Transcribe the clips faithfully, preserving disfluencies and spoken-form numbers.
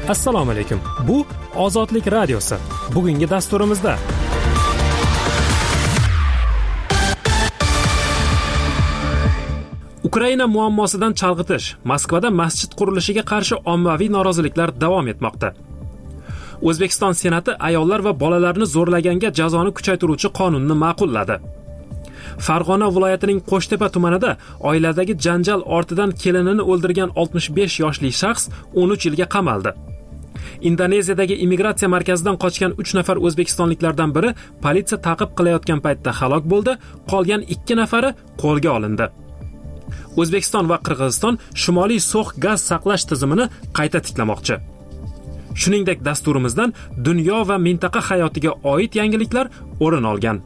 Assalomu alaykum. Bu Ozodlik radiosi. Bugungi dasturimizda Ukraina muammosidan chalg'itish, Moskvada masjid qurilishiga qarshi ommaviy noroziliklar davom etmoqda. O'zbekiston Senati ayollar va bolalarni zo'rlaganga jazoni kuchaytiruvchi qonunni ma'qulladi. Farg'ona viloyatining Qo'shtepa tumanida oiladagi janjal ortidan kelinini o'ldirgan oltmish besh yoshli shaxs o'n uch yilga qamaldi. Indoneziyadagi immigratsiya markazidan qochgan uch nafar o'zbekistonliklardan biri politsiya ta'qib qilayotgan paytda halok bo'ldi, qolgan ikki nafari qo'lga olindi. O'zbekiston va Qirg'iziston Shimoliy So'x gaz saqlash tizimini qayta tiklamoqchi. Shuningdek, dasturimizdan dunyo va mintaqa hayotiga oid yangiliklar o'rin olgan.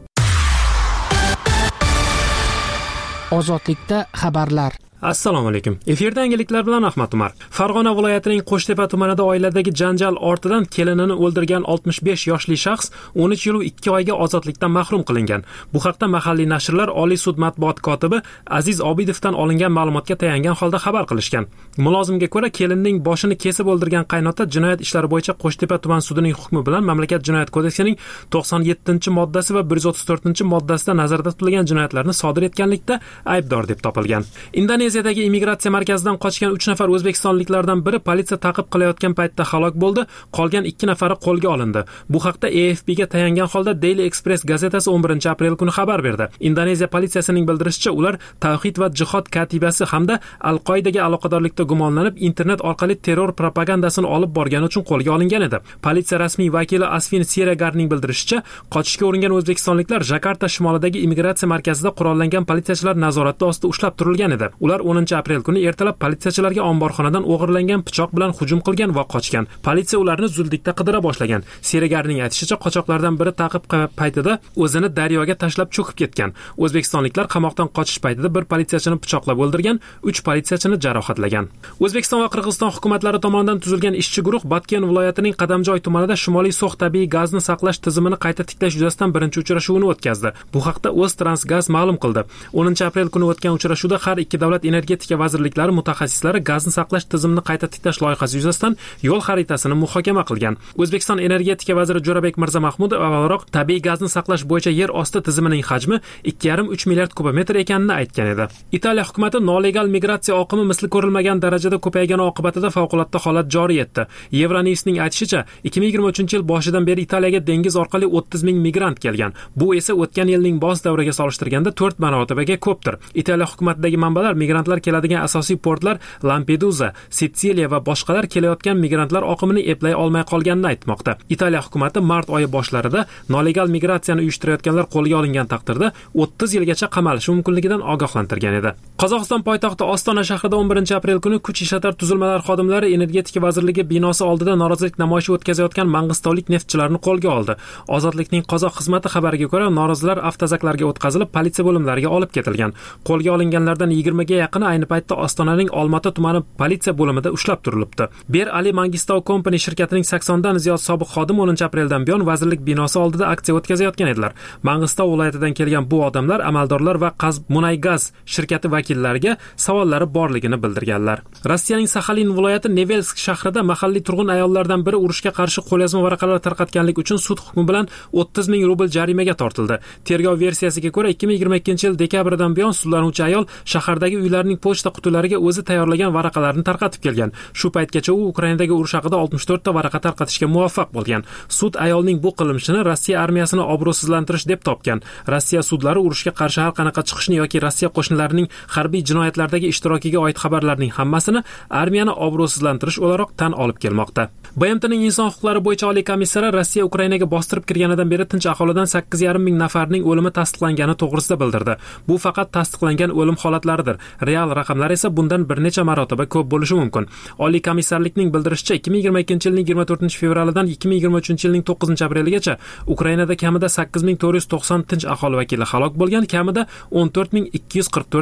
Ozodlikda xabarlar. Assalomu alaykum. Efirda yangiliklar bilan Ahmad Umar. Farg'ona viloyatining Qo'shtepa tumanida oiladagi janjal ortidan kelinini o'ldirgan oltmish besh yoshli shaxs o'n uch yil va ikki oyga ozodlikdan mahrum qilingan. Bu haqda mahalliy nashrlar Oliy sud matbuot kotibi Aziz Obidovdan olingan ma'lumotga tayangan holda xabar qilishgan. Mulozimga ko'ra, kelinning boshini kesib o'ldirgan qaynota jinoyat ishlari bo'yicha Qo'shtepa tuman sudining hukmi bilan mamlakat jinoyat kodeksining to'qson yettinchi moddasi va bir yuz o'ttiz to'rtinchi moddasida nazarda tutilgan jinoyatlarni sodir etganlikda aybdor deb topilgan. Indoneziyadagi immigratsiya markazidan qochgan uch nafar o'zbekistonliklardan biri politsiya ta'qib qilayotgan paytda halok bo'ldi, qolgan ikki nafari qo'lga olindi. Bu haqda A F P ga tayangan holda Daily Express gazetasi o'n birinchi aprel kuni xabar berdi. Indoneziya politsiyasining bildirishicha, ular Tavhid va jihod katibasi hamda Al-Qoidaga aloqadorlikda gumonlanib, internet orqali terror propagandasini olib borgani uchun qo'lga olingan edi. Politsiya rasmiy vakili Asfin Siregarning bildirishicha, qochishga uringan o'zbekistonliklar Jakarta shimolidagi immigratsiya markazida qurollangan politsiyachilar nazorati ostida ushlab turilgan edi. Ular o'ninchi aprel kuni ertalab politsiyachilarga omborxonadan o'g'irlangan pichoq bilan hujum qilgan va qochgan. Politsiya ularni zudlikda qidira boshlagan. Seregarning aytishicha, qochoqlardan biri ta'qib paytida o'zini daryoga tashlab cho'kib ketgan. O'zbekistonliklar qamoqdan qochish paytida bir politsiyachini pichoqlab o'ldirgan, uch politsiyachini jarohatlagan. O'zbekiston va Qirg'iziston hukumatlari tomonidan tuzilgan ishchi guruh Batken viloyatining Qadamjoy tumanida Shimoliy So'x tabiiy gazni saqlash tizimini qayta tiklash yuzasidan birinchi uchrashuvini o'tkazdi. Bu haqda O'ztransgaz ma'lum qildi. o'ninchi aprel kuni o'tgan uchrashuvda har ikki davlat energetika vazirliklari mutaxassislari gazni saqlash tizimini qayta tiklash loyihasi yuzasidan yo'l xaritasini muhokama qilgan. O'zbekiston energetika vaziri Jo'rabek Mirzamahmudov avvalroq tabiiy gazni saqlash bo'yicha yer osti tizimining hajmi ikki yarim uch milliard kubometr ekanini aytgan edi. Italiya hukumatı nolegal migratsiya oqimi misli ko'rilmagan darajada ko'paygani oqibatida favqulodda holat joriy etdi. Euronews'ning aytishicha, ikki ming yigirma uchinchi yil boshidan beri Italiyaga dengiz orqali o'ttiz ming migrant kelgan. Bu esa o'tgan yilning boz davriga solishtirganda to'rt barobarga ko'pdir. Italiya hukumatidagi manbalar migrantlar keladigan asosiy portlar Lampedusa, Sitsiliya va boshqalar kelayotgan migrantlar oqimini eplay olmay qolganini aytmoqda. Italiya hukumatı mart oyi boshlarida nolegal migratsiyani uyushtirayotganlar qo'lga olingan taqdirda o'ttiz yilgacha qamalishi mumkinligidan ogohlantirgan edi. Qozog'iston poytaxti Ostona shahrida o'n birinchi aprel kuni kuch ishlatar tuzilmalar xodimlari Energetika vazirligi binosi oldida norozilik namoyishi o'tkazayotgan mang'istovlik neftchilarni qo'lga oldi. Ozodlikning qozoq xizmati xabariga ko'ra, norozilar avtozaklarga o'tkazilib, politsiya bo'limlariga olib ketilgan. Qo'lga olinganlardan yigirma ga yaqini ayni paytda Ostonaning Olmota tumani politsiya bo'limida ushlab turilibdi. Ber Ali Mangistau Company shirkatining sakson dan ziyod sobiq xodimi o'ninchi apreldan buyon vazirlik binosi oldida aksiya o'tkazayotgan edilar. Mangistau viloyatidan kelgan bu odamlar amaldorlar va Qazmunay-gaz shirkati vakillariga savollari borligini bildirganlar. Rossiyaning Saxalin viloyati Nevelsk shahrida mahalliy turg'un ayollardan biri urushga qarshi qo'lyozma varaqalar tarqatganlik uchun sud hukmi bilan o'ttiz ming rubl jarimaga tortildi. Tergov versiyasiga ko'ra, ikki ming yigirma ikkinchi yil dekabrdan buyon sudlanuvchi ayol shahardagi uylarning pochta qutilariga o'zi tayyorlagan varaqalarni tarqatib kelgan. Shu paytgacha u Ukrainadagi urush haqida oltmish to'rt ta varaqa tarqatishga muvaffaq bo'lgan. Sud ayolning bu qilmishini Rossiya armiyasini obro'sizlantirish deb topgan. Rossiya sudlari urushga qarshi har qanaqa chiqishni yoki Rossiya qo'shinlarining harbiy jinoyatlardagi ishtirokiga oid xabarlarning hammasini armiyani obro'sizlantirish o'laroq tan olib kelmoqda. B M T'ning inson huquqlari bo'yicha oliy komissari Rossiya Ukrainaga bostirib kirganidan beri tinch aholidan sakkiz yarim ming nafarning o'limi tasdiqlangani to'g'risida bildirdi. Bu faqat tasdiqlangan o'lim holatlaridir. Real raqamlar esa bundan bir necha marotaba ko'p bo'lishi mumkin. Oliy komissarlikning bildirishicha, ikki ming yigirma ikkinchi yilning yigirma to'rtinchi fevralidan ikki ming yigirma uchinchi yilning to'qqizinchi apreligacha Ukrainada kamida sakkiz ming to'rt yuz to'qson tinch aholi vakili halok bo'lgan, kamida o'n to'rt ming ikki yuz qirq to'rt kishi yaralandi.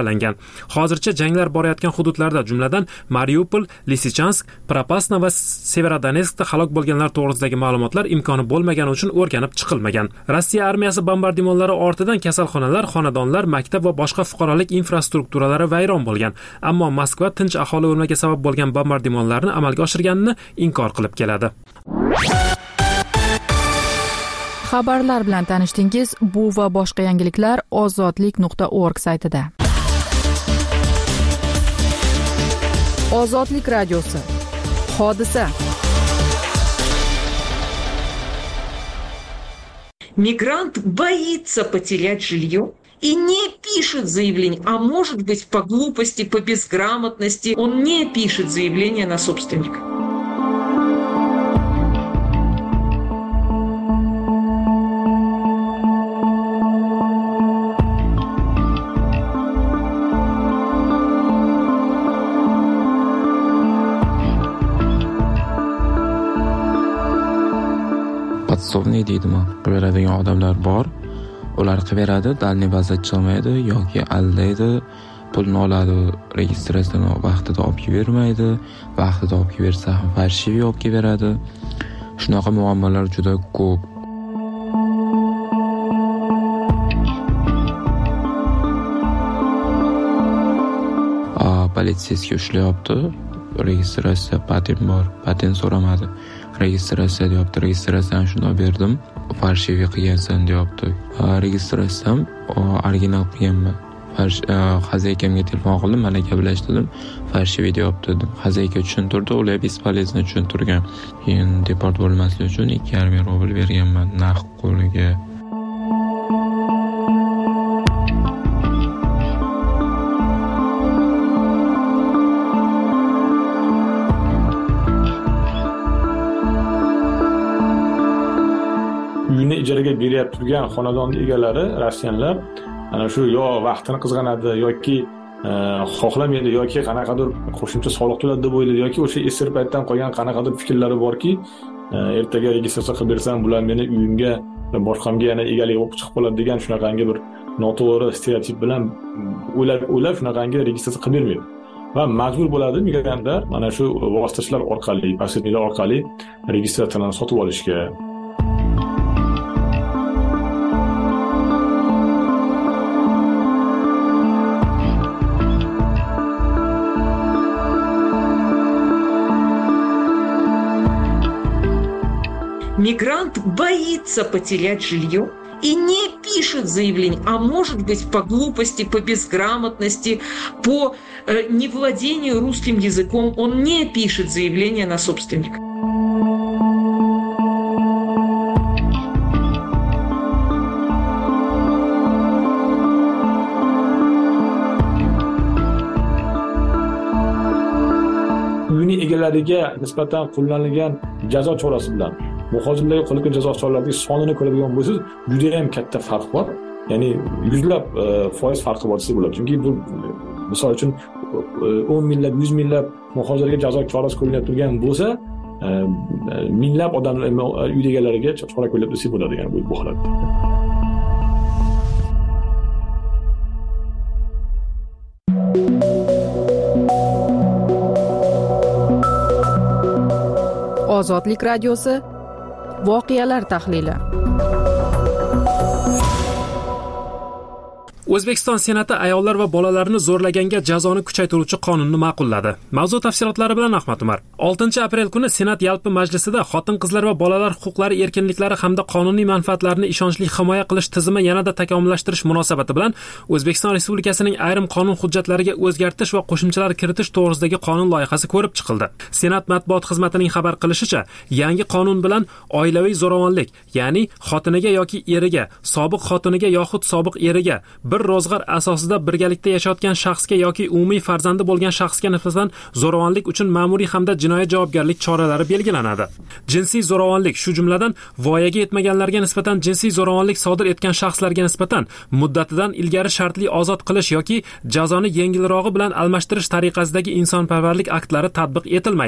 saralangan. Hozircha janglar borayotgan hududlarda, jumladan Mariupol, Lisichansk, Propasna va Severodonetskda halok bo'lganlar to'g'risidagi ma'lumotlar imkoni bo'lmagani uchun o'rganib chiqilmagan. Rossiya armiyasi bombardimonlari ortidan kasalxonalar, xonadonlar, maktab va boshqa fuqarolik infrastrukturalari vayron bo'lgan. Ammo Moskva tinch aholi o'limiga sabab bo'lgan bombardimonlarni amalga oshirganini inkor qilib keladi. Xabarlar bilan tanishdingiz. Bu va boshqa yangiliklar ozodlik nuqta org saytida. Ozodlik radiosi. Hodisa. Мигрант боится потерять жилье и не пишет заявление, а может быть по глупости, по безграмотности он не пишет заявление на собственника. Podsovniy deydimi? Beradigan odamlar bor. Ular qiveradi, dalniy baza chiqmaydi yoki aldaydi, pulni oladi, registratsiyani vaqtida olib bermaydi, vaqtida olib bersa ham farshivi olib beradi. Shunaqa muammolar juda ko'p. A, politsiyasiga ushlayapti. Registratsiya patent bor, patent so'ramadi. Registratsiya deyapti, registratsiyani shunday berdim, farshivi qilgansan deyapti. Registratsiyam original qilganman. Xazaykamga telefon qildim, mana gaplashdim, farshivi deyapti dedim. Xazayka tushuntirdi, ular bespolezno tushuntirgan. Keyin deport bo'lmaslik uchun ikki yarim ming rubl berganman naqd qo'liga. Uyini ijaraga beryapti turgan xonadon egalari, rossiyanlar, ana shu yo vaqtini qizg'anadi yoki xohlamaydi yoki qanaqadir qo'shimcha soliq to'ladi deb o'ylaydi yoki o'sha esir paytdan qolgan qanaqadir fikrlari borki, ertaga registratsiya qilib bersam, bular meni uyimga va boshqamga yana egalik bo'lib chiqib qoladi degan shunaqangi bir noto'g'ri stereotip bilan o'ylab o'ylab shunaqangi registratsiya qilib bermaydi. Va majbur bo'ladi migrantlar mana shu vositachilar orqali, posredniklar orqali registratsiyani sotib olishga. Мигрант боится потерять жилье и не пишет заявление, а может быть по глупости, по безграмотности, по э, невладению русским языком он не пишет заявление на собственника. Uyini egalariga nisbatan qo'llanilgan jazo chorasi bilan muhojirlarga qo'llanilgan jazo choralarining sonini ko'radigan bo'lsangiz, juda ham katta farq bor. Ya'ni yuzlab foiz farqi bor desa bo'ladi. Chunki bu misol uchun o'n minglab, yuz minglab muhojirlarga jazo chorasi qo'llanib turgan bo'lsa, minglab odamlar uy egalariga chora qo'llab desa bo'ladi, ya'ni bu holatda. Ozodlik radiosi. Voqealar tahlili. O'zbekiston Senati ayollar va bolalarni zo'rlaganga jazoni kuchaytiruvchi qonunni ma'qulladi. Mavzu tafsilotlari bilan Ahmad Umar. oltinchi aprel kuni Senat yalpi majlisida xotin-qizlar va bolalar huquqlari, erkinliklari hamda qonuniy manfaatlarini ishonchli himoya qilish tizimi yanada takomillashtirish munosabati bilan O'zbekiston Respublikasining ayrim qonun hujjatlariga o'zgartirish va qo'shimchalar kiritish to'g'risidagi qonun loyihasi ko'rib chiqildi. Senat matbuot xizmatining xabar qilishicha, yangi qonun bilan oilaviy zo'ravonlik, ya'ni xotiniga yoki eriga, sobiq xotiniga yoxud sobiq eriga bir ro'zg'or asosida birgalikda yashayotgan shaxsga yoki umumiy farzandi bo'lgan shaxsga nisbatan zo'ravonlik uchun ma'muriy hamda jinoiy javobgarlik choralari belgilanadi. Jinsiy zo'ravonlik, shu jumladan voyaga yetmaganlarga nisbatan jinsiy zo'ravonlik sodir etgan shaxslarga nisbatan muddatidan ilgari shartli ozod qilish yoki jazoni yengilrog'i bilan almashtirish tariqasidagi insonparvarlik aktlari tatbiq etilmaydi.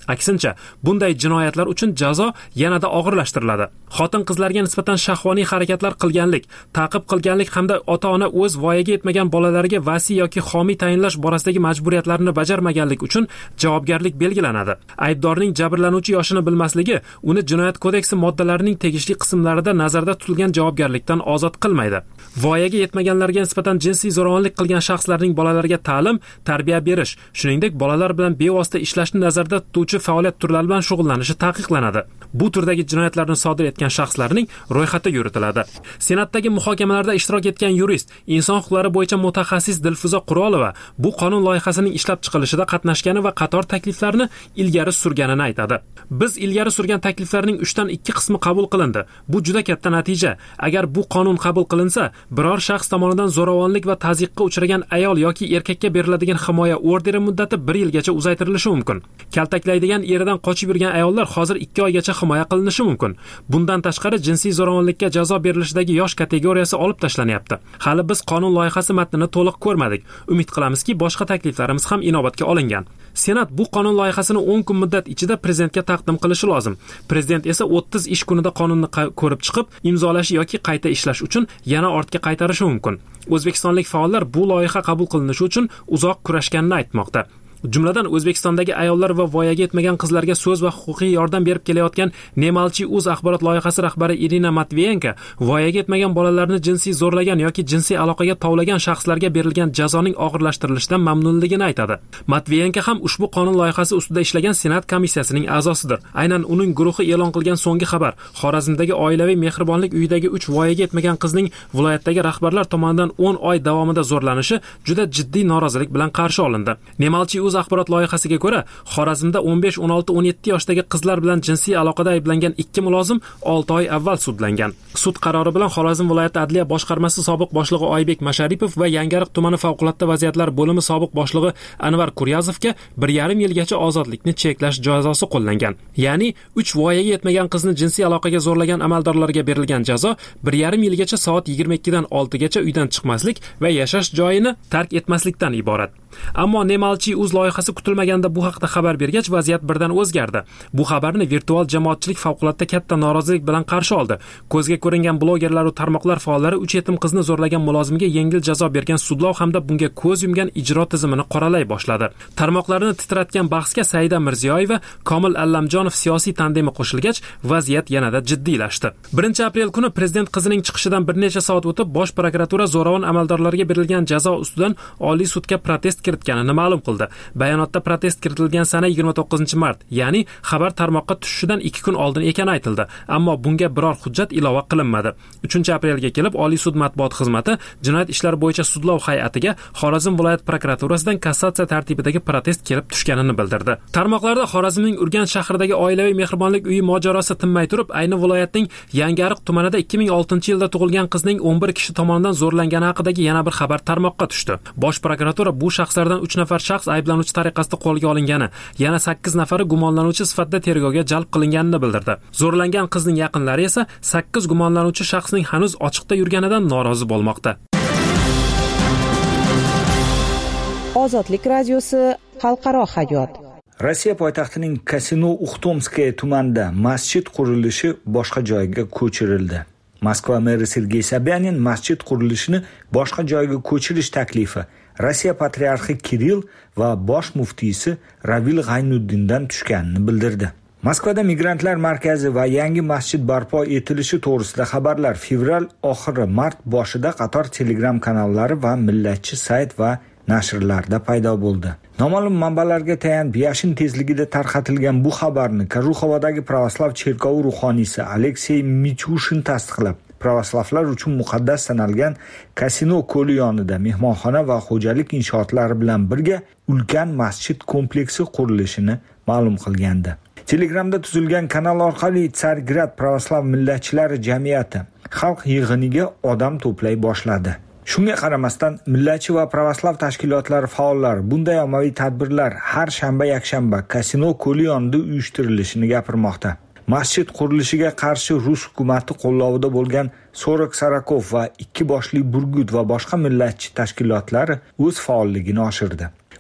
Aksincha, bunday jinoyatlar uchun jazo yanada og'irlashtiriladi. Xotin-qizlarga nisbatan shahvoniy harakatlar qilganlik, ta'qib qilganlik hamda ota-ona o'z voyaga yetmagan bolalariga vasiy yoki homiy tayinlash borasidagi majburiyatlarini bajarmaganlik uchun javobgarlik belgilanadi. Aybdorning jabrlanuvchi yoshini bilmasligi uni jinoyat kodeksi moddalarining tegishli qismlarida nazarda tutilgan javobgarlikdan ozod qilmaydi. Voyaga yetmaganlarga nisbatan jinsiy zo'ravonlik qilgan shaxslarning bolalariga ta'lim, tarbiya berish, shuningdek bolalar bilan bevosita ishlashni nazarda tutuvchi faoliyat turlari bilan shug'ullanishi taqiqlanadi. Bu turdagi jinoyatlarni sodir etgan shaxslarning ro'yxati yuritiladi. Senatdagi muhokamalarda ishtirok etgan yurist, inson huquqlari bo'yicha mutaxassis Dilfuza Qurolova bu qonun loyihasining ishlab chiqilishida qatnashgani va qator takliflarni ilgari surganini aytadi. Biz ilgari surgan takliflarning uchdan ikki qismi qabul qilindi. Bu juda katta natija. Agar bu qonun qabul qilinsa, biror shaxs tomonidan zo'ravonlik va tazyiqqa uchragan ayol yoki erkakka beriladigan himoya orderi muddati bir yilgacha uzaytirilishi mumkin. Kaltaklaydigan eridan qochib yurgan ayollar hozir ikki oygacha himoya qilinishi mumkin. Bundan tashqari jinsiy zo'ravonlikka jazo berilishidagi yosh kategoriyasi olib tashlanyapti. Hali biz qonun loyihasi matnini to'liq ko'rmadik. Umid qilamizki, boshqa takliflarimiz ham inobatga olingan. Senat bu qonun loyihasini o'n kun muddat ichida prezidentga taqdim qilishi lozim. Prezident esa o'ttiz ish kunida qonunni ko'rib chiqib, imzolash yoki qayta ishlash uchun yana ortga qaytarishi mumkin. O'zbekistonlik faollar bu loyiha qabul qilinishi uchun uzoq kurashganini aytmoqda. Jumladan O'zbekistondagi ayollar va voyaga yetmagan qizlarga so'z va huquqiy yordam berib kelayotgan Nemalchi uz axborot loyihasi rahbari Irina Matviyenko voyaga yetmagan bolalarni jinsiy zo'rlagan yoki jinsiy aloqaga tovlagan shaxslarga berilgan jazoning og'irlashtirilishidan mamnunligini aytadi. Matviyenko ham ushbu qonun loyihasi ustida ishlagan Senat komissiyasining a'zosidir. Aynan uning guruhi e'lon qilgan so'nggi xabar Xorazmdagi oilaviy mehribonlik uyidagi uch voyaga yetmagan qizning viloyatdagi rahbarlar tomonidan o'n oy davomida zo'rlanishi juda jiddiy norozilik bilan qarshi olindi. Nemalchi uz axborot loyihasiga ko'ra, Xorazmda o'n besh, o'n olti, o'n yetti yoshdagi qizlar bilan jinsiy aloqada ayblangan ikki mulozim olti oy avval sudlangan. Sud qarori bilan Xorazm viloyati adliya boshqarmasi sobiq boshlig'i Oybek Masharipov va Yangiariq tumani favqulodda vaziyatlar bo'limi sobiq boshlig'i Anvar Kuryazovga bir yarim yilgacha ozodlikni cheklash jazosi qo'llangan. Ya'ni uch voyaga yetmagan qizni jinsiy aloqaga zo'rlagan amaldorlarga berilgan jazo bir yarim yilgacha soat yigirma ikkidan oltigacha uydan chiqmaslik va yashash joyini tark etmaslikdan iborat. Ammo Nemalchi uz loyihasi kutilmaganda bu haqda xabar bergach, vaziyat birdan o'zgardi. Bu xabarni virtual jamoatchilik favqulodda katta norozilik bilan qarshi oldi. Ko'zga ko'ringan blogerlar va tarmoqlar faollari uch yetim qizni zo'rlagan mulozimga yengil jazo bergan sudlov hamda bunga ko'z yumgan ijro tizimini qoralay boshladi. Tarmoqlarni titratgan bahsga Saida Mirziyoyeva, Komil Allamjonov siyosiy tandemi qo'shilgach, vaziyat yanada jiddiylashdi. birinchi aprel kuni prezident qizining chiqishidan bir necha soat o'tib, Bosh prokuratura zo'ravon amaldorlarga berilgan jazo ustidan Oliy sudga protest kiritganini ma'lum qildi. Bayonotda protest kiritilgan sana yigirma to'qqizinchi mart, ya'ni xabar tarmoqqa tushishidan ikki kun oldin ekani aytildi. Ammo bunga biror hujjat ilova qilinmadi. uchinchi aprelga kelib Oliy sud matbuot xizmati jinoyat ishlari bo'yicha sudlov hay'atiga Xorazm viloyat prokuraturasidan kassatsiya tartibidagi protest kelib tushganini bildirdi. Tarmoqlarda Xorazmning Urganch shahridagi oilaviy mehribonlik uyi mojarosi tinmay turib, ayni viloyatning Yangiariq tumanida ikki ming oltinchi yilda tug'ilgan qizning o'n bir kishi tomonidan zo'rlangani haqidagi yana bir xabar tarmoqqa tushdi. Bosh prokuratura bu shaxslardan uch nafar shaxs ayblanuvchi tariqasida qo'lga olingani, yana sakkiz nafari gumonlanuvchi sifatida tergovga jalb qilinganini bildirdi. Zo'rlangan qizning yaqinlari esa sakkiz gumonlanuvchi shaxsning hanuz ochiqda yurganidan norozi bo'lmoqda. Ozodlik radiosi xalqaro hayot. Rossiya poytaxtining Kasino-Uxtomskaya tumanida masjid qurilishi boshqa joyga ko'chirildi. Moskva meri Sergey Sobyanin masjid qurilishini boshqa joyga ko'chirish taklifi Rossiya patriarxi Kirill va bosh muftiysi Ravil G'aynuddindan tushganini bildirdi. Moskvada migrantlar markazi va yangi masjid barpo etilishi to'g'risida xabarlar fevral oxiri mart boshida qator Telegram kanallari va millatchi sayt va nashrlarda paydo bo'ldi. Noma'lum manbalarga tayanib yashin tezligida tarqatilgan bu xabarni Karuxovodagi pravoslav cherkovi ruhoniysi Aleksey Michushin tasdiqlab, pravoslavlar uchun muqaddas sanalgan kasino ko'li yonida mehmonxona va xo'jalik inshootlari bilan birga ulkan masjid kompleksi qurilishini ma'lum qilgandi. Telegramda tuzilgan kanal orqali Tsargrad pravoslav millatchilari jamiyati xalq yig'iniga odam to'play boshladi. Shunga qaramasdan millatchi va pravoslav tashkilotlari faollari bunday ommaviy tadbirlar har shanba yakshanba kasino ko'li yonida uyushtirilishini gapirmoqda. Masjid qurilishiga qarshi Rus hukumati qo'llovida bo'lgan Sorok Sarakov va ikki boshli Burgut va boshqa millatchi tashkilotlari o'z faolligini oshirdi.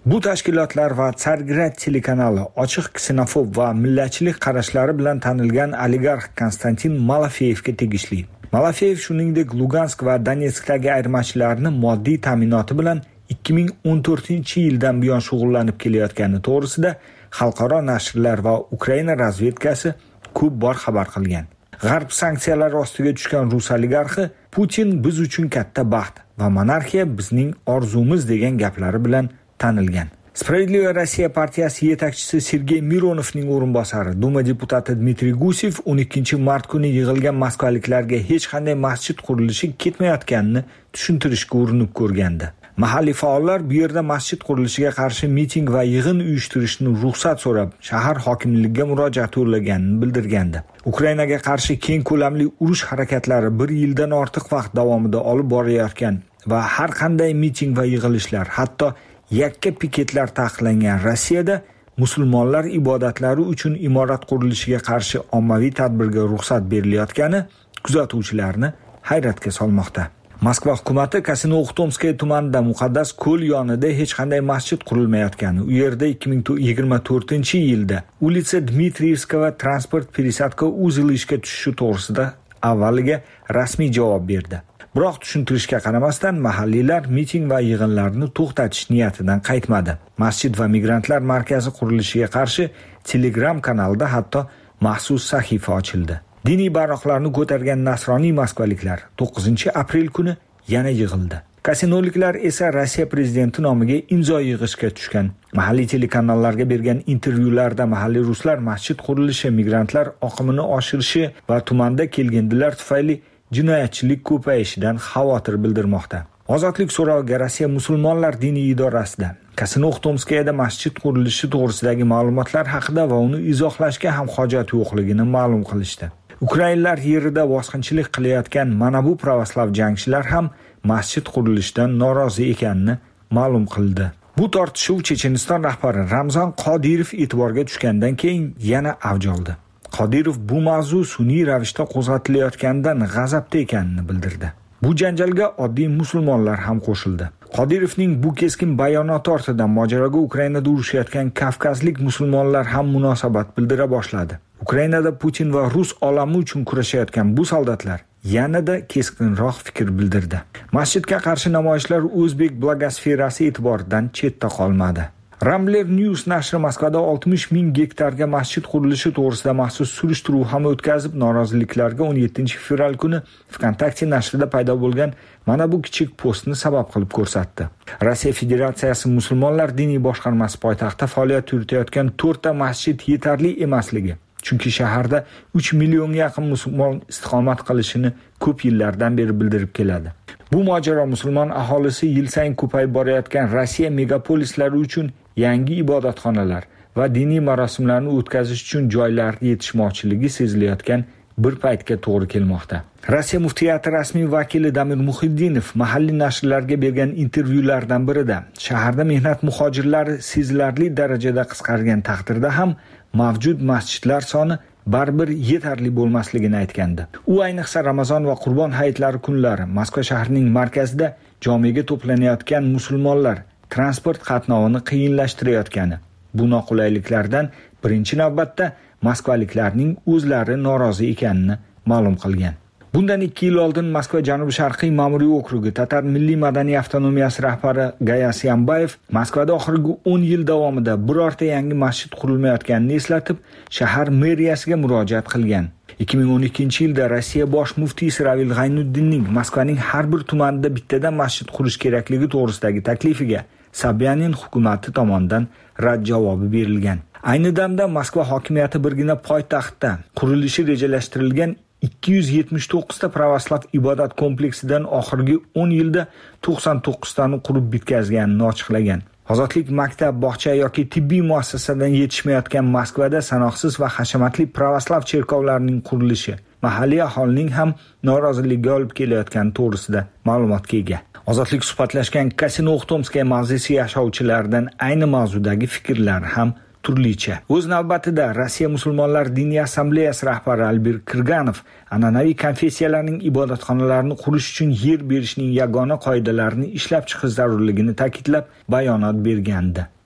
Bu tashkilotlar va Tsargrad telekanali ochiq ksenofob va millatchilik qarashlari bilan tanilgan oligarx Konstantin Malafeyevga tegishli. Malafeyev shuningdek Lugansk va Donetskdagi ayirmachilarni moddiy ta'minoti bilan ikki ming o'n to'rtinchi yildan buyon shug'ullanib kelayotgani to'g'risida xalqaro nashrlar va Ukraina razvedkasi ko'p bor xabar qilgan. G'arb sanksiyalari ostiga tushgan rus oligarxi Putin biz uchun katta baxt va monarxiya bizning orzumiz degan gaplari bilan tanilgan. Справедливая Россия partiyasi yetakchisi Sergey Mironovning o'rinbosari Duma deputati Dmitriy Gusev o'n ikkinchi mart kuni yig'ilgan moskvaliklarga hech qanday masjid qurilishi ketmayotganini tushuntirishga urinib ko'rgandi. Mahalliy faollar bu yerda masjid qurilishiga qarshi miting va yig'in uyushtirishni ruxsat so'rab, shahar hokimligiga murojaat yo'llaganini bildirgandi. Ukrainaga qarshi keng ko'lamli urush harakatlari bir yildan ortiq vaqt davomida olib borilayotgan va har qanday miting va yig'ilishlar, hatto yakka piketlar taqiqlangan Rossiyada musulmonlar ibodatlari uchun imorat qurilishiga qarshi ommaviy tadbirga ruxsat berilayotgani kuzatuvchilarni hayratga solmoqda. Moskva hukumati Kasino-Uxtomskiy tumanida muqaddas ko'l yonida hech qanday masjid qurilmayotgani, u yerda ikki ming yigirma to'rtinchi yilda ulitsa Dmitriyevska va transport пересадка uzili ishga tushishi to'g'risida avvaliga rasmiy javob berdi. Biroq tushuntirishga qaramasdan mahalliylar miting va yig'inlarni to'xtatish niyatidan qaytmadi. Masjid va migrantlar markazi qurilishiga qarshi Telegram kanalida hatto maxsus sahifa ochildi. Diniy bayroqlarni ko'targan nasroniy moskvaliklar to'qqizinchi aprel kuni yana yig'ildi. Kasinoliklar esa Rossiya prezidenti nomiga imzo yig'ishga tushgan. Mahalliy telekanallarga bergan intervyularda mahalliy ruslar masjid qurilishi, migrantlar oqimini oshirishi va tumanda kelgindilar tufayli jinoyatchilik ko'payishidan xavotir bildirmoqda. Ozodlik so'roviga Rossiya musulmonlar diniy idorasida Kasino-Uxtomskiyada masjid qurilishi to'g'risidagi ma'lumotlar haqida va uni izohlashga ham hojat yo'qligini ma'lum qilishdi. Ukrainlar yerida bosqinchilik qilayotgan mana bu pravoslav jangchilar ham masjid qurilishidan norozi ekanini ma'lum qildi. Bu tortishuv Checheniston rahbari Ramzan Qodirov e'tiborga tushgandan keyin yana avj oldi. Qodirov bu mavzu sun'iy ravishda qo'zg'atilayotganidan g'azabda ekanini bildirdi. Bu janjalga oddiy musulmonlar ham qo'shildi. Qodirovning bu keskin bayonoti ortidan mojaroga Ukrainada urushayotgan kavkazlik musulmonlar ham munosabat bildira boshladi. Ukrainada Putin va rus olami uchun kurashayotgan bu soldatlar yanada keskinroq fikr bildirdi. Masjidga qarshi namoyishlar o'zbek blogosferasi e'tiboridan chetda qolmadi. Rambler News nashri Moskvada oltmish ming gektarga masjid qurilishi to'g'risida maxsus surishtiruv ham o'tkazib, noroziliklarga o'n yettinchi fevral kuni VKontakte nashrida paydo bo'lgan mana bu kichik postni sabab qilib ko'rsatdi. Rossiya Federatsiyasi musulmonlar diniy boshqarmasi poytaxtda faoliyat yuritayotgan to'rtta masjid yetarli emasligi, chunki shaharda uch millionga yaqin musulmon istiqomat qilishini ko'p yillardan beri bildirib keladi. Bu mojaro musulmon aholisi yil sayin ko'payib borayotgan Rossiya megapolislari uchun yangi ibodatxonalar va diniy marosimlarni o'tkazish uchun joylar yetishmovchiligi sezilayotgan bir paytga to'g'ri kelmoqda. Rossiya muftiyati rasmiy vakili Damir Muhiddinov mahalliy nashrlarga bergan intervyulardan birida shaharda mehnat muhojirlari sezilarli darajada qisqargan taqdirda ham mavjud masjidlar soni baribir yetarli bo'lmasligini aytgandi. U ayniqsa Ramazon va Qurbon hayitlari kunlari Moskva shahrining markazida jomiga to'planayotgan musulmonlar transport qatnovini qiyinlashtirayotgani, bu noqulayliklardan birinchi navbatda moskvaliklarning o'zlari norozi ekanini ma'lum qilgan. Bundan ikki yil oldin Moskva Janubi-Sharqiy ma'muriy okrugi Tatar milliy madaniy avtonomiyasi rahbari Gayas Yambayev Moskvada oxirgi o'n yil davomida birorta yangi masjid qurilmayotganini eslatib, shahar meriyasiga murojaat qilgan. ikki ming o'n ikkinchi yilda Rossiya bosh muftiysi Ravil G'aynuddinning Moskvaning har bir tumanida bittadan masjid qurish kerakligi to'g'risidagi taklifiga Sobyanin hukumati tomonidan rad javobi berilgan. Ayni damda Moskva hokimiyati birgina poytaxtda qurilishi rejalashtirilgan ikki yuz yetmish to'qqiz ta pravoslav ibodat kompleksidan oxirgi o'n yilda to'qson to'qqiz tani qurib bitkazganini ochiqlagan. Ozodlik maktab, bog'cha yoki tibbiy muassasadan yetishmayotgan Moskvada sanoqsiz va hashamatli pravoslav cherkovlarining qurilishi mahalliy aholining ham noroziligiga olib kelayotgani to'g'risida ma'lumotga ega. Ozodlik suhbatlashgan Kasino-Uxtomskiy mavzesi yashovchilaridan ayni mavzudagi fikrlar ham turlicha. O'z navbatida Rossiya musulmonlar diniy assambleyasi rahbari Albir Kirganov an'anaviy konfessiyalarning ibodatxonalarini qurish uchun yer berishning yagona qoidalarini ishlab chiqish zarurligini ta'kidlab bayonot bergandi.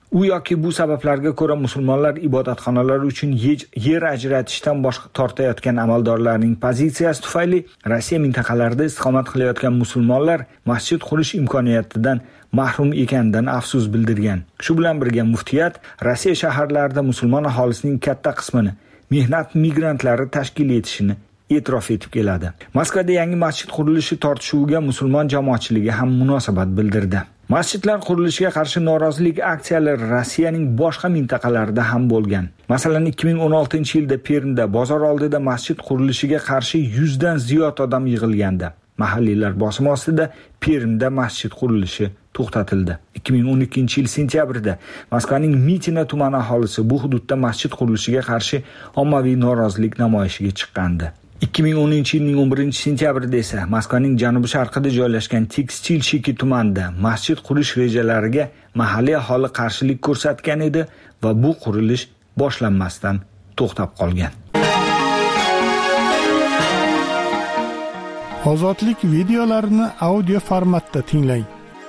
U yoki bu sabablarga ko'ra musulmonlar ibodatxonalari uchun yer ajratishdan boshqa tortayotgan amaldorlarning pozitsiyasi tufayli Rossiya mintaqalarida istiqomat qilayotgan musulmonlar masjid qurish imkoniyatidan mahrum ekanidan afsus bildirgan. Shu bilan birga muftiyat Rossiya shaharlarida musulmon aholisining katta qismini mehnat migrantlari tashkil etishini e'tirof etib keladi. Moskvada yangi masjid qurilishi tortishuviga musulmon jamoatchiligi ham munosabat bildirdi. Masjidlar qurilishiga qarshi norozilik aksiyalari Rossiyaning boshqa mintaqalarida ham bo'lgan. Masalan, ikki ming o'n oltinchi yilda Permda bozor oldida masjid qurilishiga qarshi yuzdan ziyod odam yig'ilgandi. Mahalliylar bosim ostida Permda masjid qurilishi to'xtatildi. ikki ming o'n ikkinchi yil sentyabrda Moskvaning Mitina tumani aholisi bu hududda masjid qurilishiga qarshi ommaviy norozilik namoyishiga chiqqandi. ikki ming o'ninchi yilning o'n birinchi sentyabrida esa Moskvaning janubi-sharqida joylashgan Tekstilchiki tumanida masjid qurish rejalariga mahalliy aholi qarshilik ko'rsatgan edi va bu qurilish boshlanmasdan to'xtab qolgan. Ozodlik videolarini audio formatda tinglang.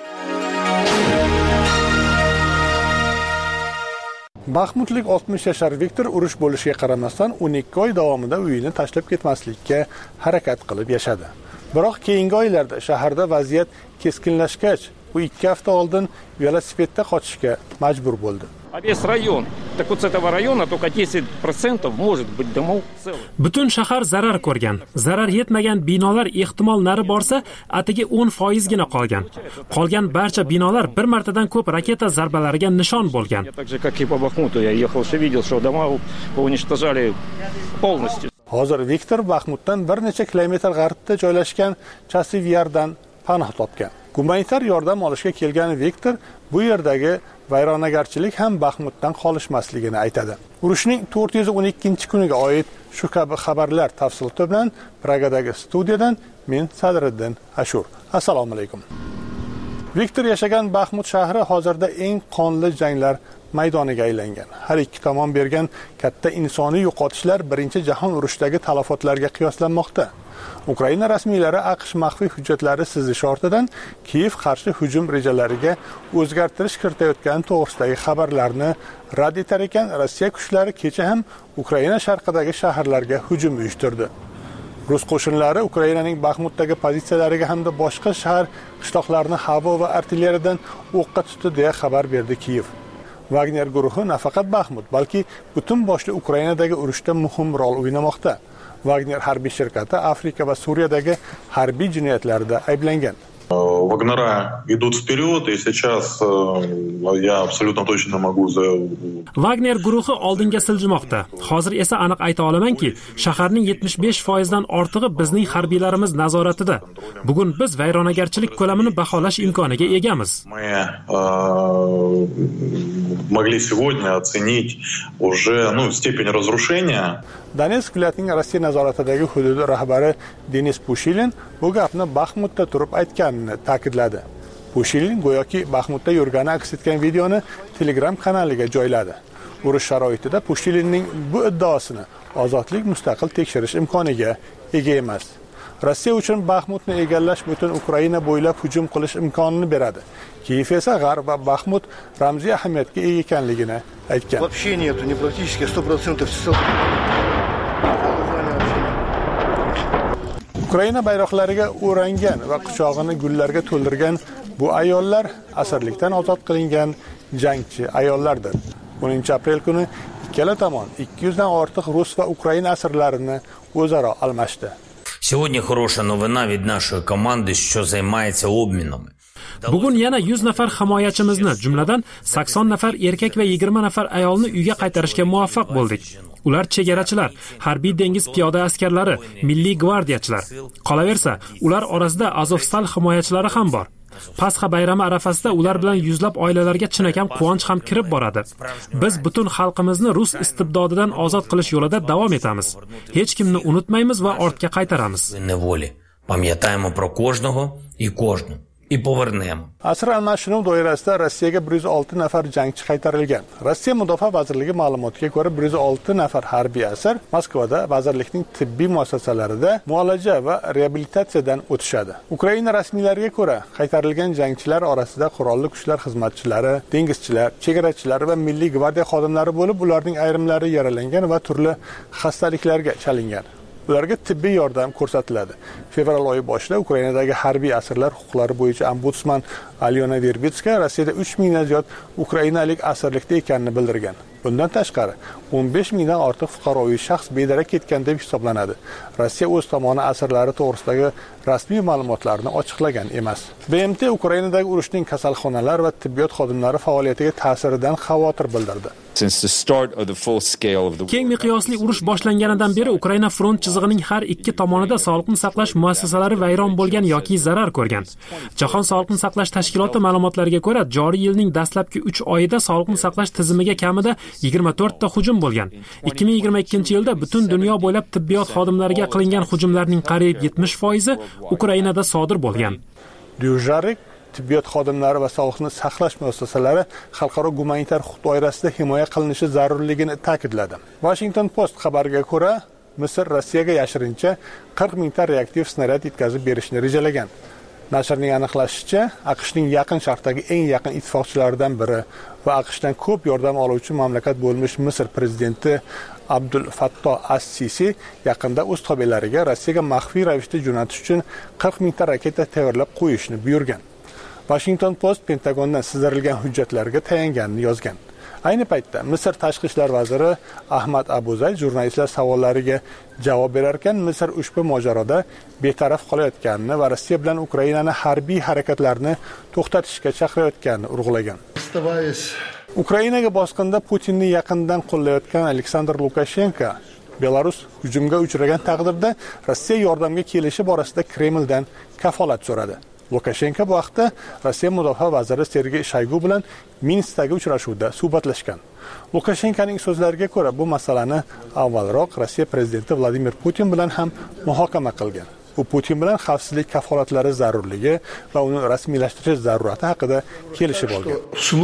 Baxmutlik oltmish yashar Viktor urush bo'lishiga qaramasdan o'n ikki oy davomida uyini tashlab ketmaslikka harakat qilib yashadi. Biroq keyingi oylarda shaharda vaziyat keskinlashgach, u ikki hafta oldin velosipedda qochishga majbur bo'ldi. Весь район. Так вот с этого района только десять процентов может быть домов целых. Butun shahar zarar ko'rgan. Zarar yetmagan binolar ehtimol nari borsa, atigi o'n foiz gina qolgan. Qolgan barcha binolar bir martadan ko'p raketa zarbalariga nishon bo'lgan. Так же как и по Бахмуту я ехал, что видел, что дома уничтожали полностью. Hozir Viktor Baxmutdan bir necha kilometr g'arbda joylashgan Chasivyardan panoh topgan. Gumanitar yordam olishga kelgan Viktor bu yerdagi vayronagarchilik ham Baxmutdan qolishmasligini aytadi. Urushning to'rt yuz o'n ikkinchi kuniga oid shu kabi xabarlar tafsiloti bilan Pragadagi studiyadan men Sadriddin Ashur. Assalomu alaykum. Viktor yashagan Baxmut shahri hozirda eng qonli janglar maydoniga aylangan. Har ikki tomon bergan katta insoniy yo'qotishlar birinchi jahon urushidagi talafotlarga qiyoslanmoqda. Ukraina rasmiylari AQSh maxfiy hujjatlari sizish ortidan Kiyev qarshi hujum rejalariga o'zgartirish kiritayotgani to'g'risidagi xabarlarni rad etar ekan, Rossiya kuchlari kecha ham Ukraina sharqidagi shaharlarga hujum uyushtirdi. Rus qo'shinlari Ukrainaning Baxmutdagi pozitsiyalariga hamda boshqa shahar qishloqlarni havo va artilleriyadan o'qqa tutdi deya xabar berdi Kiyev. Wagner guruhi nafaqat Baxmut, balki butun boshli Ukrainadagi urushda muhim rol o'ynamoqda. Wagner harbiy shirkati Afrika va Suriyadagi harbiy jinoyatlarda ayblangan. Вагнера идут вперед, и сейчас я абсолютно точно могу заявить. Wagner guruhi oldinga siljimoqda. Hozir esa aniq ayta olamanki, shaharning yetmish besh foiz dan ortig'i bizning harbiylarimiz nazoratida. Bugun biz vayronagarchilik ko'lamini baholash imkoniga egamiz. Мы могли сегодня оценить уже, ну, степень разрушения. Donetsk viloyatining Rossiya nazoratidagi hududi rahbari Denis Pushilin bu gapni Baxmutda turib aytganini ta'kidladi. Pushilin go'yoki Baxmutda yurgani aks etgan videoni Telegram kanaliga joyladi. Urush sharoitida Pushilinning bu iddaosini ozodlik mustaqil tekshirish imkoniga ega emas. Rossiya uchun Baxmutni egallash butun Ukraina bo'ylab hujum qilish imkonini beradi. Kiyev esa G'arb va Baxmut ramziy ahamiyatga ega ekanligini aytgan. Вообще нету, не практически сто процентов всё. Ukraina bayroqlariga o'rangan va quchog'ini gullarga to'ldirgan bu ayollar asirlikdan ozod qilingan jangchi ayollardir. o'ninchi aprel kuni ikkala tomon ikki yuz dan ortiq rus va Ukraina asirlarini o'zaro almashdi. Сегодня хорошая новина від нашої команди, що займається обмінами. Bugun yana yuz nafar himoyachimizni, jumladan sakson nafar erkak va yigirma nafar ayolni uyga qaytarishga muvaffaq bo'ldik. Ular chegarachilar, harbiy dengiz piyoda askarlari, milliy gvardiyachilar. Qolaversa, ular orasida Azovstal himoyachilari ham bor. Pasxa bayrami arafasida ular bilan yuzlab oilalarga chinakam quvonch ham kirib boradi. Biz butun xalqimizni rus istibdodidan ozod qilish yo'lida davom etamiz. Hech kimni unutmaymiz va ortga qaytaramiz. Пам'ятаємо про кожного і кожну. і повернемо. Asr almashinuv doirasida Rossiyaga bir yuz olti nafar jangchi qaytarilgan. Rossiya Mudofaa vazirligi ma'lumotiga ko'ra bir yuz olti nafar harbiy asir Moskvada vazirlikning tibbiy muassasalarida muolaja va reabilitatsiyadan o'tishadi. Ukraina rasmiylariga ko'ra, qaytarilgan jangchilar orasida qurolli kuchlar xizmatchilari, dengizchilar, chegarachilar va Milliy gvardiya xodimlari bo'lib, ularning ayrimlari yaralangan va turli xastaliklarga chalingan. Ularga tibbiy yordam ko'rsatiladi. Fevral oyi boshida Ukrainadagi harbiy asirlar huquqlari bo'yicha ombudsman Alyona Verbitska Rossiyada uch mingdan ziyod ukrainalik asirlikda ekanini bildirgan. Bundan tashqari o'n besh mingdan ortiq fuqaroviy shaxs bedarak ketgan deb hisoblanadi. Rossiya o'z tomoni asirlari to'g'risidagi rasmiy ma'lumotlarni ochiqlagan emas. B M T Ukrainadagi urushning kasalxonalar va tibbiyot xodimlari faoliyatiga ta'siridan xavotir bildirdi. Keng miqyosli urush boshlanganidan beri Ukraina front chizig'ining har ikki tomonida sog'liqni saqlash muassasalari vayron bo'lgan yoki zarar ko'rgan. Jahon sog'liqni saqlash tashkiloti ma'lumotlariga ko'ra, joriy yilning dastlabki uch oyida sog'liqni saqlash tizimiga kamida yigirma to'rt ta hujum bo'lgan. ikki ming yigirma ikkinchi yilda butun dunyo bo'ylab tibbiyot xodimlariga qilingan hujumlarning qariyb yetmish foizi Ukrainada sodir bo'lgan. Dyujarik tibbiyot xodimlari va sog'liqni saqlash muassasalari xalqaro gumanitar huquq doirasida himoya qilinishi zarurligini ta'kidladi. Washington Post xabariga ko'ra, Misr Rossiyaga yashirincha qirq mingta reaktiv snaryad yetkazib berishni rejalagan. Nashrning aniqlashicha, AQShning yaqin sharqdagi eng yaqin ittifoqchilaridan biri va AQShdan ko'p yordam oluvchi mamlakat bo'lmish Misr prezidenti Abdul Fatto as-Sisi yaqinda o'z to'belariga Rossiyaga maxfiy ravishda jo'natish uchun qirq mingta raketa tayyorlab qo'yishni buyurgan. Washington Post Pentagondan sizdirilgan hujjatlarga tayanganini yozgan. Ayni paytda Misr tashqi ishlar vaziri Ahmad Abuzay jurnalistlar savollariga javob berar ekan, Misr ushbu mojaroda betaraf qolayotganini va Rossiya bilan Ukrainani harbiy harakatlarni to'xtatishga chaqirayotganini urg'ulagan. Ukrainaga bosqinda Putinni yaqindan qo'llayotgan Aleksandr Lukashenko Belarus hujumga uchragan taqdirda Rossiya yordamga kelishi borasida Kremldan kafolat so'radi. Lukashenko bu vaqtda Rossiya mudofaa vaziri Sergey Shoygu bilan Minskdagi uchrashuvda suhbatlashgan. Lukashenkoning so'zlariga ko'ra, bu masalani avvalroq Rossiya prezidenti Vladimir Putin bilan ham muhokama qilgan. U Putin bilan xavfsizlik kafolatlari zarurligi va uni rasmiylashtirish zarurati haqida kelishib olgan.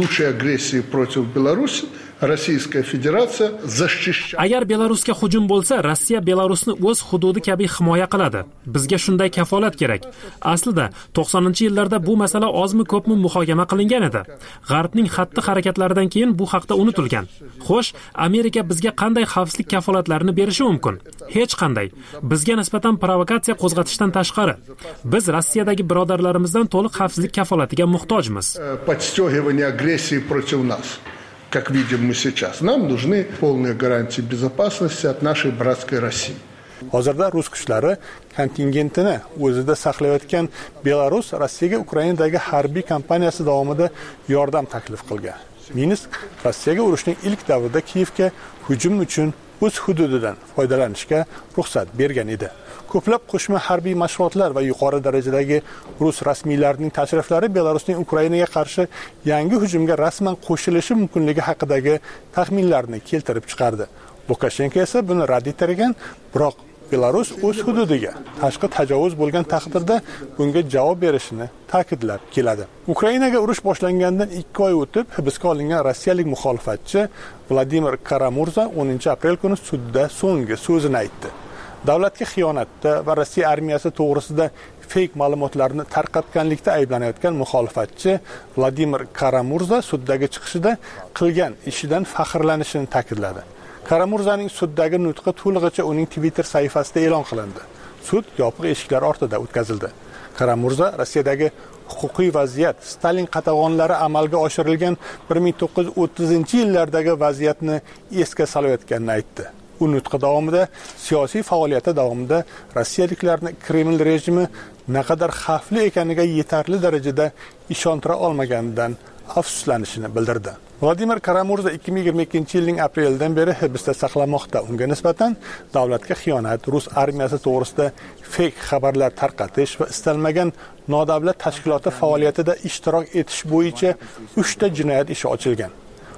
Российская Федерация защищает. Agar Belarusga hujum bo'lsa, Rossiya Belarusni o'z hududi kabi himoya qiladi. Bizga shunday kafolat kerak. Aslida to'qsoninchi yillarda bu masala ozmi ko'pmi muhokama qilingan edi. G'arbning xatti-harakatlaridan keyin bu haqda unutilgan. Xo'sh, Amerika bizga qanday xavfsizlik kafolatlarini berishi mumkin? Hech qanday. Bizga nisbatan provokatsiya qo'zg'atishdan tashqari, biz Rossiyadagi birodarlarimizdan to'liq xavfsizlik kafolatiga muhtojmiz. Подстегивание агрессии против нас. Как видим мы сейчас, нам нужны полные гарантии безопасности от нашей братской России. Hozirda rus kuchlari kontingentini o'zida saqlayotgan Belarus Rossiyaga Ukrainadagi harbiy kampaniyasi davomida yordam taklif qilgan. Minsk Rossiyaga urushning ilk davrida Kiyevga hujum uchun o'z hududidan foydalanishga ruxsat bergan edi. Ko'plab qo'shma harbiy mashg'ulotlar va yuqori darajadagi rus rasmiylarining tashriflari Belarusning Ukrainaga qarshi yangi hujumga rasman qo'shilishi mumkinligi haqidagi taxminlarni keltirib chiqardi. Lukashenko esa buni rad etgan, biroq Belarus o'z hududiga tashqi tajovuz bo'lgan taqdirda bunga javob berishini ta'kidlab keladi. Ukrainaga urush boshlangandan ikki oy o'tib hibsga olingan rossiyalik muxolifatchi Vladimir Karamurza o'ninchi aprel kuni sudda so'nggi so'zini aytdi. Davlatga xiyonatda va Rossiya armiyasi to'g'risida fake ma'lumotlarni tarqatganlikda ayblanayotgan muxolifatchi Vladimir Karamurza suddagi chiqishida qilgan ishidan faxrlanishini ta'kidladi. Karamurzaning suddagi nutqi to'lig'icha uning Twitter sahifasida e'lon qilindi. Sud yopiq eshiklar ortida o'tkazildi. Karamurza Rossiyadagi huquqiy vaziyat, Stalin qatag'onlari amalga oshirilgan bir ming to'qqiz yuz o'ttizinchi yillardagi vaziyatni esga solayotganini aytdi. U nutqi davomida siyosiy faoliyati davomida rossiyaliklarni Kreml rejimi naqadar xavfli ekaniga yetarli darajada ishontira olmaganidan afsuslanishini bildirdi. Vladimir Karamurza ikki ming yigirma ikkinchi yilning aprelidan beri hibsda saqlanmoqda. Unga nisbatan davlatga xiyonat, rus armiyasi to'g'risida fake xabarlar tarqatish va istalmagan nodavlat tashkiloti faoliyatida ishtirok etish bo'yicha uchta jinoyat ishi ochilgan.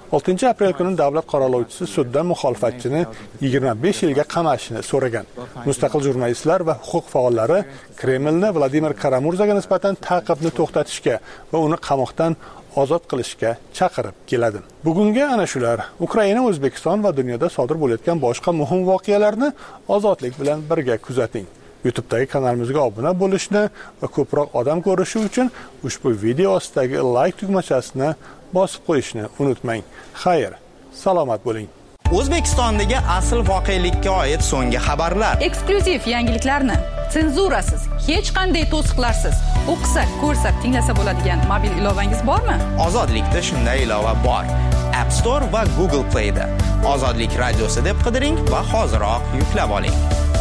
oltinchi aprel kuni davlat qorovulchisi sudda muxolifatchini yigirma besh yilga qamashini so'ragan. Mustaqil jurnalistlar va huquq faollari Kremlni Vladimir Karamurzaga nisbatan ta'qibni to'xtatishga va uni qamoqdan ozod qilishga chaqirib keladi. Bugunga ana shular. Ukraina, O'zbekiston va dunyoda sodir bo'layotgan boshqa muhim voqealarni ozodlik bilan birga kuzating. YouTube'dagi kanalimizga obuna bo'lishni va ko'proq odam ko'rishi uchun ushbu video ostidagi like tugmachasini bosib qo'yishni unutmang. Xayr, salomat bo'ling. O'zbekistondagi asl voqelikka oid so'nggi xabarlar, eksklyuziv yangiliklarni senzurasiz, hech qanday to'siqlarsiz o'qisa, ko'rsa, tinglasa bo'ladigan mobil ilovangiz bormi? Ozodlikda shunday ilova bor. App Store va Google Play da Ozodlik radiosi deb qidiring va hoziroq yuklab oling.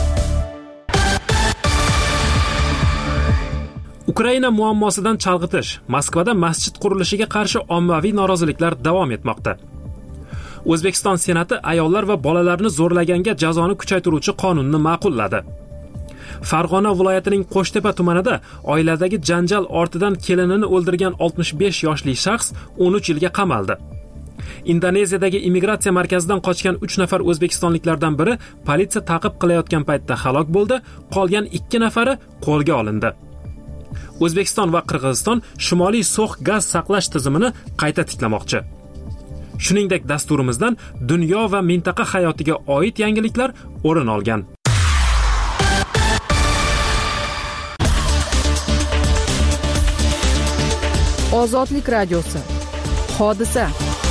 Ukraina muammosidan chalg'itish. Moskvada masjid qurilishiga qarshi ommaviy noroziliklar davom etmoqda. O'zbekiston Senati ayollar va bolalarni zo'rlaganga jazoni kuchaytiruvchi qonunni ma'qulladi. Farg'ona viloyatining Qo'shtepa tumanida oiladagi janjal ortidan kelinini o'ldirgan oltmish besh yoshli shaxs o'n uch yilga qamaldi. Indoneziyadagi immigratsiya markazidan qochgan uch nafar o'zbekistonliklardan biri politsiya ta'qib qilayotgan paytda halok bo'ldi, qolgan ikki nafari qo'lga olindi. O'zbekiston va Qirg'iziston Shimoliy so'x gaz saqlash tizimini qayta tiklamoqchi. Shuningdek, dasturimizdan dunyo va mintaqa hayotiga oid yangiliklar o'rin olgan. Ozodlik radiosi. Hodisa.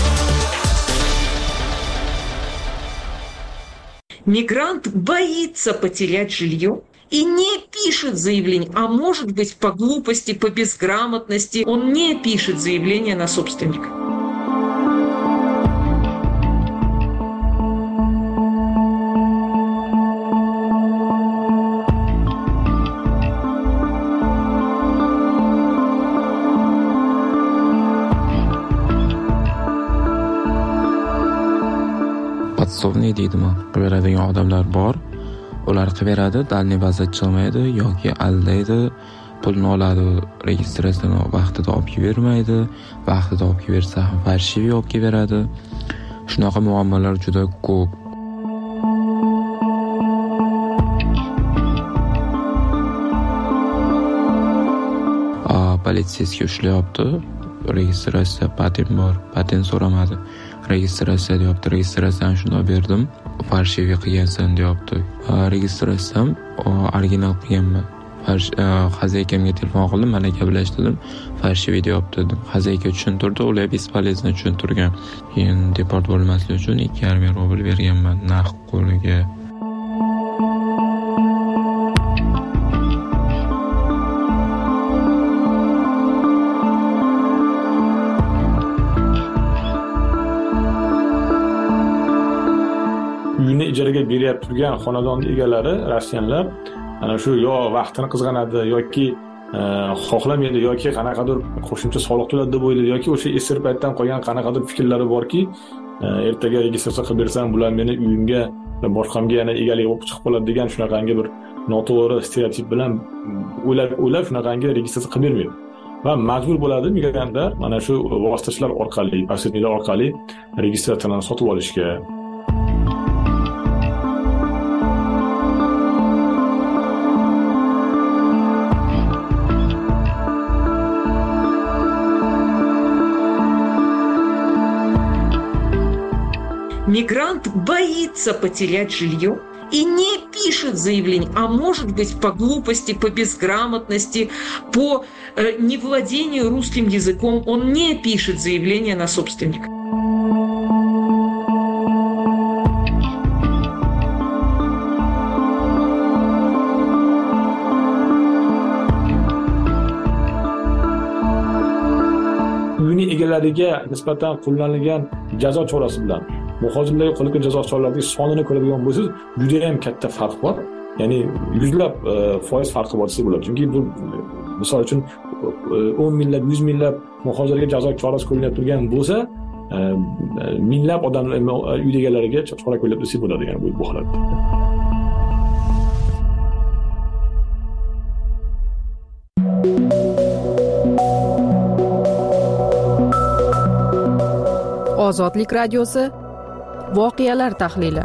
Мигрант боится потерять жилье и не пишет заявление, а может быть по глупости, по безграмотности, он не пишет заявление на собственника. Podsovniy deydimi? Beradigan odamlar bor. Ular qiveradi, dalniy vaziyat chiqmaydi yoki aldaydi, pulni oladi, registratsiyani vaqtida olib bermaydi, vaqtida olib bersa ham farshiviy olib beradi. Shunaqa muammolar juda ko'p. A politsiyasiga ushlayapti. Registratsiya patent bor, patent so'ramadi. Registratsiya deyapti, registratsiyani shunday berdim. Farshiviy qilgansan deyapti. Registratsiyam original qilganman. Xazaykamga telefon qildim, mana gaplashdim. Farshiviy deyapti dedim. Xazayka tushuntirdi, ular bespolezno tushuntirgan. Keyin deport bo'lmaslik uchun ikki yarim ming rubl berganman naqd qo'liga. Uyini ijaraga berib turgan xonadon egalari Rossiyalar ana shu yo vaqtini qizg'anadi yoki xohlamaydi yoki qanaqadir qo'shimcha soliq to'ladi deb o'ylaydi yoki o'sha esir paytdan qolgan qanaqadir fikrlari borki, ertaga registratsiya qilib bersam bular meni uyimga va boshqamga yana egalik bo'lib chiqib qoladi degan shunaqangi bir noto'g'ri stereotip bilan o'ylab o'ylab shunaqangi registratsiya qilib bermaydi. Va majbur bo'ladi migrantlar mana shu vositachilar orqali, posredniklar orqali registratsiyani sotib olishga. Мигрант боится потерять жилье и не пишет заявление, а может быть по глупости, по безграмотности, по э, невладению русским языком, он не пишет заявление на собственника. Uyini egalariga nisbatan qo'llanilgan jazo chorasi bilan muhojirlarga qo'llangan jazo choralarining sonini ko'radigan bo'lsangiz, juda ham katta farq bor. Ya'ni yuzlab foiz farqi bor desa bo'ladi. Chunki bu misol uchun o'n minglab, yuz minglab muhojirlarga jazo chorasi qo'llanib turgan bo'lsa, minglab odamlar uy egalariga chora qo'llanib desa bo'ladi, ya'ni bu holatda. Ozodlik radiosi voqealar tahlili.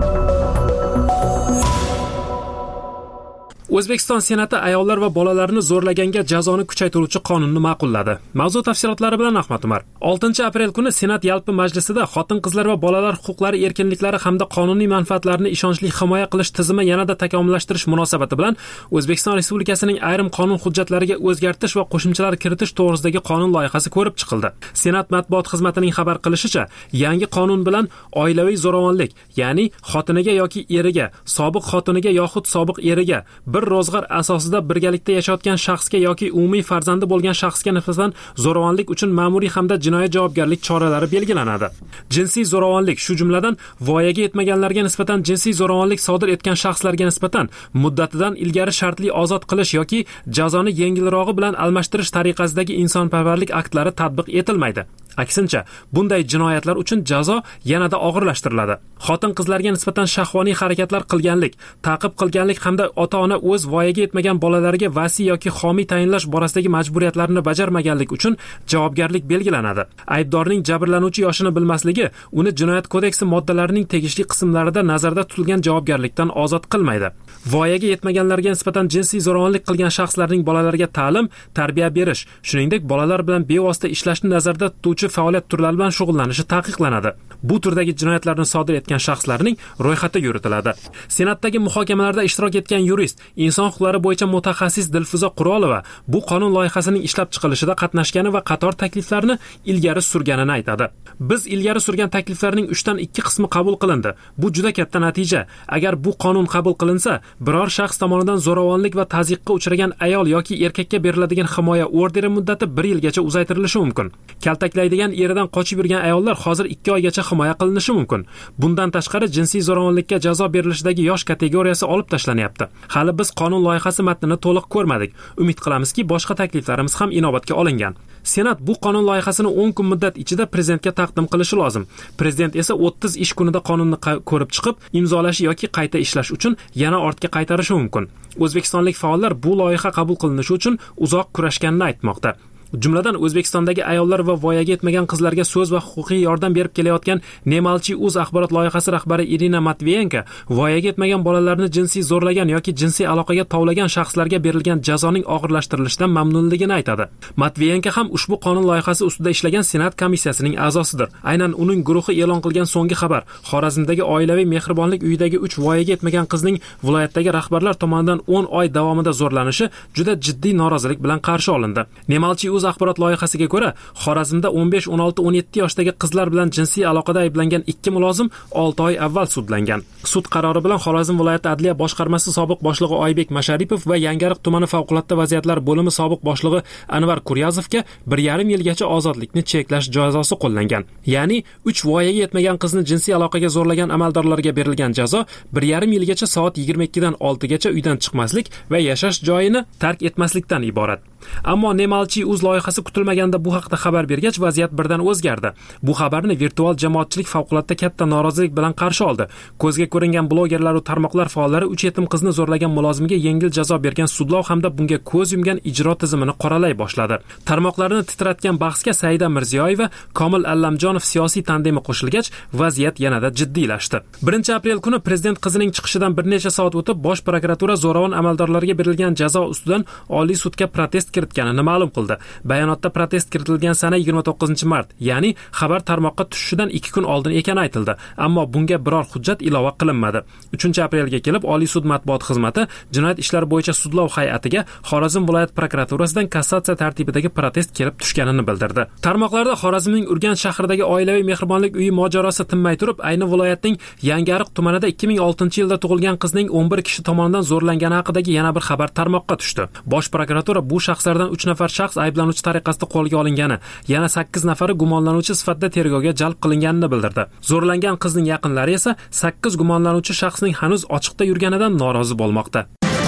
O'zbekiston Senati ayollar va bolalarni zo'rlaganga jazoni kuchaytiruvchi qonunni ma'qulladi. Mavzu tafsilotlari bilan Ahmad Umar. oltinchi aprel kuni Senat yalpi majlisida xotin-qizlar va bolalar huquqlari, erkinliklari hamda qonuniy manfaatlarini ishonchli himoya qilish tizimi yanada takomillashtirish munosabati bilan O'zbekiston Respublikasining ayrim qonun hujjatlariga o'zgartirish va qo'shimchalar kiritish to'g'risidagi qonun loyihasi ko'rib chiqildi. Senat matbuot xizmatining xabar qilishicha, yangi qonun bilan oilaviy zo'ravonlik, ya'ni xotiniga yoki eriga, sobiq xotiniga yoxud sobiq eriga bir ro'zg'or asosida birgalikda yashayotgan shaxsga yoki umumiy farzandi bo'lgan shaxsga nisbatan zo'ravonlik uchun ma'muriy hamda jinoiy javobgarlik choralari belgilanadi. Jinsiy zo'ravonlik, shu jumladan voyaga yetmaganlarga nisbatan jinsiy zo'ravonlik sodir etgan shaxslarga nisbatan muddatidan ilgari shartli ozod qilish yoki jazoni yengilrog'i bilan almashtirish tariqasidagi insonparvarlik aktlari tatbiq etilmaydi. Aksincha, bunday jinoyatlar uchun jazo yanada og'irlashtiriladi. Xotin-qizlarga nisbatan shahvoniy harakatlar qilganlik, ta'qib qilganlik hamda ota-ona o'z voyaga yetmagan bolalariga vasiy yoki homiy tayinlash borasidagi majburiyatlarini bajarmaganlik uchun javobgarlik belgilanadi. Aybdorning jabrlanuvchi yoshini bilmasligi uni Jinoyat kodeksi moddalarining tegishli qismlarida nazarda tutilgan javobgarlikdan ozod qilmaydi. Voyaga yetmaganlarga nisbatan jinsiy zo'ravonlik qilgan shaxslarning bolalarga ta'lim, tarbiya berish, shuningdek bolalar bilan bevosita ishlashni nazarda tutuvchi faoliyat turlari bilan shug'ullanishi taqiqlanadi. Bu turdagi jinoyatlarni sodir etgan shaxslarning ro'yxati yuritiladi. Senatdagi muhokamalarda ishtirok etgan yurist, inson huquqlari bo'yicha mutaxassis Dilfuza Qurolova bu qonun loyihasining ishlab chiqilishida qatnashgani va qator takliflarni ilgari surganini aytadi. Biz ilgari surgan takliflarning uchdan ikki qismi qabul qilindi. Bu juda katta natija. Agar bu qonun qabul qilinsa, biror shaxs tomonidan zo'ravonlik va tazyiqqa uchragan ayol yoki erkakka beriladigan himoya orderi muddati bir yilgacha uzaytirilishi mumkin. Kaltaklaydigan eridan qochib yurgan ayollar hozir ikki oygacha himoya qilinishi mumkin. Bundan tashqari jinsiy zo'ravonlikka jazo berilishidagi yosh kategoriyasi olib tashlanyapti. Hali biz qonun loyihasi matnini to'liq ko'rmadik. Umid qilamizki, boshqa takliflarimiz ham inobatga olingan. Senat bu qonun loyihasini o'n kun muddat ichida prezidentga taqdim qilishi lozim. Prezident esa o'ttiz ish kunida qonunni ko'rib chiqib, imzolashi yoki qayta ishlash uchun yana ortga qaytarishi mumkin. O'zbekistonlik faollar bu loyiha qabul qilinishi uchun uzoq kurashganini aytmoqda. Jumladan O'zbekistondagi ayollar va voyaga yetmagan qizlarga so'z va huquqiy yordam berib kelayotgan Nemalchi uz axborot loyihasi rahbari Irina Matviyenko voyaga yetmagan bolalarni jinsiy zo'rlagan yoki jinsiy aloqaga tovlagan shaxslarga berilgan jazoning og'irlashtirilishidan mamnunligini aytadi. Matviyenko ham ushbu qonun loyihasi ustida ishlagan Senat komissiyasining a'zosidir. Aynan uning guruhi e'lon qilgan so'nggi xabar, Xorazmdagi oilaviy mehribonlik uyidagi uch voyaga yetmagan qizning viloyatdagi rahbarlar tomonidan o'n oy davomida zo'rlanishi juda jiddiy norozilik bilan qarshi olindi. Nemalchi axborot loyihasiga ko'ra, Xorazmda o'n besh, o'n olti, o'n yetti yoshdagi qizlar bilan jinsiy aloqada ayblangan ikki mulozim olti oy avval sudlangan. Sud qarori bilan Xorazm viloyati adliya boshqarmasi sobiq boshlig'i Oybek Masharipov va Yangiariq tumani favqulodda vaziyatlar bo'limi sobiq boshlig'i Anvar Kuryazovga bir yarim yilgacha ozodlikni cheklash jazosi qo'llangan. Ya'ni uch voyaga yetmagan qizni jinsiy aloqaga zo'rlagan amaldorlarga berilgan jazo bir yarim yilgacha soat yigirma ikkidan oltigacha uydan chiqmaslik va yashash joyini tark etmaslikdan iborat. Ammo Nemalchi uz loyihasi kutilmaganda bu haqda xabar bergach, vaziyat birdan o'zgardi. Bu xabarni virtual jamoatchilik favqulodda katta norozilik bilan qarshi oldi. Ko'zga ko'ringan blogerlar va tarmoqlar faollari uch yetim qizni zo'rlagan mulozimga yengil jazo bergan sudlov hamda bunga ko'z yumgan ijro tizimini qoralay boshladi. Tarmoqlarni titratgan bahsga Saida Mirziyoyeva, Komil Allamjonov siyosiy tandemi qo'shilgach, vaziyat yanada jiddiylashdi. birinchi aprel kuni prezident qizining chiqishidan bir necha soat o'tib, Bosh prokuratura zo'ravon amaldorlarga berilgan jazo ustidan Oliy sudga protest kiritganini ma'lum qildi. Bayonotda protest kiritilgan sana yigirma to'qqizinchi mart, ya'ni xabar tarmoqqa tushishidan ikki kun oldin ekani aytildi. Ammo bunga biror hujjat ilova qilinmadi. uchinchi aprelga kelib Oliy sud matbuot xizmati jinoyat ishlari bo'yicha sudlov hay'atiga Xorazm viloyat prokuraturasidan kassatsiya tartibidagi protest kelib tushganini bildirdi. Tarmoqlarda Xorazmning Urganch shahridagi oilaviy mehribonlik uyi mojarosi tinmay turib, ayni viloyatning Yangiariq tumanida ikki ming oltinchi yilda tug'ilgan qizning o'n bir kishi tomonidan zo'rlangani haqidagi yana bir xabar tarmoqqa tushdi. Bosh prokuratura bu shaxslardan uch nafar shaxs ayblanuvchi tariqasida qo'lga olingani, yana sakkiz nafari gumonlanuvchi sifatida tergovga jalb qilinganini bildirdi. Zo'rlangan qizning yaqinlari esa sakkiz gumonlanuvchi shaxsning hanuz ochiqda yurganidan norozi bo'lmoqda.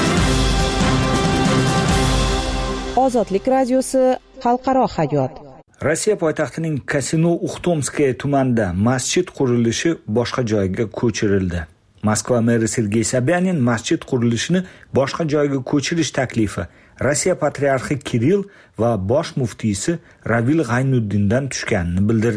Ozodlik radiosi xalqaro hayot. Rossiya poytaxtining Kasino-Uxtomskiy tumanida masjid qurilishi boshqa joyga ko'chirildi. Moskva meri Sergey Sobyanin masjid qurilishini boshqa joyga ko'chirish taklifi Rossiya patriarxi Kirill va bosh muftiysi Ravil G'aynuddindan tushganini bildirdi.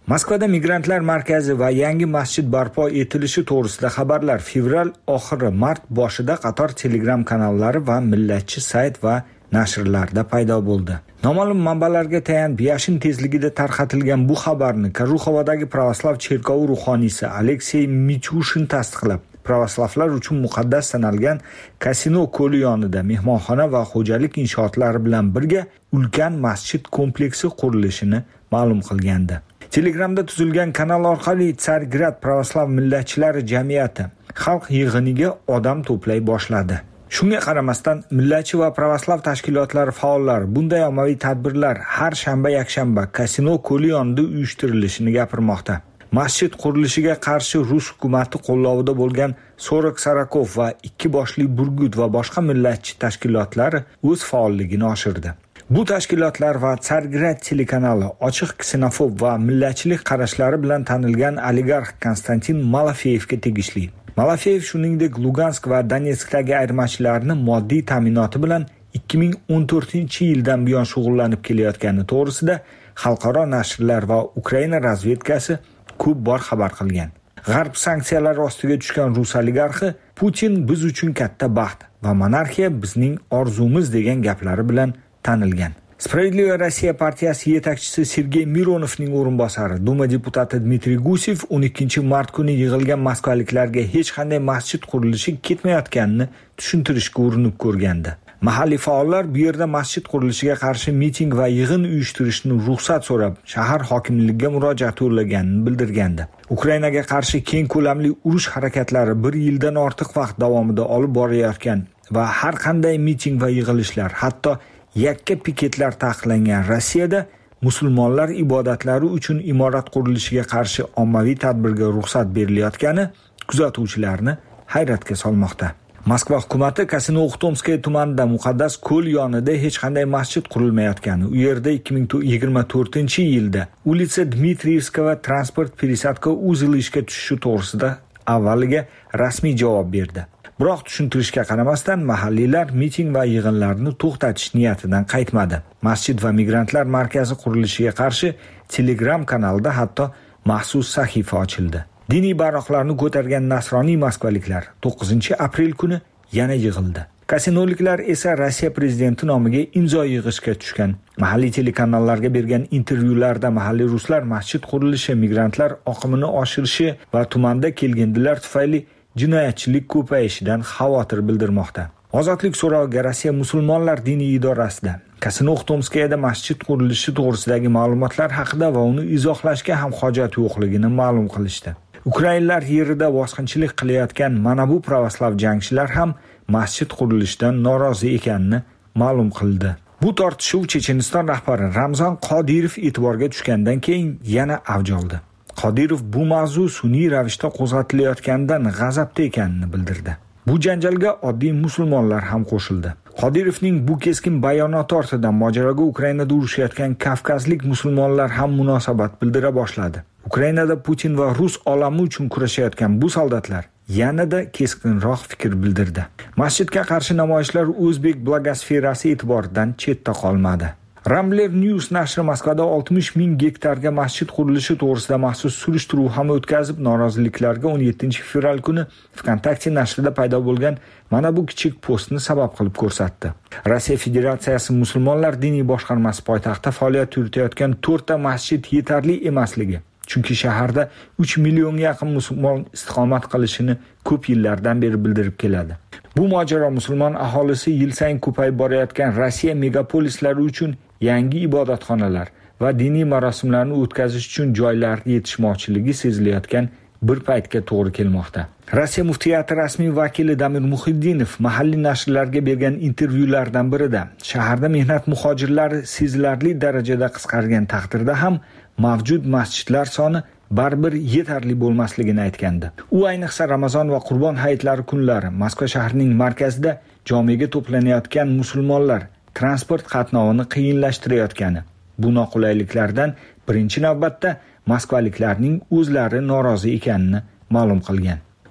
Moskvada migrantlar markazi va yangi masjid barpo etilishi to'g'risida xabarlar fevral oxiri mart boshida qator Telegram kanallari va millatchi sayt va nashrlarda paydo bo'ldi. Noma'lum manbalarga tayanib yashin tezligida tarqatilgan bu xabarni Karuxovodagi pravoslav cherkovi ruhoniysi Aleksey Michushin tasdiqlab, pravoslavlar uchun muqaddas sanalgan kasino ko'li yonida mehmonxona va xo'jalik inshootlari bilan birga ulkan masjid kompleksi qurilishini ma'lum qilgandi. Telegramda tuzilgan kanal orqali Tsargrad pravoslav millatchilari jamiyati xalq yig'iniga odam to'play boshladi. Shunga qaramasdan millatchi va pravoslav tashkilotlari faollari bunday ommaviy tadbirlar har shanba yakshanba kasino ko'li yonida uyushtirilishini gapirmoqda. Masjid qurilishiga qarshi Rus hukumati qo'llovida bo'lgan Sorok Sarakov va ikki boshli Burgut va boshqa millatchi tashkilotlari o'z faolligini oshirdi. Bu tashkilotlar va Tsargrad telekanali ochiq ksenofob va millatchilik qarashlari bilan tanilgan oligarx Konstantin Malafeyevga tegishli. Malafeyev shuningdek Lugansk va Donetskdagi ayirmachilarni moddiy ta'minoti bilan ikki ming o'n to'rtinchi yildan buyon shug'ullanib kelayotgani to'g'risida xalqaro nashrlar va Ukraina razvedkasi ko'p bor xabar qilgan. G'arb sanksiyalar ostiga tushgan Rus oligarxi Putin biz uchun katta baxt va monarxiya bizning orzumiz degan gaplari bilan tanilgan. Справедливая Россия partiyasi yetakchisi Sergey Mironovning o'rinbosari Duma deputati Dmitriy Gusev o'n ikkinchi mart kuni yig'ilgan moskvaliklarga hech qanday masjid qurilishi ketmayotganini tushuntirishga urinib ko'rgandi. Mahalliy faollar bu yerda masjid qurilishiga qarshi miting va yig'in uyushtirishni ruxsat so'rab shahar hokimligiga murojaat yo'llaganini bildirgandi. Ukrainaga qarshi keng ko'lamli urush harakatlari bir yildan ortiq vaqt davomida olib borilayotgan va har qanday miting va yig'ilishlar, hatto yakka piketlar taqiqlangan Rossiyada musulmonlar ibodatlari uchun imorat qurilishiga qarshi ommaviy tadbirga ruxsat berilayotgani kuzatuvchilarni hayratga solmoqda. Moskva hukumati Kasino Uxtomskiy tumanida muqaddas ko'l yonida hech qanday masjid qurilmayotgani, u yerda ikki ming yigirma to'rtinchi yilda ulitsa Dmitriyevska va transport пересадка uzili ishga tushishi to'g'risida avvaliga rasmiy javob berdi. Biroq tushuntirishga qaramasdan mahalliylar miting va yig'inlarni to'xtatish niyatidan qaytmadi. Masjid va migrantlar markazi qurilishiga qarshi Telegram kanalida hatto maxsus sahifa ochildi. Diniy bayroqlarni ko'targan nasroniy moskvaliklar to'qqizinchi aprel kuni yana yig'ildi. Kasinoliklar esa Rossiya prezidenti nomiga imzo yig'ishga tushgan. Mahalliy telekanallarga bergan intervyularda mahalliy ruslar masjid qurilishi, migrantlar oqimini oshirishi va tumanda kelgindilar tufayli jinoyatchilik ko'payishidan xavotir bildirmoqda. Ozodlik so'roviga Rossiya musulmonlar diniy idorasida Kasino Uxtomskiyada masjid qurilishi to'g'risidagi ma'lumotlar haqida va uni izohlashga ham hojat yo'qligini ma'lum qilishdi. Ukrainlar yerida bosqinchilik qilayotgan mana bu pravoslav jangchilar ham masjid qurilishidan norozi ekanini ma'lum qildi. Bu tortishuv Checheniston rahbari Ramzan Qodirov e'tiborga tushgandan keyin yana avj oldi. Qodirov bu mavzu sun'iy ravishda qo'zg'atilayotganidan g'azabda ekanini bildirdi. Bu janjalga oddiy musulmonlar ham qo'shildi. Qodirovning bu keskin bayonoti ortidan mojaroga Ukrainada urushayotgan kavkazlik musulmonlar ham munosabat bildira boshladi. Ukrainada Putin va rus olami uchun kurashayotgan bu soldatlar yanada keskinroq fikr bildirdi. Masjidga qarshi namoyishlar o'zbek blogosferasi e'tiboridan chetda qolmadi. Rambler News nashri Moskvada oltmish ming gektarga masjid qurilishi to'g'risida maxsus surishtiruv ham o'tkazib, noroziliklarga o'n yettinchi fevral kuni VKontakte nashrida paydo bo'lgan mana bu kichik postni sabab qilib ko'rsatdi. Rossiya Federatsiyasi musulmonlar diniy boshqarmasi poytaxtda faoliyat yuritayotgan to'rtta masjid yetarli emasligi, chunki shaharda uch millionga yaqin musulmon istiqomat qilishini ko'p yillardan beri bildirib keladi. Bu mojaro musulmon aholisi yil sayin ko'payib borayotgan Rossiya megapolislari uchun yangi ibodatxonalar va diniy marosimlarni o'tkazish uchun joylar yetishmovchiligi sezilayotgan bir paytga to'g'ri kelmoqda. Rossiya muftiyati rasmiy vakili Damir Muhiddinov mahalliy nashrlarga bergan intervyulardan birida shaharda mehnat muhojirlari sezilarli darajada qisqargan taqdirda ham mavjud masjidlar soni baribir yetarli bo'lmasligini aytgandi. U ayniqsa Ramazon va Qurbon hayitlari kunlari Moskva shahrining markazida jomega to'planayotgan musulmonlar transport qatnovini qiyinlashtirayotgani, bu noqulayliklardan birinchi navbatda moskvaliklarning o'zlari norozi ekanini ma'lum qilgan.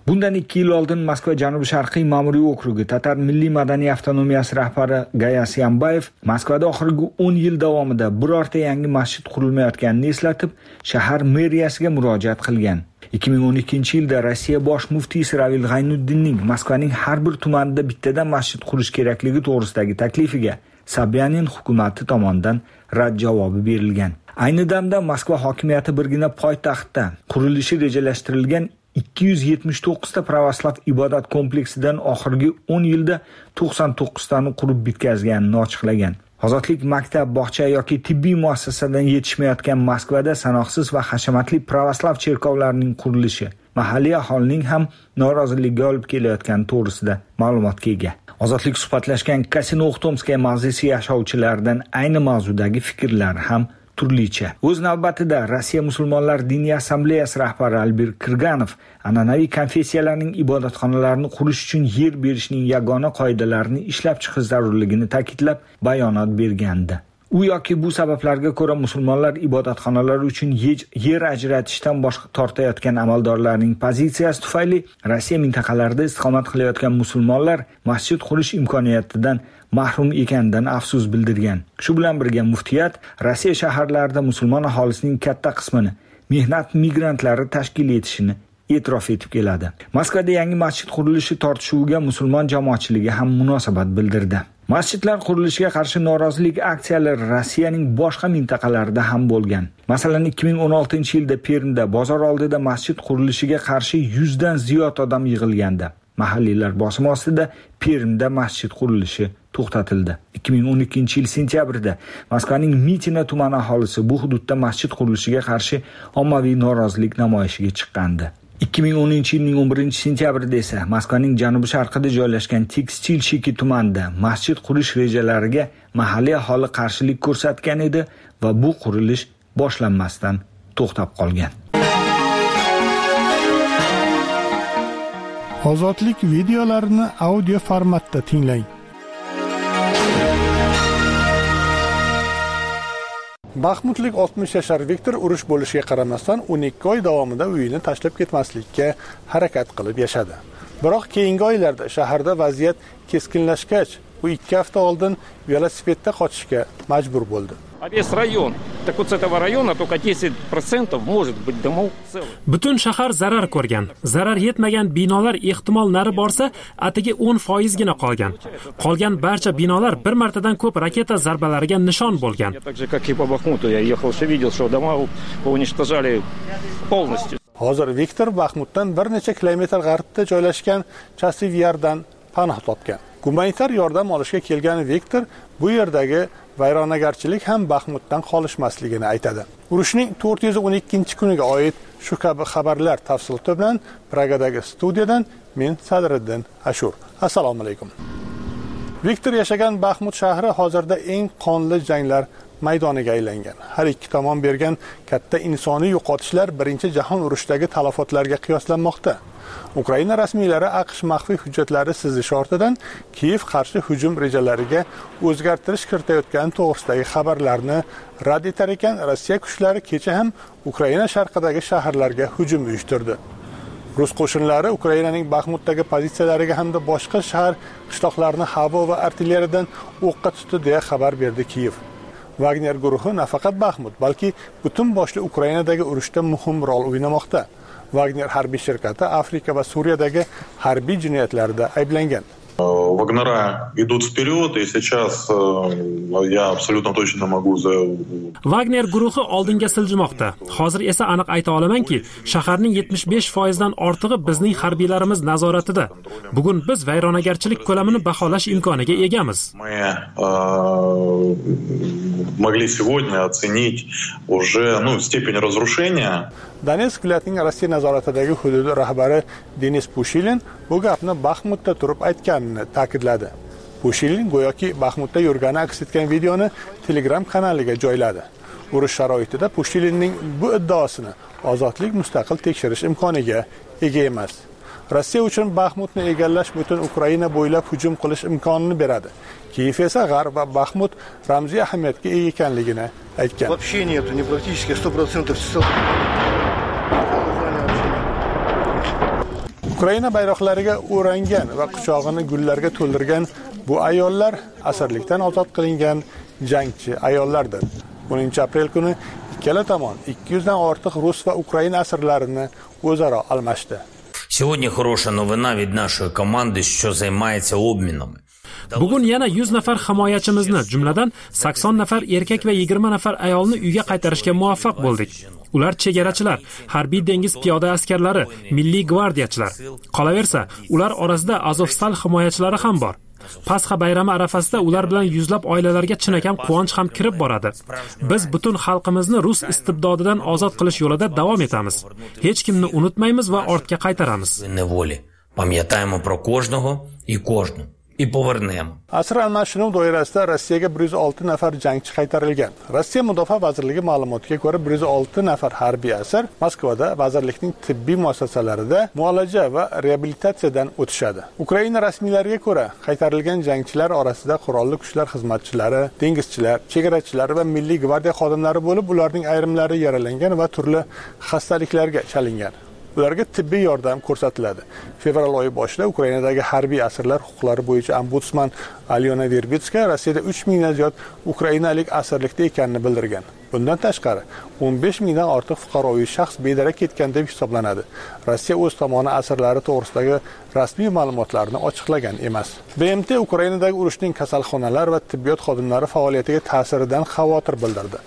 Bundan ikki yil oldin Moskva Janubi Sharqiy ma'muriy okrugi Tatar milliy madaniy avtonomiyasi rahbari Gayas Yanbayev Moskvada oxirgi o'n yil davomida birorta yangi masjid qurilmayotganini eslatib, shahar meriyasiga murojaat qilgan. ikki ming o'n ikkinchi yilda Rossiya bosh muftiysi Ravil G'aynuddinning Moskvaning har bir tumanida bittadan masjid qurish kerakligi to'g'risidagi taklifiga Sobyanin hukumati tomonidan rad javobi berilgan. Ayni damda Moskva hokimiyati birgina poytaxtda qurilishi rejalashtirilgan ikki yuz yetmish to'qqiz ta pravoslav ibodat kompleksidan oxirgi o'n yilda to'qson to'qqiz tani qurib bitkazganini ochiqlagan. Ozodlik maktab, bog'cha yoki tibbiy muassasadan yetishmayotgan Moskvada sanoqsiz va hashamatli pravoslav cherkovlarining qurilishi mahalliy aholining ham noroziligiga olib kelayotgani to'g'risida ma'lumotga ega. Ozodlik suhbatlashgan Kasino Uxtomskaya mavzesi yashovchilaridan ayni mavzudagi fikrlar ham turlicha. O'z navbatida Rossiya musulmonlar diniy assambleyasi rahbari Albert Kirganov an'anaviy konfessiyalarning ibodatxonalarini qurish uchun yer berishning yagona qoidalarini ishlab chiqish zarurligini ta'kidlab bayonot bergandi. U yoki bu sabablarga ko'ra musulmonlar ibodatxonalari uchun yer ajratishdan boshqa tortayotgan amaldorlarning pozitsiyasi tufayli Rossiya mintaqalarida istiqomat qilayotgan musulmonlar masjid qurish imkoniyatidan mahrum ekanidan afsus bildirgan. Shu bilan birga muftiyat Rossiya shaharlarida musulmon aholisining katta qismini mehnat migrantlari tashkil etishini e'tirof etib keladi. Moskvada yangi masjid qurilishi tortishuviga musulmon jamoatchiligi ham munosabat bildirdi. Masjidlar qurilishiga qarshi norozilik aksiyalari Rossiyaning boshqa mintaqalarida ham bo'lgan. Masalan, ikki ming o'n oltinchi yilda Permda bozor oldida masjid qurilishiga qarshi yuz dan ziyod odam yig'ilgandi. Mahalliylar bosim ostida Permda masjid qurilishi to'xtatildi. ikki ming o'n ikkinchi yil sentyabrida Moskvaning Mitina tumani aholisi bu hududda masjid qurilishiga qarshi ommaviy norozilik namoyishiga chiqqandi. ikki ming o'ninchi yilning o'n birinchi sentyabrida esa Moskvaning janubi sharqida joylashgan Tekstilshiki tumanida masjid qurish rejalariga mahalliy aholi qarshilik ko'rsatgan edi va bu qurilish boshlanmasdan to'xtab qolgan. Ozodlik videolarini audio formatda tinglang. Baxmutlik oltmish yashar Viktor urush bo'lishiga qaramasdan o'n ikki oy davomida uyini tashlab ketmaslikka harakat qilib yashadi. Biroq keyingi oylarda shaharda vaziyat keskinlashgach, u ikki hafta oldin velosipedda qochishga majbur bo'ldi. Весь район. Так вот с этого района только десять процентов может быть домов целых. Butun shahar zarar ko'rgan. Zarar yetmagan binolar ehtimol nari borsa, atigi o'n foiz gina qolgan. Qolgan barcha binolar bir martadan ko'p raketa zarbalariga nishon bo'lgan. Так же как и по Бахмуту, я ехал, все видел, что дома уничтожали полностью. Hozir Viktor Baxmutdan bir necha kilometr g'arbda joylashgan Chasivyardan panoh topgan. Gumanitar yordam olishga kelgan Viktor bu yerdagi vayronagarchilik ham Baxmutdan qolishmasligini aytadi. Urushning to'rt yuz o'n ikkinchi kuniga oid shu kabi xabarlar tafsiloti bilan Pragadagi studiyadan men Sadriddin Ashur. Assalomu alaykum. Viktor yashagan Baxmut shahri hozirda eng qonli janglar maydoniga aylangan. Har ikki tomon bergan katta insoniy yo'qotishlar birinchi jahon urushidagi talafotlarga qiyoslanmoqda. Ukraina rasmiylari AQSh maxfiy hujjatlari sizish ortidan Kiyev qarshi hujum rejalariga o'zgartirish kiritayotgani to'g'risidagi xabarlarni rad etar ekan, Rossiya kuchlari kecha ham Ukraina sharqidagi shaharlarga hujum uyushtirdi. Rus qo'shinlari Ukrainaning Baxmutdagi pozitsiyalariga hamda boshqa shahar qishloqlarini havo va artilleriyadan o'qqa tutdi deya xabar berdi Kiyev. Wagner guruhi nafaqat Baxmut, balki butun boshli Ukrainadagi urushda muhim rol o'ynamoqda. Wagner harbiy shirkati Afrika va Suriyadagi harbiy jinoyatlarda ayblangan. Вагнера идут вперед, и сейчас я абсолютно точно могу за... Wagner guruhi oldinga siljimoqda. Hozir esa aniq ayta olamanki, shaharning yetmish besh foiz dan ortig'i bizning harbiylarimiz nazoratida. Bugun biz vayronagarchilik ko'lamini baholash imkoniga egamiz. Мы могли сегодня оценить уже, ну, степень разрушения. Donetsk viloyatining Rossiya nazoratidagi hududi rahbari Denis Pushilin bu gapni Baxmutda turib aytganini ta'kidladi. Pushilin go'yoki Baxmutda yurgani aks etgan videoni Telegram kanaliga joyladi. Urush sharoitida Pushilinning bu iddaosini ozodlik mustaqil tekshirish imkoniga ega emas. Rossiya uchun Baxmutni egallash butun Ukraina bo'ylab hujum qilish imkonini beradi. Kiyev esa G'arb va Baxmut ramziy ahamiyatga ega ekanligini aytgan. Вообще нет, не практически сто процентов часов. Ukraina bayroqlariga o'rangan va quchog'ini gullarga to'ldirgan bu ayollar asirlikdan ozod qilingan jangchi ayollardir. o'ninchi aprel kuni ikkala tomon ikki yuz dan ortiq rus va Ukraina asirlarini o'zaro almashdi. Сьогодні хороша новина від нашої команди, що займається обмінами. Bugun yana yuz nafar himoyachimizni, jumladan sakson nafar erkak va yigirma nafar ayolni uyga qaytarishga muvaffaq bo'ldik. Ular chegarachilar, harbiy dengiz piyoda askarlari, milliy gvardiyachilar. Qolaversa, ular orasida Azovstal himoyachilari ham bor. Pasxa bayrami arafasida ular bilan yuzlab oilalarga chinakam quvonch ham kirib boradi. Biz butun xalqimizni rus istibdodidan ozod qilish yo'lida davom etamiz. Hech kimni unutmaymiz va ortga qaytaramiz. Pam'yataymo pro kожного і кожну. И повернем. Asr almashinuv doirasida Rossiyaga bir yuz olti nafar jangchi qaytarilgan. Rossiya Mudofaa vazirligi ma'lumotiga ko'ra bir yuz olti nafar harbiy asir Moskvada vazirlikning tibbiy muassasalarida muolaja va reabilitatsiyadan o'tishadi. Ukraina rasmiylariga ko'ra, qaytarilgan jangchilar orasida qurolli kuchlar xizmatchilari, dengizchilar, chegarachilar va milliy gvardiya xodimlari bo'lib, ularning ayrimlari yaralangan va turli xastaliklarga chalingan. Ularga tibbiy yordam ko'rsatiladi. Fevral oyi boshida Ukrainadagi harbiy asirlar huquqlari bo'yicha ombudsman Alyona Verbitska Rossiyada uch mingdan ziyod ukrainalik asirlikda ekanini bildirgan. Bundan tashqari, o'n besh mingdan ortiq fuqaroviy shaxs bedarak ketgan deb hisoblanadi. Rossiya o'z tomoni asirlari to'g'risidagi rasmiy ma'lumotlarni ochiqlagan emas. B M T Ukrainadagi urushning kasalxonalar va tibbiyot xodimlari faoliyatiga ta'siridan xavotir bildirdi.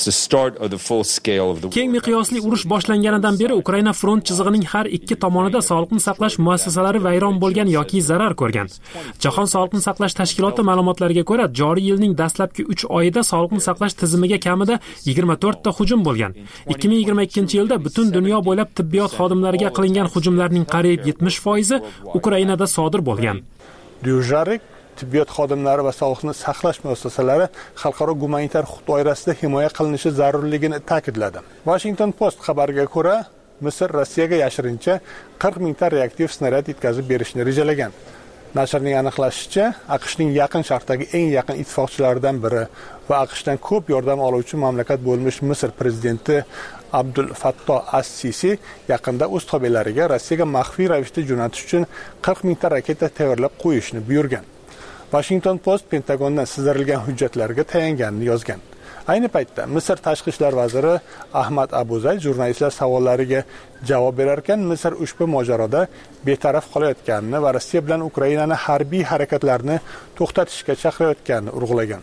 Keng miqyosli urush boshlanganidan beri Ukraina front chizig'ining har ikki tomonida sog'liqni saqlash muassasalari vayron bo'lgan yoki zarar ko'rgan. Jahon sog'liqni saqlash tashkiloti ma'lumotlariga ko'ra, joriy yilning dastlabki uch oyida sog'liqni saqlash tizimiga kamida yigirma to'rtta hujum bo'lgan. ikki ming yigirma ikkinchi yilda butun dunyo bo'ylab tibbiyot xodimlariga qilingan hujumlarning qariyb yetmish foizi Ukrainada sodir bo'lgan. Dyujarik tibbiyot xodimlari va sog'liqni saqlash muassasalari xalqaro gumanitar huquq doirasida himoya qilinishi zarurligini ta'kidladi. Washington Post xabariga ko'ra, Misr Rossiyaga yashirincha qirq mingta reaktiv snaryad yetkazib berishni rejalagan. Nashrning aniqlashicha, AQShning yaqin Sharqdagi eng yaqin ittifoqchilaridan biri va AQShdan ko'p yordam oluvchi mamlakat bo'lmish Misr prezidenti Abdul Fattoh as-Sisi yaqinda o'z tobelariga Rossiyaga maxfiy ravishda jo'natish uchun qirq mingta raketa tayyorlab qo'yishni buyurgan. Washington Post Pentagondan sizdirilgan hujjatlarga tayanganini yozgan. Ayni paytda Misr tashqi ishlar vaziri Ahmad Abuzay jurnalistlar savollariga javob berarkan, Misr ushbu mojaroda betaraf qolayotganini va Rossiya bilan Ukrainani harbiy harakatlarni to'xtatishga chaqirayotganini urg'ulagan.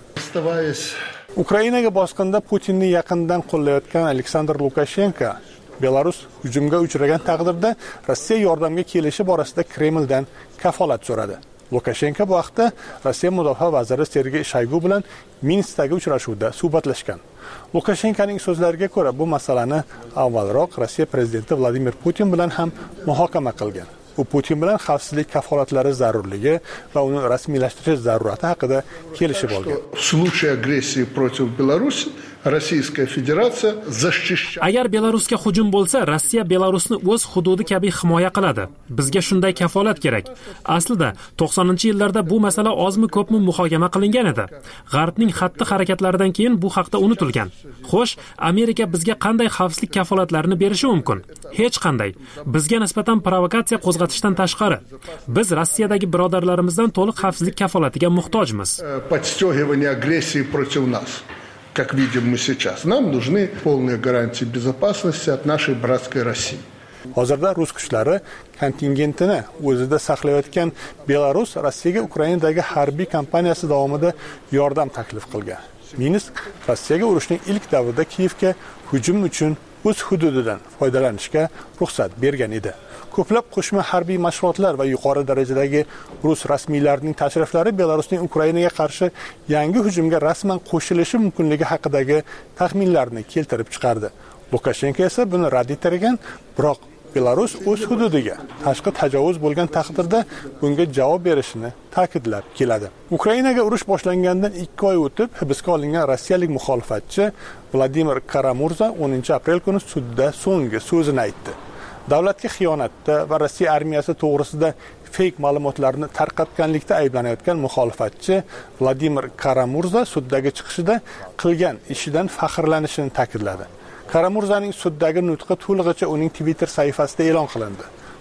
Ukrainaga bosqinda Putinni yaqindan qo'llayotgan Aleksandr Lukashenko Belarus hujumga uchragan taqdirda Rossiya yordamga kelishi borasida Kremldan kafolat so'radi. Lukashenko bu vaqtda Rossiya mudofaa vaziri Sergey Shoygu bilan Minskdagi uchrashuvda suhbatlashgan. Lukashenkoning so'zlariga ko'ra, bu masalani avvalroq Rossiya prezidenti Vladimir Putin bilan ham muhokama qilgan. U Putin bilan xavfsizlik kafolatlari zarurligi va uni rasmiylashtirish zarurati haqida kelishib olgan. В случае агрессии против Беларуси Российская Федерация защищает. Agar Belarusga hujum bo'lsa, Rossiya Belarusni o'z hududi kabi himoya qiladi. Bizga shunday kafolat kerak. Aslida to'qsoninchi yillarda bu masala ozmi ko'pmi muhokama qilingan edi. G'arbning xatti harakatlaridan keyin bu haqda unutilgan. Xo'sh, Amerika bizga qanday xavfsizlik kafolatlarini berishi mumkin? Hech qanday. Bizga nisbatan provokatsiya qo'zg'atishdan tashqari, biz Rossiyadagi birodarlarimizdan to'liq xavfsizlik kafolatiga muhtojmiz. Подстегивание агрессии против нас. Как видим мы сейчас, нам нужны полные гарантии безопасности от нашей братской России. Hozirda rus kuchlari kontingentini o'zida saqlayotgan Belarus Rossiyaga Ukrainadagi harbiy kampaniyasi davomida yordam taklif qilgan. Minsk Rossiyaga urushning ilk davrida Kiyevga hujum uchun o'z hududidan foydalanishga ruxsat bergan edi. Ko'plab qo'shma harbiy mashg'ulotlar va yuqori darajadagi rus rasmiylarining tashriflari Belarusning Ukrainaga qarshi yangi hujumga rasman qo'shilishi mumkinligi haqidagi taxminlarni keltirib chiqardi. Lukashenko esa buni rad etgan, biroq Belarus o'z hududiga tashqi tajovuz bo'lgan taqdirda bunga javob berishini ta'kidlab keladi. Ukrainaga urush boshlangandan ikki oy o'tib hibsga olingan rossiyalik muxolifatchi Vladimir Karamurza o'ninchi aprel kuni sudda so'nggi so'zini aytdi. Davlatga xiyonatda va Rossiya armiyasi to'g'risida fake ma'lumotlarni tarqatganlikda ayblanayotgan muxolifatchi Vladimir Karamurza suddagi chiqishida qilgan ishidan faxrlanishini ta'kidladi. Karamurzaning suddagi nutqi to'lig'icha uning Twitter sahifasida e'lon qilindi.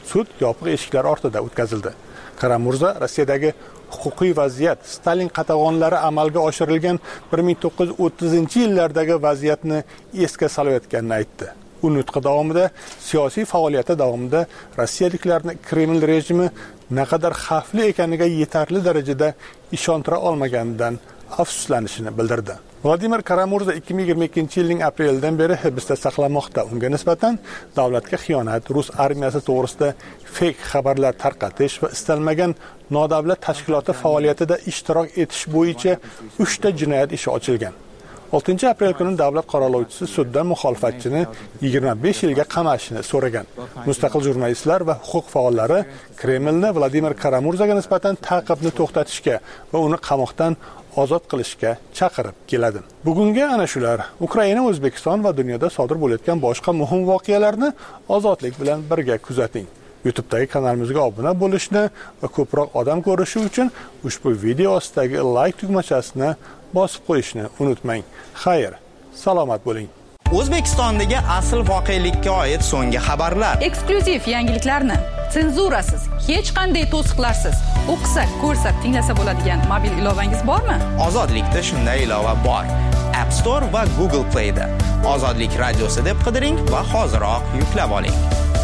Sud yopiq eshiklar ortida o'tkazildi. Qaramurza Rossiyadagi huquqiy vaziyat, Stalin qatag'onlari amalga oshirilgan bir ming to'qqiz yuz o'ttizinchi yillardagi vaziyatni esga solayotganini aytdi. U nutqi davomida siyosiy faoliyati davomida rossiyaliklarni Kreml rejimi naqadar xavfli ekaniga yetarli darajada ishontira olmaganidan afsuslanishini bildirdi. Vladimir Karamurza ikki ming yigirma ikkinchi yilning aprelidan beri hibsda saqlanmoqda. Unga nisbatan davlatga xiyonat, Rus armiyasi to'g'risida fake xabarlar tarqatish va istalmagan nodavlat tashkiloti faoliyatida ishtirok etish bo'yicha uchta jinoyat ishi ochilgan. oltinchi aprel kuni davlat qorovulchisi suddan muxolifatchini yigirma besh yilga qamashini so'ragan. Mustaqil jurnalistlar va huquq faollari Kremlni Vladimir Karamurzaga nisbatan ta'qibni to'xtatishga va uni qamoqdan ozod qilishga chaqirib keladi. Bugungi ana shular. Ukraina, O'zbekiston va dunyoda sodir bo'layotgan boshqa muhim voqealarni ozodlik bilan birga kuzating. YouTube'dagi kanalimizga obuna bo'lishni va ko'proq odam ko'rishi uchun ushbu video ostidagi like tugmachasini bosib qo'yishni unutmang. Xayr, salomat bo'ling. O'zbekistondagi asl voqelikka oid so'nggi xabarlar. Eksklyuziv yangiliklarni senzurasiz, hech qanday to'siqlarsiz o'qisak, ko'rsak, tinglasa bo'ladigan mobil ilovangiz bormi? Ozodlikda shunday ilova bor. App Store va Google Play'da Ozodlik radiosi deb qidiring va hoziroq yuklab oling.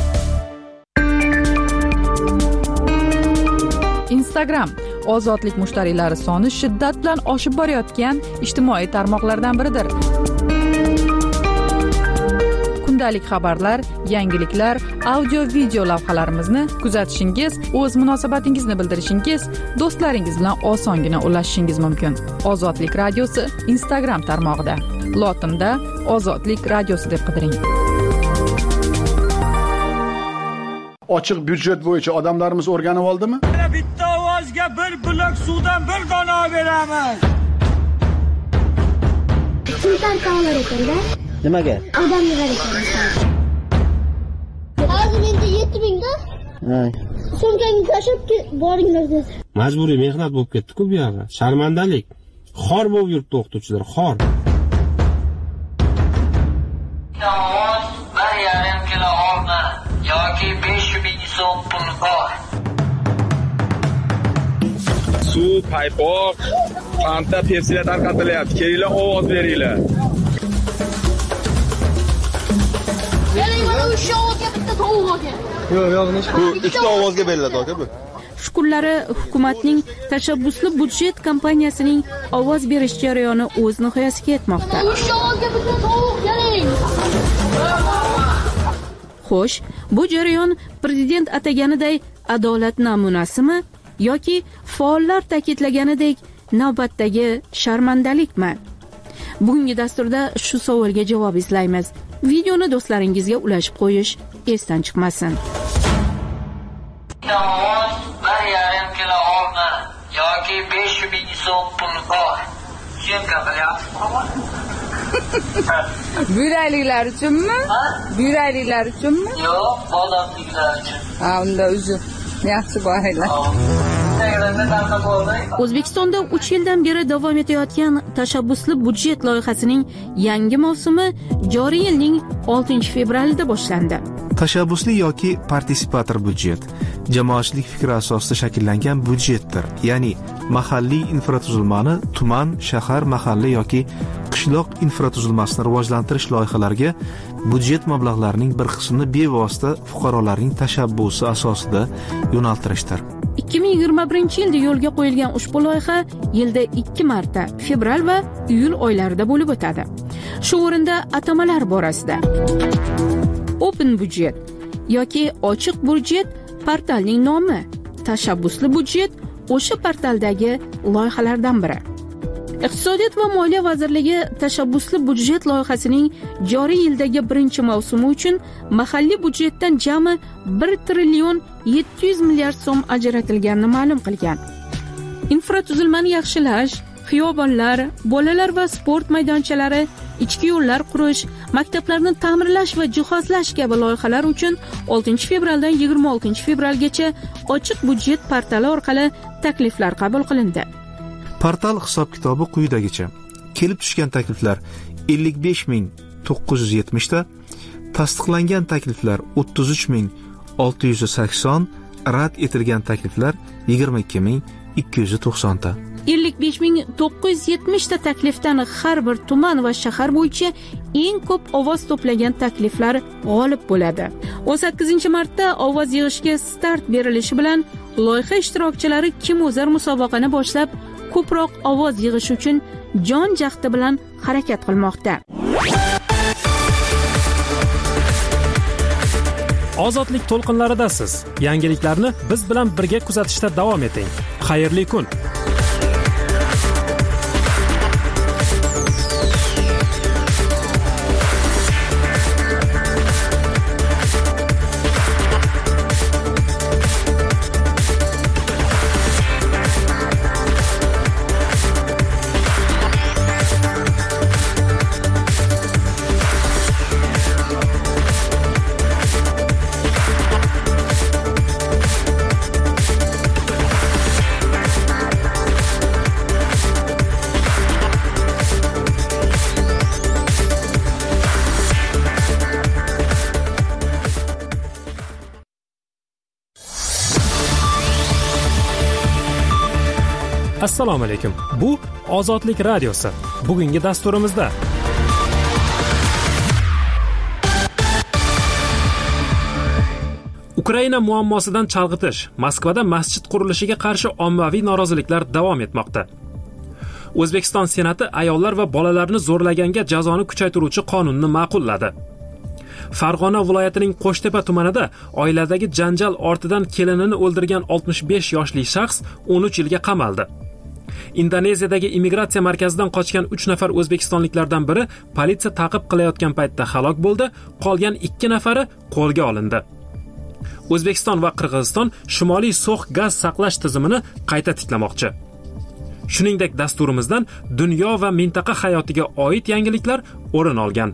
Instagram ozodlik mushtariylari soni shiddat bilan oshib borayotgan ijtimoiy tarmoqlardan biridir. Kundalik xabarlar, yangiliklar, audio-video lavhalarimizni kuzatishingiz, o'z munosabatingizni bildirishingiz, do'stlaringiz bilan osongina ulashishingiz mumkin. Ozodlik radiosi Instagram tarmog'ida. Lotinda Ozodlik radiosi deb qidiring. Ochiq byudjet bo'yicha odamlarimiz o'rganib oldimi? Bitta ovozga bir blok suvdan bir dona beramiz. Sizdan tavlar etildi. Nimaga? Odam yig'ilishimiz. Hozir endi yetti ming da. Ha. So'mkangni tashib boringlar dedi. Majburiy mehnat bo'lib ketdi-ku bu yerda. Sharmandalik. Xor bo'lib yuribdi o'qituvchilar, xor. Ovoz bir yarim kilo olma yoki besh ming so'm pul bor. Suv, paypoq, qanta, Pepsilar tarqatilyapti. Kelinglar, ovoz beringlar. Keling, mana shu ovozga bitta tovuq. Yo'q, yo'q, bu ikkita ovozga beriladi aka bu. Shu kunlari hukumatning tashabbusli budjet kompaniyasining ovoz berish jarayoni o'z nihoyasiga yetmoqda. Shu ovozga bitta tovuq keling. Xo'sh, bu jarayon prezident ataganiday adolat namunasimi yoki faollar ta'kidlaganidek navbatdagi sharmandalikmi? Bugungi dasturda shu savolga javob izlaymiz. Videoni do'stlaringizga ulashib qo'yish esdan chiqmasin. Ovoz bir yarim kilo olma yoki besh ming so'm pul bor. Tushunka qilyapsizmi? Buyrakliklar uchunmi? Buyrakliklar uchunmi? Yo'q, bolamliklar uchun. Ha, unda uzr. Yaxshi boringlar. O'zbekistonda uch yildan beri davom etayotgan tashabbusli budjet loyihasining yangi mavsumi joriy yilning oltinchi fevralida boshlandi. Tashabbusli yoki partisipator budjet jamoatchilik fikri asosida shakllangan budjetdir. Ya'ni mahalliy infratuzilmani tuman, shahar, mahalla yoki qishloq infratuzilmasini rivojlantirish loyihalariga budjet mablag'larining bir qismini bevosita fuqarolarning tashabbusi asosida yo'naltirishdir. ikki ming yigirma birinchi yilda yo'lga qo'yilgan ushbu loyiha yilda ikki marta fevral va iyul oylarida bo'lib o'tadi. Shu o'rinda atamalar borasida Open budjet yoki ochiq budjet portalning nomi, tashabbusli budjet o'sha portaldagi loyihalardan biri. Iqtisodiyot va Moliya vazirligi tashabbusli budjet loyihasining joriy yildagi birinchi mavsumi uchun mahalliy budjetdan jami bir trillion yetti yuz milliard so'm ajratilganini ma'lum qilgan. Infratuzilmani yaxshilash, xiyobonlar, bolalar va sport maydonchalari, ichki yo'llar qurish, maktablarni ta'mirlash va jihozlash kabi loyihalar uchun oltinchi fevraldan yigirma oltinchi fevralgacha ochiq budjet portali orqali takliflar qabul qilindi. Portal hisob-kitobi quyidagicha. Kelib tushgan takliflar ellik besh ming to'qqiz yuz yetmish ta, tasdiqlangan takliflar o'ttiz uch ming olti yuz sakson, rad etilgan takliflar yigirma ikki ming ikki yuz to'qson ta. ellik besh ming to'qqiz yuz yetmish ta taklifdan har bir tuman va shahar bo'yicha eng ko'p ovoz to'plagan takliflar g'olib bo'ladi. o'n sakkizinchi martda ovoz yig'ishga start berilishi bilan loyiha ishtirokchilari kim o'zar musobaqani boshlab ko'proq ovoz yig'ish uchun jon jahdi bilan harakat qilmoqda. Ozodlik to'lqinlaridasiz. Yangiliklarni biz bilan birga kuzatishda davom eting. Xayrli kun. Assalomu alaykum. Bu Ozodlik radiosi. Bugungi dasturimizda Ukraina muammosidan chalg'itish. Moskvada masjid qurilishiga qarshi ommaviy noroziliklar davom etmoqda. O'zbekiston Senati ayollar va bolalarni zo'rlaganga jazoni kuchaytiruvchi qonunni ma'qulladi. Farg'ona viloyatining Qo'shtepa tumanida oiladagi janjal ortidan kelinini o'ldirgan oltmish besh yoshli shaxs o'n uch yilga qamaldi. Indoneziyadagi immigratsiya markazidan qochgan uch nafar o'zbekistonliklardan biri politsiya ta'qib qilayotgan paytda halok bo'ldi, qolgan ikki nafari qo'lga olindi. O'zbekiston va Qirg'iziston Shimoliy so'x gaz saqlash tizimini qayta tiklamoqchi. Shuningdek, dasturimizdan dunyo va mintaqa hayotiga oid yangiliklar o'rin olgan.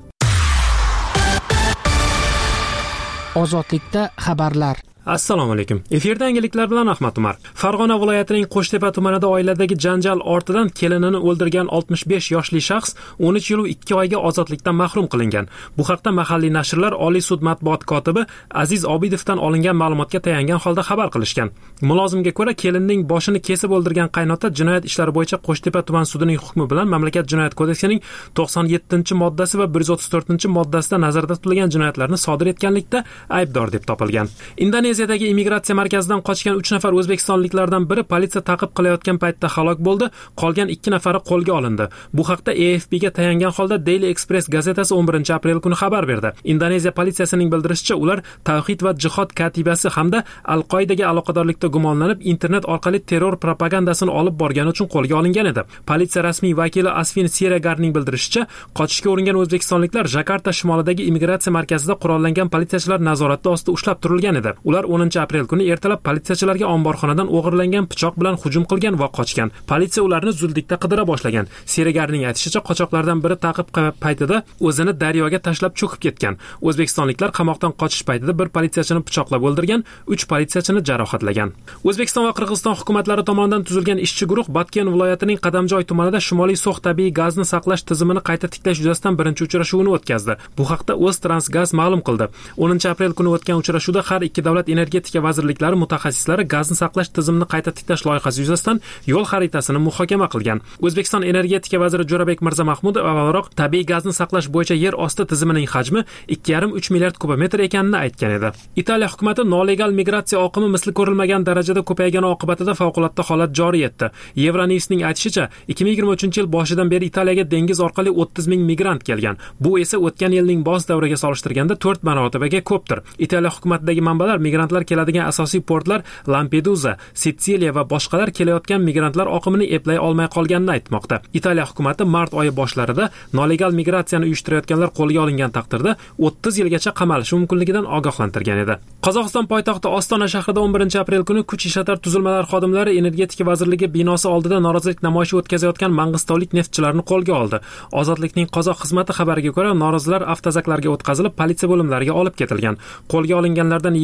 Ozodlikda xabarlar. Assalomu alaykum. Efirda yangiliklar bilan Ahmad Umar. Farg'ona viloyatining Qo'shtepa tumanida oiladagi janjal ortidan kelinini o'ldirgan oltmish besh yoshli shaxs o'n uch yil ikki oyga ozodlikdan mahrum qilingan. Bu haqda mahalliy nashrlar Oliy sud matbuot kotibi Aziz Obidovdan olingan ma'lumotga tayangan holda xabar qilishgan. Mulozimga ko'ra, kelinning boshini kesib o'ldirgan qaynota jinoyat ishlari bo'yicha Qo'shtepa tuman sudining hukmi bilan mamlakat jinoyat kodeksining to'qson yettinchi moddasi va bir yuz o'ttiz to'rtinchi moddasida nazarda tutilgan jinoyatlarni sodir etganlikda aybdor deb topilgan. Indoneziyadagi immigratsiya markazidan qochgan uch nafar o'zbekistonliklardan biri politsiya ta'qib qilayotgan paytda halok bo'ldi, qolgan ikki nafari qo'lga olindi. Bu haqda A F P ga tayangan holda Daily Express gazetasi o'n birinchi aprel kuni xabar berdi. Indoneziya politsiyasining bildirishicha, ular Tavhid va jihod katibasi hamda Al-Qoidaga aloqadorlikda gumonlanib, internet orqali terror propagandasini olib borgani uchun qo'lga olingan edi. Politsiya rasmiy vakili Asfin Siregarning bildirishicha, qochishga uringan o'zbekistonliklar Jakarta shimolidagi immigratsiya markazida qurollangan politsiyachilar nazorati ostida ushlab turilgan edi. Ular o'ninchi aprel kuni ertalab politsiyachilarga omborxonadan o'g'irlangan pichoq bilan hujum qilgan va qochgan. Politsiya ularni zudlikda qidira boshlagan. Serigarning aytishicha, qochoqlardan biri ta'qib paytida o'zini daryoga tashlab cho'kib ketgan. O'zbekistonliklar qamoqdan qochish paytida bir politsiyachini pichoqlab o'ldirgan, uch politsiyachini jarohatlagan. O'zbekiston va Qirg'iziston hukumatlari tomonidan tuzilgan ishchi guruh Batken viloyatining Qadamjoy tumanida Shimoliy so'x tabiiy gazni saqlash tizimini qayta tiklash yuzasidan birinchi uchrashuvini o'tkazdi. Bu haqda O'ztransgaz ma'lum qildi. o'ninchi aprel kuni o'tgan uchrashuvda har ikki davlat energetika vazirliklari mutaxassislari gazni saqlash tizimini qayta tiklash loyihasi yuzasidan yo'l xaritasini muhokama qilgan. O'zbekiston energetika vaziri Jo'rabek Mirzamahmudov avvalroq tabiiy gazni saqlash bo'yicha yer osti tizimining hajmi ikki yarim uch milliard kubometr ekanini aytgan edi. Italiya hukumatı nolegal migratsiya oqimi misli ko'rilmagan darajada ko'paygani oqibatida favqulodda holat joriy etdi. Euronews'ning aytishicha, ikki ming yigirma uchinchi yil boshidan beri Italiyaga dengiz orqali o'ttiz ming migrant kelgan. Bu esa o'tgan yilning boz davriga solishtirganda to'rt barobarga ko'pdir. Italiya hukumatidagi manbalar migrantlar keladigan asosiy portlar Lampedusa, Sitsiliya va boshqalar kelayotgan migrantlar oqimini eplay olmay qolganini aytmoqda. Italiya hukumatı mart oyi boshlarida nolegal migratsiyani uyushtirayotganlar qo'lga olingan taqdirda o'ttiz yilgacha qamalishi mumkinligidan ogohlantirgan edi. Qozog'iston poytaxti Ostona shahrida o'n birinchi aprel kuni kuch ishlatar tuzilmalar xodimlari energetika vazirligi binosi oldida norozilik namoyishi o'tkazayotgan mang'istovlik neftchilarni qo'lga oldi. Ozodlikning qozoq xizmati xabariga ko'ra, norozilar avtozaklarga o'tkazilib, politsiya bo'limlariga olib ketilgan. Qo'lga olinganlardan yigirmaga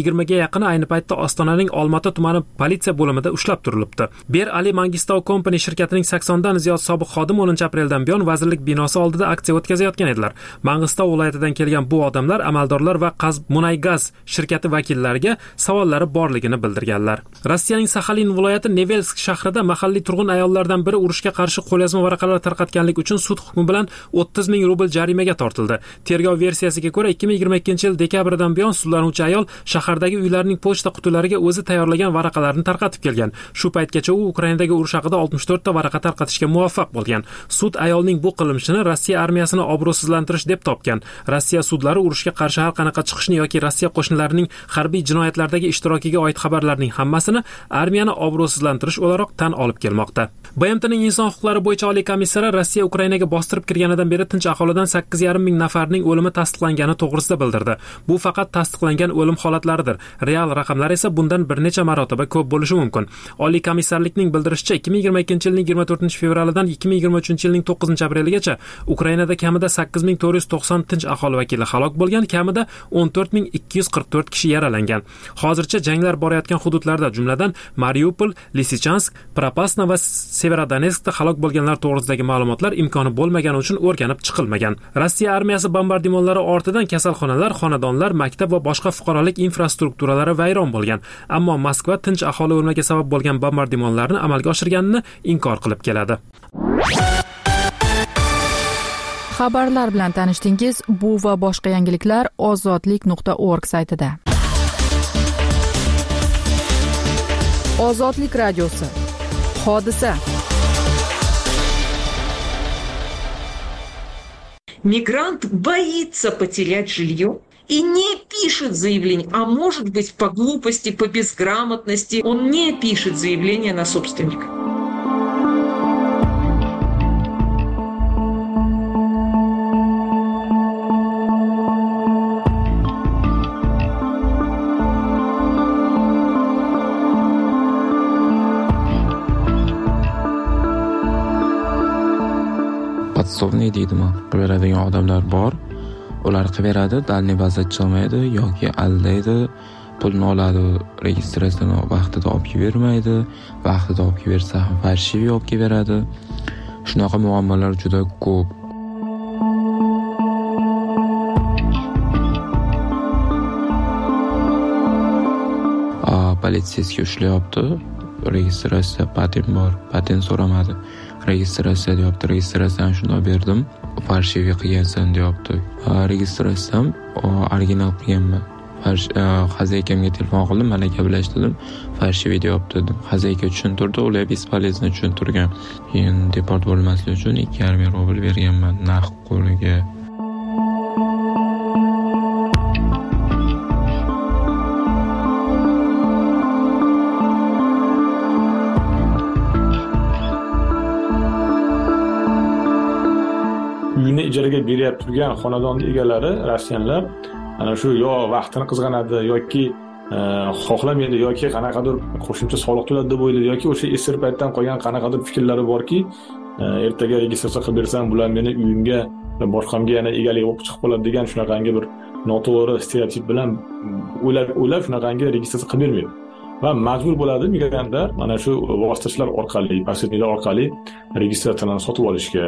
yaqini ayni paytda Ostonaning Olmaota tumani politsiya bo'limida ushlab turilibdi. Ber Ali Mangistau Company shirkatining saksondan ziyod sobiq xodimi o'ninchi apreldan buyon vazirlik binosi oldida aksiya o'tkazayotgan edilar. Mangistau viloyatidan kelgan bu odamlar amaldorlar va Qazb Munaygaz shirkati vakillariga savollari borligini bildirganlar. Rossiyaning Saxalin viloyati Nevelsk shahrida mahalliy turg'un ayollardan biri urushga qarshi qo'lyozma varaqalar tarqatganlik uchun sud hukmi bilan o'ttiz ming rubl jarimaga tortildi. Tergov versiyasiga ko'ra ikki ming yigirma ikkinchi yil dekabrdan buyon sudlanuvchi ayol shahardagi uylarining pochta qutilariga o'zi tayyorlagan varaqalarni tarqatib kelgan. Shu paytgacha u Ukrainadagi urush haqida oltmish to'rt ta varaqa tarqatishga muvaffaq bo'lgan. Sud ayolning bu qilmishini Rossiya armiyasini obro'sizlantirish deb topgan. Rossiya sudlari urushga qarshi har qanaqa chiqishni yoki Rossiya qo'shinlarining harbiy jinoyatlardagi ishtirokiga oid xabarlarning hammasini armiyani obro'sizlantirish o'laroq tan olib kelmoqda. B M Tning inson huquqlari bo'yicha oliy komissari Rossiya Ukrainaga bostirib kirganidan beri tinch aholidan sakkiz yarim ming nafarning o'limi tasdiqlangani to'g'risida bildirdi. Bu faqat tasdiqlangan o'lim holatlaridir. Real raqamlar esa bundan bir necha marotaba ko'p bo'lishi mumkin. Oliy komissarlikning bildirishicha ikki ming yigirma ikkinchi yilning yigirma to'rtinchi fevralidan ikki ming yigirma uchinchi yilning to'qqizinchi apreligacha Ukrainada kamida sakkiz ming to'rt yuz to'qson tinch aholi vakili halok bo'lgan, kamida o'n to'rt ming ikki yuz qirq to'rt kishi yaralangan. Hozircha janglar borayotgan hududlarda, jumladan Mariupol, Lysychansk, Propasna va Severodonetskda halok bo'lganlar to'g'risidagi ma'lumotlar imkoni bo'lmagani uchun o'rganib chiqilmagan. Rossiya armiyasi bombardimonlari ortidan kasalxonalar, xonadonlar, maktab va boshqa fuqarolik infrastrukturalari vayron bo'lgan. Ammo Moskva tinch aholi o'limiga sabab bo'lgan bombardimonlarni amalga oshirganini inkor qilib keladi. Xabarlar bilan tanishdingiz. Bu va boshqa yangiliklar ozodlik nuqta org saytida. Ozodlik radiosi. Hodisa. Мигрант боится потерять жилье и не пишет заявление, а может быть по глупости, по безграмотности он не пишет заявление на собственника. Podsovniy deydimi, qilaveradigan odamlar bor. Ular qilaveradi, dalniy vaziyat chiqmaydi yoki aldaydi, pulni oladi, registratsiyani vaqtida olib bermaydi, vaqtida olib bersa ham farshiviy olib beradi. Shunaqa muammolar juda ko'p. Politsiyasiga ushlayapti. Registratsiya patent bor, patent so'ramadi. Registratsiya deyapti, registratsiyani shunday berdim, farshiviy qilgansan deyapti. Registratsiyam original qilganman. Xazaykamga telefon qildim, mana gaplashdim, farshiviy deyapti dedim. Xazayka tushuntirdi, ular bespolezno tushuntirgan. Keyin deport bo'lmaslik uchun ikki yarim ming rubl berganman naqd qo'liga. Uyini ijaraga berib turgan xonadon egalari rossiyanlar ana shu yo vaqtini qizg'anadi yoki xohlamaydi yoki qanaqadir qo'shimcha soliq to'ladi deb o'ylaydi yoki o'sha esir paytdan qolgan qanaqadir fikrlari borki, ertaga registratsiya qilib bersam bular meni uyimga va boshqamga yana egalik bo'lib chiqib qoladi degan shunaqangi bir noto'g'ri stereotip bilan o'ylab o'ylab shunaqangi registratsiya qilib bermaydi. Va majbur bo'ladi migrantlar mana shu vositachilar orqali, posredniklar orqali registratsiyani sotib olishga.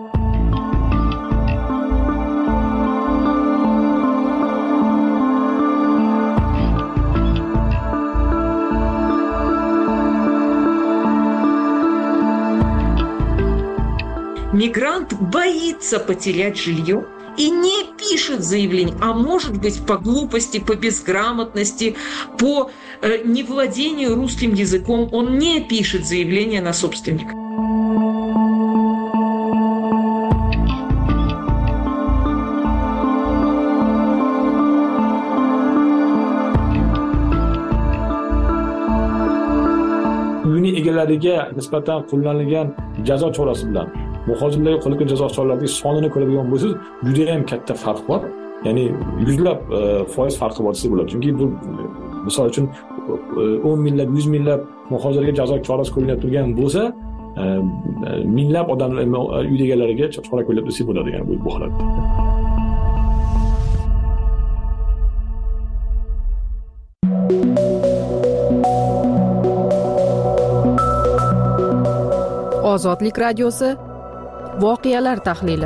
Мигрант боится потерять жилье и не пишет заявление, а может быть по глупости, по безграмотности, по э, невладению русским языком он не пишет заявление на собственника. Uyini egalariga nisbatan qo'llanilgan jazo chorasi bilan muhojirlarga qo'llangan jazo choralarining sonini ko'radigan bo'lsangiz, juda ham katta farq bor. Ya'ni yuzlab foiz farqi bor desa bo'ladi. Chunki bu misol uchun o'n minglab, yuz minglab muhojirlarga jazo chorasi qo'llanib turgan bo'lsa, minglab odamlar uy egalariga chora qo'llab desa bo'ladi, ya'ni bu holatda. Ozodlik radiosi voqealar tahlili.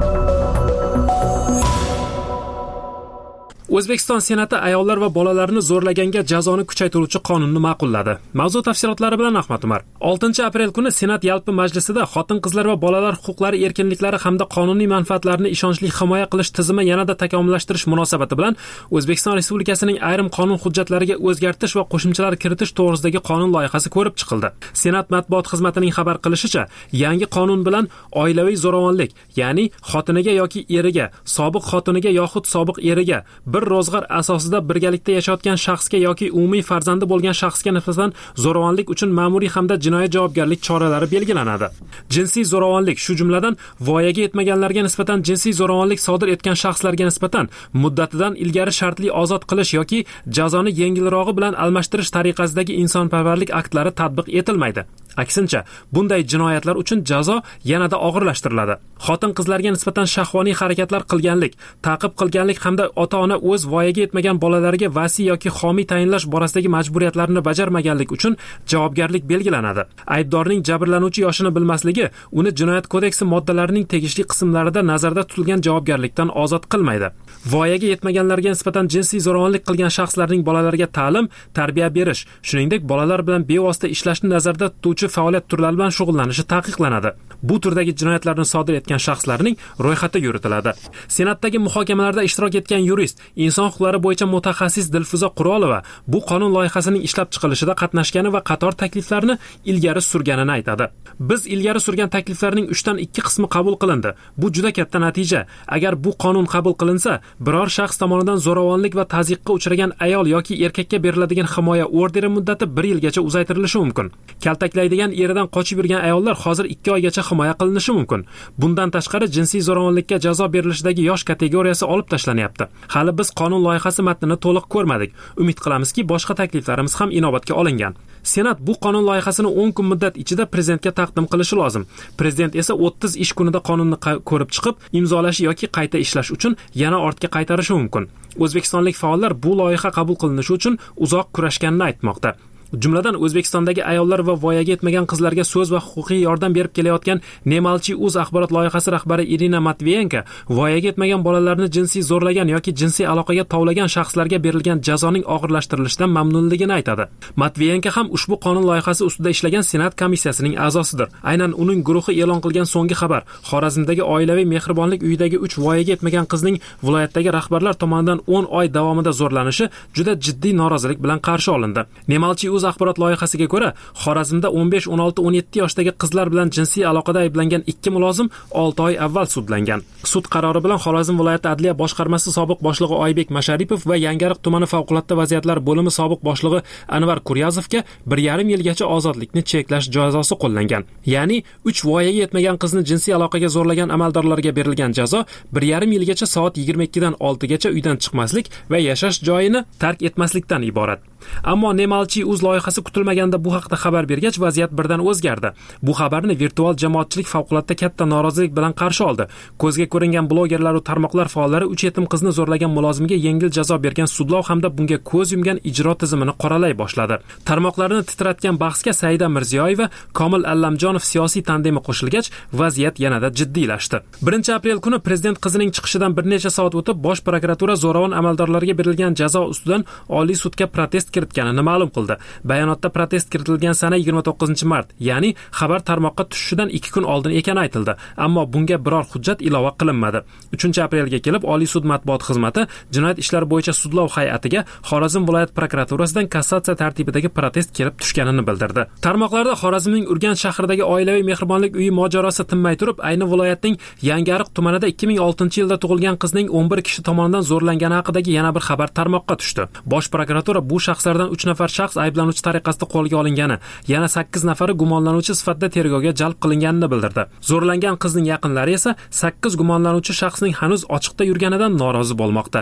O'zbekiston Senati ayollar va bolalarni zo'rlaganga jazoni kuchaytiruvchi qonunni ma'qulladi. Mavzu tafsilotlari bilan Ahmad Umar. oltinchi aprel kuni Senat yalpi majlisida xotin-qizlar va bolalar huquqlari, erkinliklari hamda qonuniy manfaatlarini ishonchli himoya qilish tizimi yanada takomillashtirish munosabati bilan O'zbekiston Respublikasining ayrim qonun hujjatlariga o'zgartirish va qo'shimchalar kiritish to'g'risidagi qonun loyihasi ko'rib chiqildi. Senat matbuot xizmatining xabar qilishicha, yangi qonun bilan oilaviy zo'ravonlik, ya'ni xotiniga yoki eriga, sobiq xotiniga yoxud sobiq eriga bir ro'zg'or asosida birgalikda yashayotgan shaxsga yoki umumiy farzandi bo'lgan shaxsga nisbatan zo'ravonlik uchun ma'muriy hamda jinoiy javobgarlik choralari belgilanadi. Jinsiy zo'ravonlik, shu jumladan voyaga yetmaganlarga nisbatan jinsiy zo'ravonlik sodir etgan shaxslarga nisbatan muddatidan ilgari shartli ozod qilish yoki jazoni yengilrog'i bilan almashtirish tariqasidagi insonparvarlik aktlari tatbiq etilmaydi. Aksincha, bunday jinoyatlar uchun jazo yanada og'irlashtiriladi. Xotin-qizlarga nisbatan shahvoniy harakatlar qilganlik, ta'qib qilganlik hamda ota-ona o'z voyaga yetmagan bolalariga vasiy yoki homiy tayinlash borasidagi majburiyatlarini bajarmaganlik uchun javobgarlik belgilanadi. Aybdorning jabrlanuvchi yoshini bilmasligi uni Jinoyat kodeksi moddalarining tegishli qismlarida nazarda tutilgan javobgarlikdan ozod qilmaydi. Voyaga yetmaganlarga nisbatan jinsiy zo'ravonlik qilgan shaxslarning bolalariga ta'lim, tarbiya berish, shuningdek bolalar bilan bevosita ishlashni nazarda tutuvchi faoliyat turlari bilan shug'ullanishi taqiqlanadi. Bu turdagi jinoyatlarni sodir etgan shaxslarning ro'yxati yuritiladi. Senatdagi muhokamalarda ishtirok etgan yurist, inson huquqlari bo'yicha mutaxassis Dilfuza Qurolova bu qonun loyihasining ishlab chiqilishida qatnashgani va qator takliflarni ilgari surganini aytadi. Biz ilgari surgan takliflarning uchdan ikki qismi qabul qilindi. Bu juda katta natija. Agar bu qonun qabul qilinsa, biror shaxs tomonidan zo'ravonlik va tazyiqqa uchragan ayol yoki erkakka beriladigan himoya orderi muddati bir yilgacha uzaytirilishi mumkin. Kaltaklaydigan eridan qochib yurgan ayollar hozir ikki oygacha himoya qilinishi mumkin. Bundan tashqari jinsiy zo'ravonlikka jazo berilishidagi yosh kategoriyasi olib tashlanyapti. Hali biz qonun loyihasi matnini to'liq ko'rmadik. Umid qilamizki, boshqa takliflarimiz ham inobatga olingan. Senat bu qonun loyihasini o'n kun muddat ichida prezidentga taqdim qilishi lozim. Prezident esa o'ttiz ish kunida qonunni ko'rib chiqib, imzolash yoki qayta ishlash uchun yana ortga qaytarishi mumkin. O'zbekistonlik faollar bu loyiha qabul qilinishi uchun uzoq kurashganini aytmoqda. Jumladan O'zbekistondagi ayollar va voyaga yetmagan qizlarga so'z va huquqiy yordam berib kelayotgan Nemalchi uz axborot loyihasi rahbari Irina Matviyenko voyaga yetmagan bolalarni jinsiy zo'rlagan yoki jinsiy aloqaga tovlagan shaxslarga berilgan jazoning og'irlashtirilishidan mamnunligini aytadi. Matviyenko ham ushbu qonun loyihasi ustida ishlagan Senat komissiyasining a'zosidir. Aynan uning guruhi e'lon qilgan so'nggi xabar Xorazmdagi oilaviy mehribonlik uyidagi uch voyaga yetmagan qizning viloyatdagi rahbarlar tomonidan o'n oy davomida zo'rlanishi juda jiddiy norozilik bilan qarshi olindi. Nemalchi uz axborot loyihasiga ko'ra, Xorazmda o'n besh, o'n olti, o'n yetti yoshdagi qizlar bilan jinsiy aloqada ayblangan ikki mulozim olti oy avval sudlangan. Sud qarori bilan Xorazm viloyati adliya boshqarmasi sobiq boshlig'i Oybek Masharipov va Yangariq tumani favqulodda vaziyatlar bo'limi sobiq boshlig'i Anvar Kuryazovga bir yarim yilgacha ozodlikni cheklash jazosi qo'llangan. Ya'ni uch voyaga yetmagan qizni jinsiy aloqaga zo'rlagan amaldorlarga berilgan jazo bir yarim yilgacha soat yigirma ikkidan oltigacha uydan chiqmaslik va yashash joyini tark etmaslikdan iborat. Ammo Nemalchi uz loyihasi kutilmaganda bu haqda xabar bergach, vaziyat birdan o'zgardi. Bu xabarni virtual jamoatchilik favqulodda katta norozilik bilan qarshi oldi. Ko'zga ko'ringan blogerlar va tarmoqlar faollari uch yetim qizni zo'rlagan mulozimga yengil jazo bergan sudlov hamda bunga ko'z yumgan ijro tizimini qoralay boshladi. Tarmoqlarni titratgan bahsga Saida Mirziyoyeva, Komil Allamjonov siyosiy tandemi qo'shilgach, vaziyat yanada jiddiylashdi. birinchi aprel kuni prezident qizining chiqishidan bir necha soat o'tib, Bosh prokuratura zo'ravon amaldorlarga berilgan jazo ustidan Oliy sudga protest kiritganini ma'lum qildi. Bayonotda protest kiritilgan sana yigirma to'qqizinchi mart, ya'ni xabar tarmoqqa tushishidan ikki kun oldin ekani aytildi. Ammo bunga biror hujjat ilova qilinmadi. uchinchi aprelga kelib Oliy sud matbuot xizmati jinoyat ishlari bo'yicha sudlov hay'atiga Xorazm viloyat prokuraturasidan kassatsiya tartibidagi protest kelib tushganini bildirdi. Tarmoqlarda Xorazmning Urganch shahridagi oilaviy mehribonlik uyi mojarosi tinmay turib, ayni viloyatning Yangariq tumanida ikki ming oltinchi yilda tug'ilgan qizning o'n bir kishi tomonidan zo'rlangani haqidagi yana bir xabar tarmoqqa tushdi. Bosh prokuratura bu shaxslardan uch nafar shaxs ayblanuvchi tariqasida qo'lga olingani, yana sakkiz nafari gumonlanuvchi sifatida tergovga jalb qilinganini bildirdi. Zo'rlangan qizning yaqinlari esa sakkiz gumonlanuvchi shaxsning hanuz ochiqda yurganidan norozi bo'lmoqda.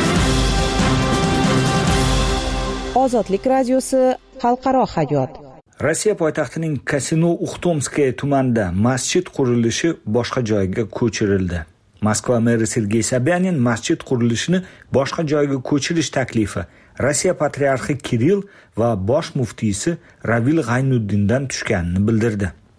Ozodlik radiosi xalqaro hayot. Rossiya poytaxtining Kasino-Uxtomskiy tumanida masjid qurilishi boshqa joyga ko'chirildi. Moskva meri Sergey Sobyanin masjid qurilishini boshqa joyga ko'chirish taklifi Rossiya patriarxi Kirill va bosh muftiysi Ravil G'aynuddindan tushganini bildirdi.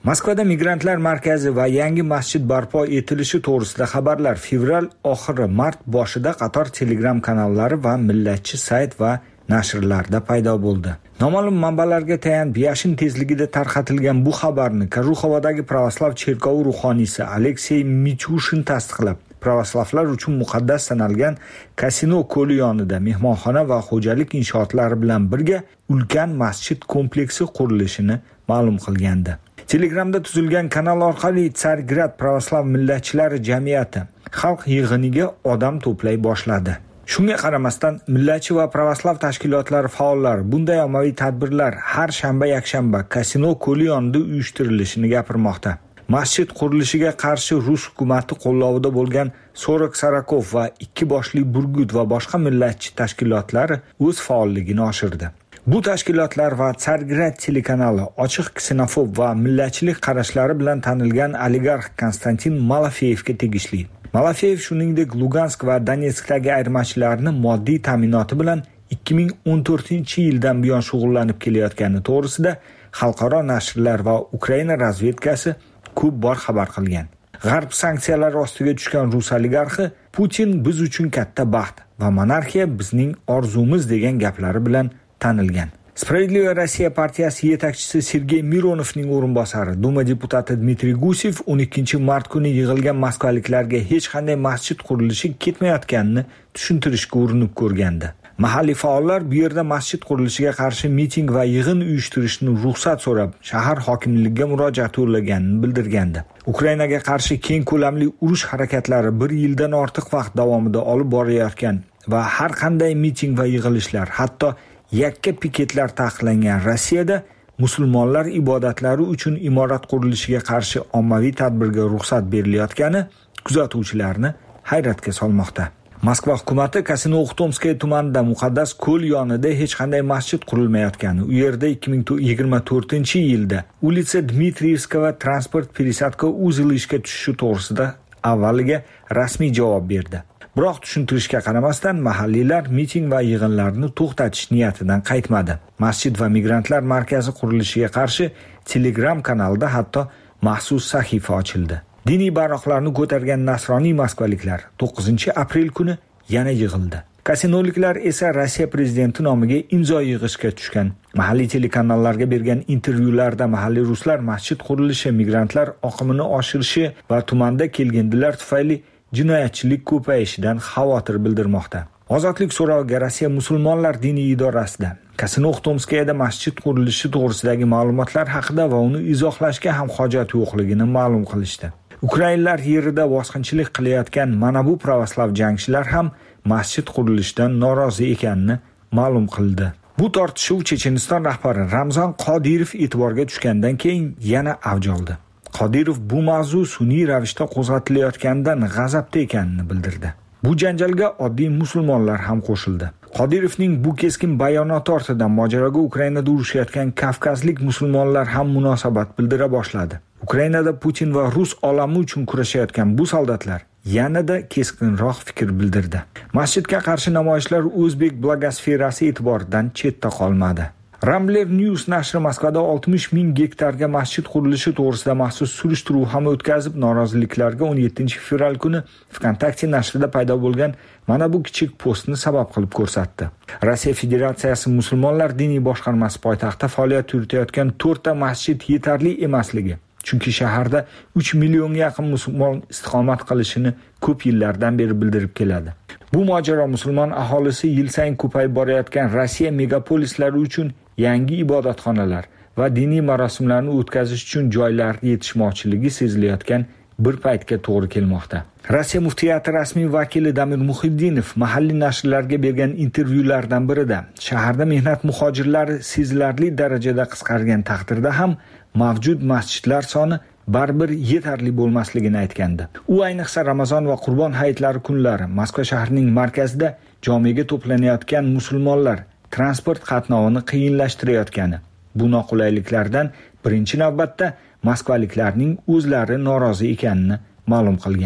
Moskvada migrantlar markazi va yangi masjid barpo etilishi to'g'risida xabarlar fevral oxiri mart boshida qator Telegram kanallari va millatchi sayt va nashrlarda paydo bo'ldi. Noma'lum manbalarga tayanib yashin tezligida tarqatilgan bu xabarni Karuxovodagi pravoslav cherkovi ruhoniysi Aleksey Michushin tasdiqlab, pravoslavlar uchun muqaddas sanalgan kasino ko'li yonida mehmonxona va xo'jalik inshootlari bilan birga ulkan masjid kompleksi qurilishini ma'lum qilgandi. Telegramda tuzilgan kanal orqali Tsargrad pravoslav millatchilari jamiyati xalq yig'iniga odam to'play boshladi. Shunga qaramasdan millatchi va pravoslav tashkilotlari faollari bunday ommaviy tadbirlar har shanba yakshanba kasino ko'li yonida uyushtirilishini gapirmoqda. Masjid qurilishiga qarshi Rus hukumati qo'llovida bo'lgan Sorok Sarakov va ikki boshli Burgut va boshqa millatchi tashkilotlari o'z faolligini oshirdi. Bu tashkilotlar va Tsargrad telekanali ochiq ksenofob va millatchilik qarashlari bilan tanilgan oligarx Konstantin Malafeyevga tegishli. Malafeyev shuningdek Lugansk va Donetskdagi ayirmachilarni moddiy ta'minoti bilan ikki ming o'n to'rtinchi yildan buyon shug'ullanib kelayotgani to'g'risida xalqaro nashrlar va Ukraina razvedkasi ko'p bor xabar qilgan. G'arb sanksiyalari ostiga tushgan Rus oligarxi Putin biz uchun katta baxt va monarxiya bizning orzumiz degan gaplari bilan tanilgan. Справедливая Россия partiyasi yetakchisi Sergey Mironovning o'rinbosari Duma deputati Dmitriy Gusev o'n ikkinchi mart kuni yig'ilgan moskvaliklarga hech qanday masjid qurilishi ketmayotganini tushuntirishga urinib ko'rgandi. Mahalliy faollar bu yerda masjid qurilishiga qarshi miting va yig'in uyushtirishni ruxsat so'rab shahar hokimligiga murojaat yo'llaganini bildirgandi. Ukrainaga qarshi keng ko'lamli urush harakatlari bir yildan ortiq vaqt davomida olib borayotgan va har qanday miting va yig'ilishlar, hatto yakka piketlar taqiqlangan Rossiyada musulmonlar ibodatlari uchun imorat qurilishiga qarshi ommaviy tadbirga ruxsat berilayotgani kuzatuvchilarni hayratga solmoqda. Moskva hukumati Kasino Uxtomskiy tumanida muqaddas ko'l yonida hech qanday masjid qurilmayotgani, u yerda ikki ming yigirma to'rtinchi yilda ulitsa Dmitriyevska va transport perisadka uzili ishga tushishi to'g'risida avvaliga rasmiy javob berdi. Biroq tushuntirishga qaramasdan mahalliylar miting va yig'inlarni to'xtatish niyatidan qaytmadi. Masjid va migrantlar markazi qurilishiga qarshi Telegram kanalida hatto maxsus sahifa ochildi. Diniy bayroqlarni ko'targan nasroniy moskvaliklar to'qqizinchi aprel kuni yana yig'ildi. Kasinoliklar esa Rossiya prezidenti nomiga imzo yig'ishga tushgan. Mahalliy telekanallarga bergan intervyularda mahalliy ruslar masjid qurilishi, migrantlar oqimini oshirishi va tumanda kelgindilar tufayli jinoyatchilik ko'payishidan xavotir bildirmoqda. Ozodlik so'roviga Rossiya musulmonlar diniy idorasida Kasino Uxtomskiyada masjid qurilishi to'g'risidagi ma'lumotlar haqida va uni izohlashga ham hojat yo'qligini ma'lum qilishdi. Ukrainlar yerida bosqinchilik qilayotgan mana bu pravoslav jangchilar ham masjid qurilishidan norozi ekanini ma'lum qildi. Bu tortishuv Checheniston rahbari Ramzan Qodirov e'tiborga tushgandan keyin yana avj oldi. Qodirov bu mavzu sun'iy ravishda qo'zg'atilayotganidan g'azabda ekanini bildirdi. Bu janjalga oddiy musulmonlar ham qo'shildi. Qodirovning bu keskin bayonoti ortidan mojaroga Ukrainada urushayotgan kavkazlik musulmonlar ham munosabat bildira boshladi. Ukrainada Putin va rus olami uchun kurashayotgan bu soldatlar yanada keskinroq fikr bildirdi. Masjidga qarshi namoyishlar o'zbek blogosferasi e'tiboridan chetda qolmadi. Rambler News nashri Moskvada oltmish ming gektarga masjid qurilishi to'g'risida maxsus surishtiruv ham o'tkazib, noroziliklarga o'n yettinchi fevral kuni VKontakte nashrida paydo bo'lgan mana bu kichik postni sabab qilib ko'rsatdi. Rossiya Federatsiyasi musulmonlar diniy boshqarmasi poytaxtda faoliyat yuritayotgan to'rtta masjid yetarli emasligi, chunki shaharda uch millionga yaqin musulmon istiqomat qilishini ko'p yillardan beri bildirib keladi. Bu mojaro musulmon aholisi yil sayin ko'payib borayotgan Rossiya megapolislari uchun yangi ibodatxonalar va diniy marosimlarni o'tkazish uchun joylar yetishmovchiligi sezilayotgan bir paytga to'g'ri kelmoqda. Rossiya muftiyati rasmiy vakili Damir Muhiddinov mahalliy nashrlarga bergan intervyulardan birida shaharda mehnat muhojirlari sezilarli darajada qisqargan taqdirda ham mavjud masjidlar soni baribir yetarli bo'lmasligini aytgandi. U ayniqsa Ramazon va Qurbon hayitlari kunlari Moskva shahrining markazida jomiga to'planayotgan musulmonlar transport qatnovini qiyinlashtirayotgani, bu noqulayliklardan birinchi navbatda moskvaliklarning o'zlari norozi ekanini ma'lum qilgan.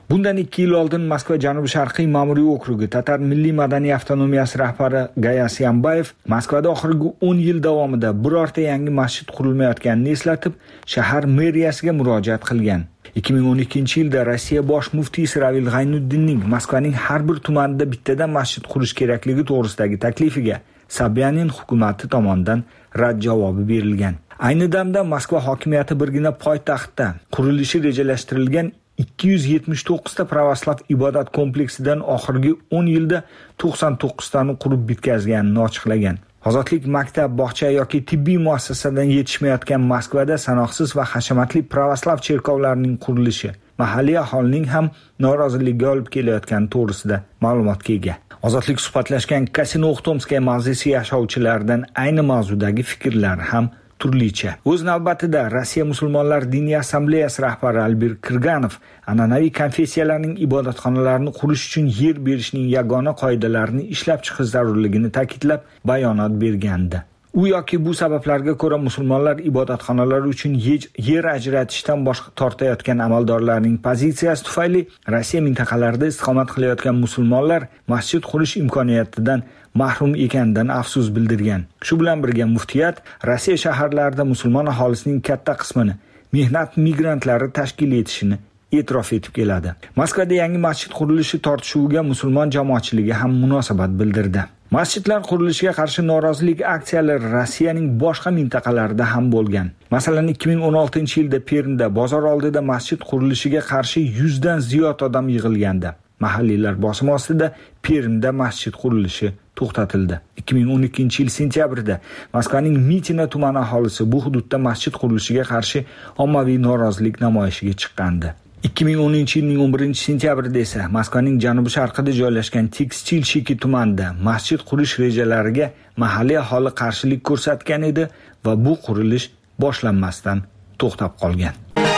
Bundan ikki yil oldin Moskva janubi-sharqiy ma'muriy okrugi Tatar milliy madaniy avtonomiyasi rahbari Gayas Yambayev Moskvada oxirgi o'n yil davomida birorta yangi masjid qurilmayotganini eslatib, shahar meriyasiga murojaat qilgan. ikki ming o'n ikkinchi yilda Rossiya bosh muftiysi Ravil G'aynuddinning Moskvaning har bir tumanida bittadan masjid qurish kerakligi to'g'risidagi taklifiga Sobyanin hukumati tomonidan rad javobi berilgan. Ayni damda Moskva hokimiyati birgina poytaxtda qurilishi rejalashtirilgan ikki yuz yetmish to'qqiz ta pravoslav ibodat kompleksidan oxirgi o'n yilda to'qson to'qqiz tani qurib bitkazganini ochiqlagan. Ozodlik maktab, bog'cha yoki tibbiy muassasadan yetishmayotgan Moskvada sanoqsiz va hashamatli pravoslav cherkovlarining qurilishi mahalliy aholining ham noroziligiga olib kelayotgani to'g'risida ma'lumotga ega. Ozodlik suhbatlashgan Kasino Uxtomskaya mavzesi yashovchilaridan ayni mavzudagi fikrlar ham turlicha. O'z navbatida Rossiya musulmonlar diniy assambleyasi rahbari Albir Kirganov an'anaviy konfessiyalarning ibodatxonalarini qurish uchun yer berishning yagona qoidalarini ishlab chiqish zarurligini ta'kidlab bayonot bergandi. U yoki bu sabablarga ko'ra musulmonlar ibodatxonalari uchun yer ajratishdan boshqa tortayotgan amaldorlarning pozitsiyasi tufayli Rossiya mintaqalarida istiqomat qilayotgan musulmonlar masjid qurish imkoniyatidan mahrum ekanidan afsus bildirgan. Shu bilan birga muftiyat Rossiya shaharlarida musulmon aholisining katta qismini mehnat migrantlari tashkil etishini e'tirof etib keladi. Moskvada yangi masjid qurilishi tortishuviga musulmon jamoatchiligi ham munosabat bildirdi. Masjidlar qurilishiga qarshi norozilik aksiyalari Rossiyaning boshqa mintaqalarida ham bo'lgan. Masalan, ikki ming o'n oltinchi yilda Permda bozor oldida masjid qurilishiga qarshi yuz dan ziyod odam yig'ilgandi. Mahalliylar bosim ostida Permda masjid qurilishi to'xtatildi. ikki ming o'n ikkinchi yil sentyabrida Moskvaning Mitina tumani aholisi bu hududda masjid qurilishiga qarshi ommaviy norozilik namoyishiga chiqqandi. ikki ming o'ninchi yilning o'n birinchi sentyabrida esa Moskvaning janubi-sharqida joylashgan Tekstilshiki tumanida masjid qurish rejalariga mahalliy aholi qarshilik ko'rsatgan edi va bu qurilish boshlanmasdan to'xtab qolgan.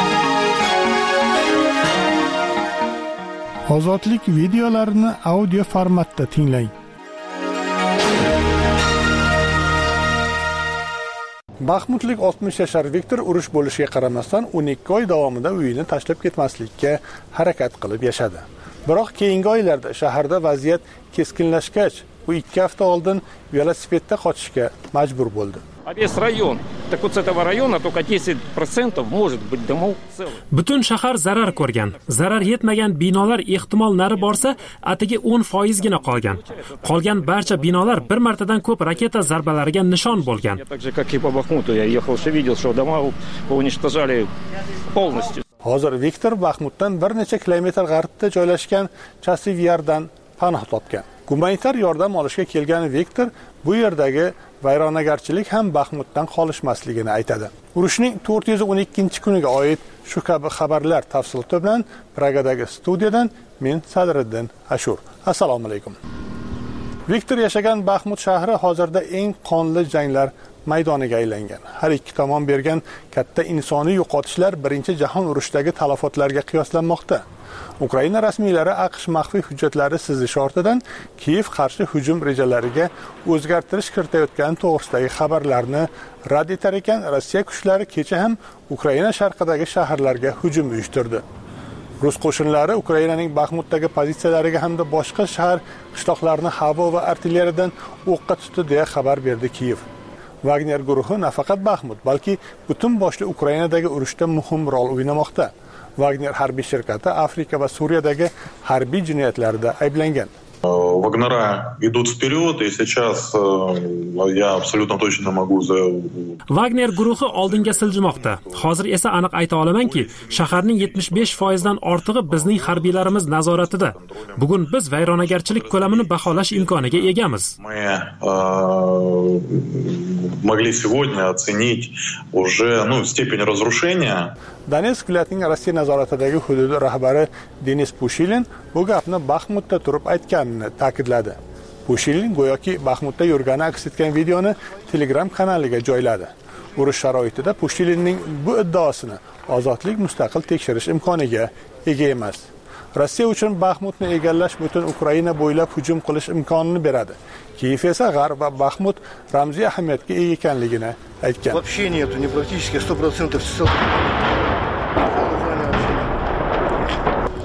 Ozodlik videolarini audio formatda tinglang. Baxmutlik oltmish yashar Viktor urush bo'lishiga qaramasdan o'n ikki oy davomida uyini tashlab ketmaslikka harakat qilib yashadi. Biroq keyingi oylarda shaharda vaziyat keskinlashgach, u ikki hafta oldin velosipedda qochishga majbur bo'ldi. Весь район, так вот с этого района только десять процентов может быть домов целых. Butun shahar zarar ko'rgan. Zarar yetmagan binolar ehtimol nari borsa, atigi o'n foiz gina qolgan. Qolgan barcha binolar bir martadan ko'p raketa zarbalariga nishon bo'lgan. Также как и по Бахмуту, я ехал, все видел, что дома уничтожали полностью. Hozir Viktor Baxmutdan bir necha kilometr g'arbda joylashgan Chasivyardan panoh topgan. Gumanitar yordam olishga kelgan Viktor bu yerdagi vayronagarchilik ham Baxmutdan qolishmasligini aytadi. Urushning to'rt yuz o'n ikkinchi kuniga oid shu kabi xabarlar tafsiloti bilan Pragadagi studiyadan men Sadriddin Ashur. Assalomu alaykum. Viktor yashagan Baxmut shahri hozirda eng qonli janglar maydoniga aylangan. Har ikki tomon bergan katta insoniy yo'qotishlar Birinchi jahon urushidagi talafotlarga qiyoslanmoqda. Ukraina rasmiylari AQSh maxfiy hujjatlari sizishi ortidan Kiyev qarshi hujum rejalariga o'zgartirish kiritayotgani to'g'risidagi xabarlarni rad etar ekan, Rossiya kuchlari kecha ham Ukraina sharqidagi shaharlarga hujum uyushtirdi. Rus qo'shinlari Ukrainaning Baxmutdagi pozitsiyalariga hamda boshqa shahar qishloqlarini havo va artilleriyadan o'qqa tutdi deya xabar berdi Kiyev. Wagner guruhi nafaqat Baxmut, balki butun boshli Ukrainadagi urushda muhim rol o'ynamoqda. Wagner harbiy shirkati Afrika va Suriyadagi harbiy jinoyatlarda ayblangan. Вагнера идут вперед, и сейчас я абсолютно точно могу заявить. Wagner guruhi oldinga siljimoqda. Hozir esa aniq ayta olamanki, shaharning yetmish besh foiz dan ortig'i bizning harbiylarimiz nazoratida. Bugun biz vayronagarchilik ko'lamini baholash imkoniga egamiz. Мы могли сегодня оценить уже, ну, степень разрушения. Donetsk viloyatining Rossiya nazoratidagi hudud rahbari Denis Pushilin bu gapni Baxmutda turib aytganini ta'kidladi. Pushilin go'yoki Baxmutda yurgani aks etgan videoni Telegram kanaliga joyladi. Urush sharoitida Pushilinning bu iddaosini ozodlik mustaqil tekshirish imkoniga ega emas. Rossiya uchun Baxmutni egallash butun Ukraina bo'ylab hujum qilish imkonini beradi. Kiyev esa G'arb va Baxmut ramziy ahamiyatga ega ekanligini aytgan. Вообще нету, не практически сто процентов.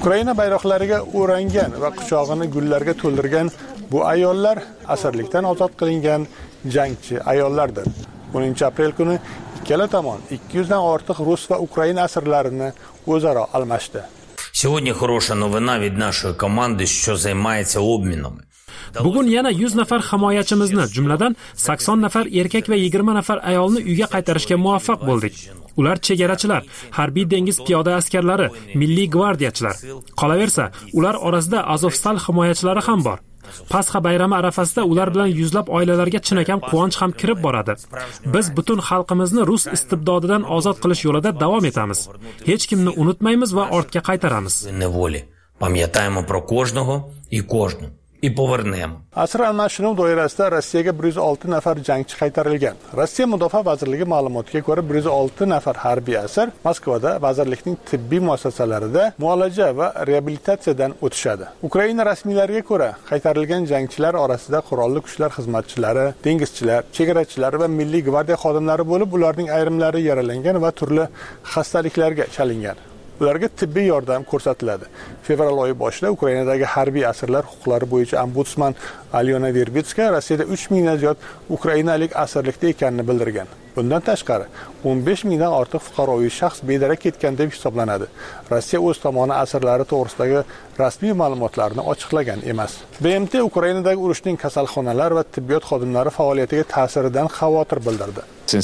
Ukraina bayroqlariga o'rangan va quchog'ini gullarga to'ldirgan bu ayollar asirlikdan ozod qilingan jangchi ayollardir. o'ninchi aprel kuni ikkala tomon ikki yuz dan ortiq rus va Ukraina asirlarini o'zaro almashdi. Сьогодні хороша новина від нашої команди, що займається обмінами. Bugun yana yuz nafar himoyachimizni, jumladan sakson nafar erkak va yigirma nafar ayolni uyga qaytarishga muvaffaq bo'ldik. Ular chegarachilar, harbiy dengiz piyoda askarlari, milliy gvardiyachilar. Qolaversa, ular orasida Azovstal himoyachilari ham bor. Pasxa bayrami arafasida ular bilan yuzlab oilalarga chinakam quvonch ham kirib boradi. Biz butun xalqimizni rus istibdodidan ozod qilish yo'lida davom etamiz. Hech kimni unutmaymiz va ortga qaytaramiz. Pamyataymo pro kожного і кожну. И повернем. Asr almashinuv doirasida Rossiyaga bir yuz olti nafar jangchi qaytarilgan. Rossiya Mudofaa vazirligi ma'lumotiga ko'ra bir yuz olti nafar harbiy asir Moskvada vazirlikning tibbiy muassasalarida muolaja va reabilitatsiyadan o'tishadi. Ukraina rasmiylariga ko'ra, qaytarilgan jangchilar orasida qurolli kuchlar xizmatchilari, dengizchilar, chegarachilar va milliy gvardiya xodimlari bo'lib, ularning ayrimlari yaralangan va turli xastaliklarga chalingan. Ularga tibbiy yordam ko'rsatiladi. Fevral oyi boshida Ukrainadagi harbiy asirlar huquqlari bo'yicha ombudsman Alyona Verbitskaya Rossiyada uch mingdan ziyod ukrainalik asirlikda ekanini bildirgan. Bundan tashqari, o'n besh mingdan ortiq fuqaroviy shaxs bedarak ketgan deb hisoblanadi. Rossiya o'z tomoni asirlari to'g'risidagi rasmiy ma'lumotlarni ochiqlagan emas. B M T Ukrainadagi urushning kasalxonalar va tibbiyot xodimlari faoliyatiga ta'siridan xavotir bildirdi.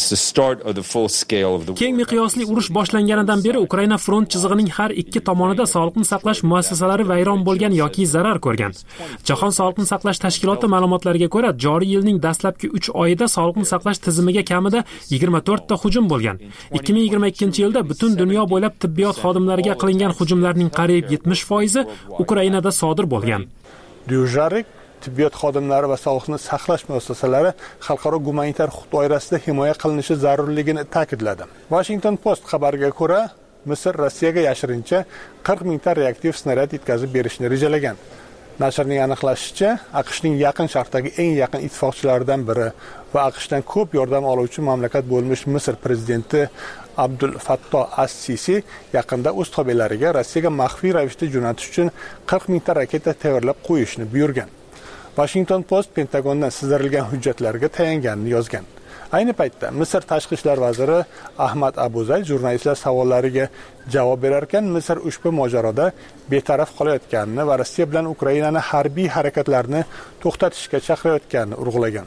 Keng miqyosli urush boshlanganidan beri Ukraina front chizig'ining har ikki tomonida sog'liqni saqlash muassasalari vayron bo'lgan yoki zarar ko'rgan. Jahon sog'liqni saqlash tashkiloti ma'lumotlariga ko'ra, joriy yilning dastlabki uch oyida sog'liqni saqlash tizimiga kamida yigirma to'rt ta hujum bo'lgan. ikki ming yigirma ikkinchi yilda butun dunyo bo'ylab tibbiyot xodimlariga qilingan hujumlarning qariyb yetmish foizi Ukrainada sodir bo'lgan. Dyujarik tibbiyot xodimlari va sog'liqni saqlash muassasalari xalqaro gumanitar huquq doirasida himoya qilinishi zarurligini ta'kidladi. Washington Post xabariga ko'ra, Misr Rossiyaga yashirincha qirq mingta reaktiv snaryad yetkazib berishni rejalagan. Nashrning aniqlashicha, AQShning yaqin sharqdagi eng yaqin ittifoqchilaridan biri va AQShdan ko'p yordam oluvchi mamlakat bo'lmish Misr prezidenti Abdul Fattoh as-Sisi yaqinda o'z to'belariga Rossiyaga maxfiy ravishda jo'natish uchun qirq mingta raketa tayyorlab qo'yishni buyurgan. Washington Post Pentagondan sizdirilgan hujjatlarga tayanganini yozgan. Ayni paytda Misr tashqi ishlar vaziri Ahmad Abuzay jurnalistlar savollariga javob berar ekan, Misr ushbu mojaroda betaraf qolayotganini va Rossiya bilan Ukrainani harbiy harakatlarni to'xtatishga chaqirayotganini urg'ulagan.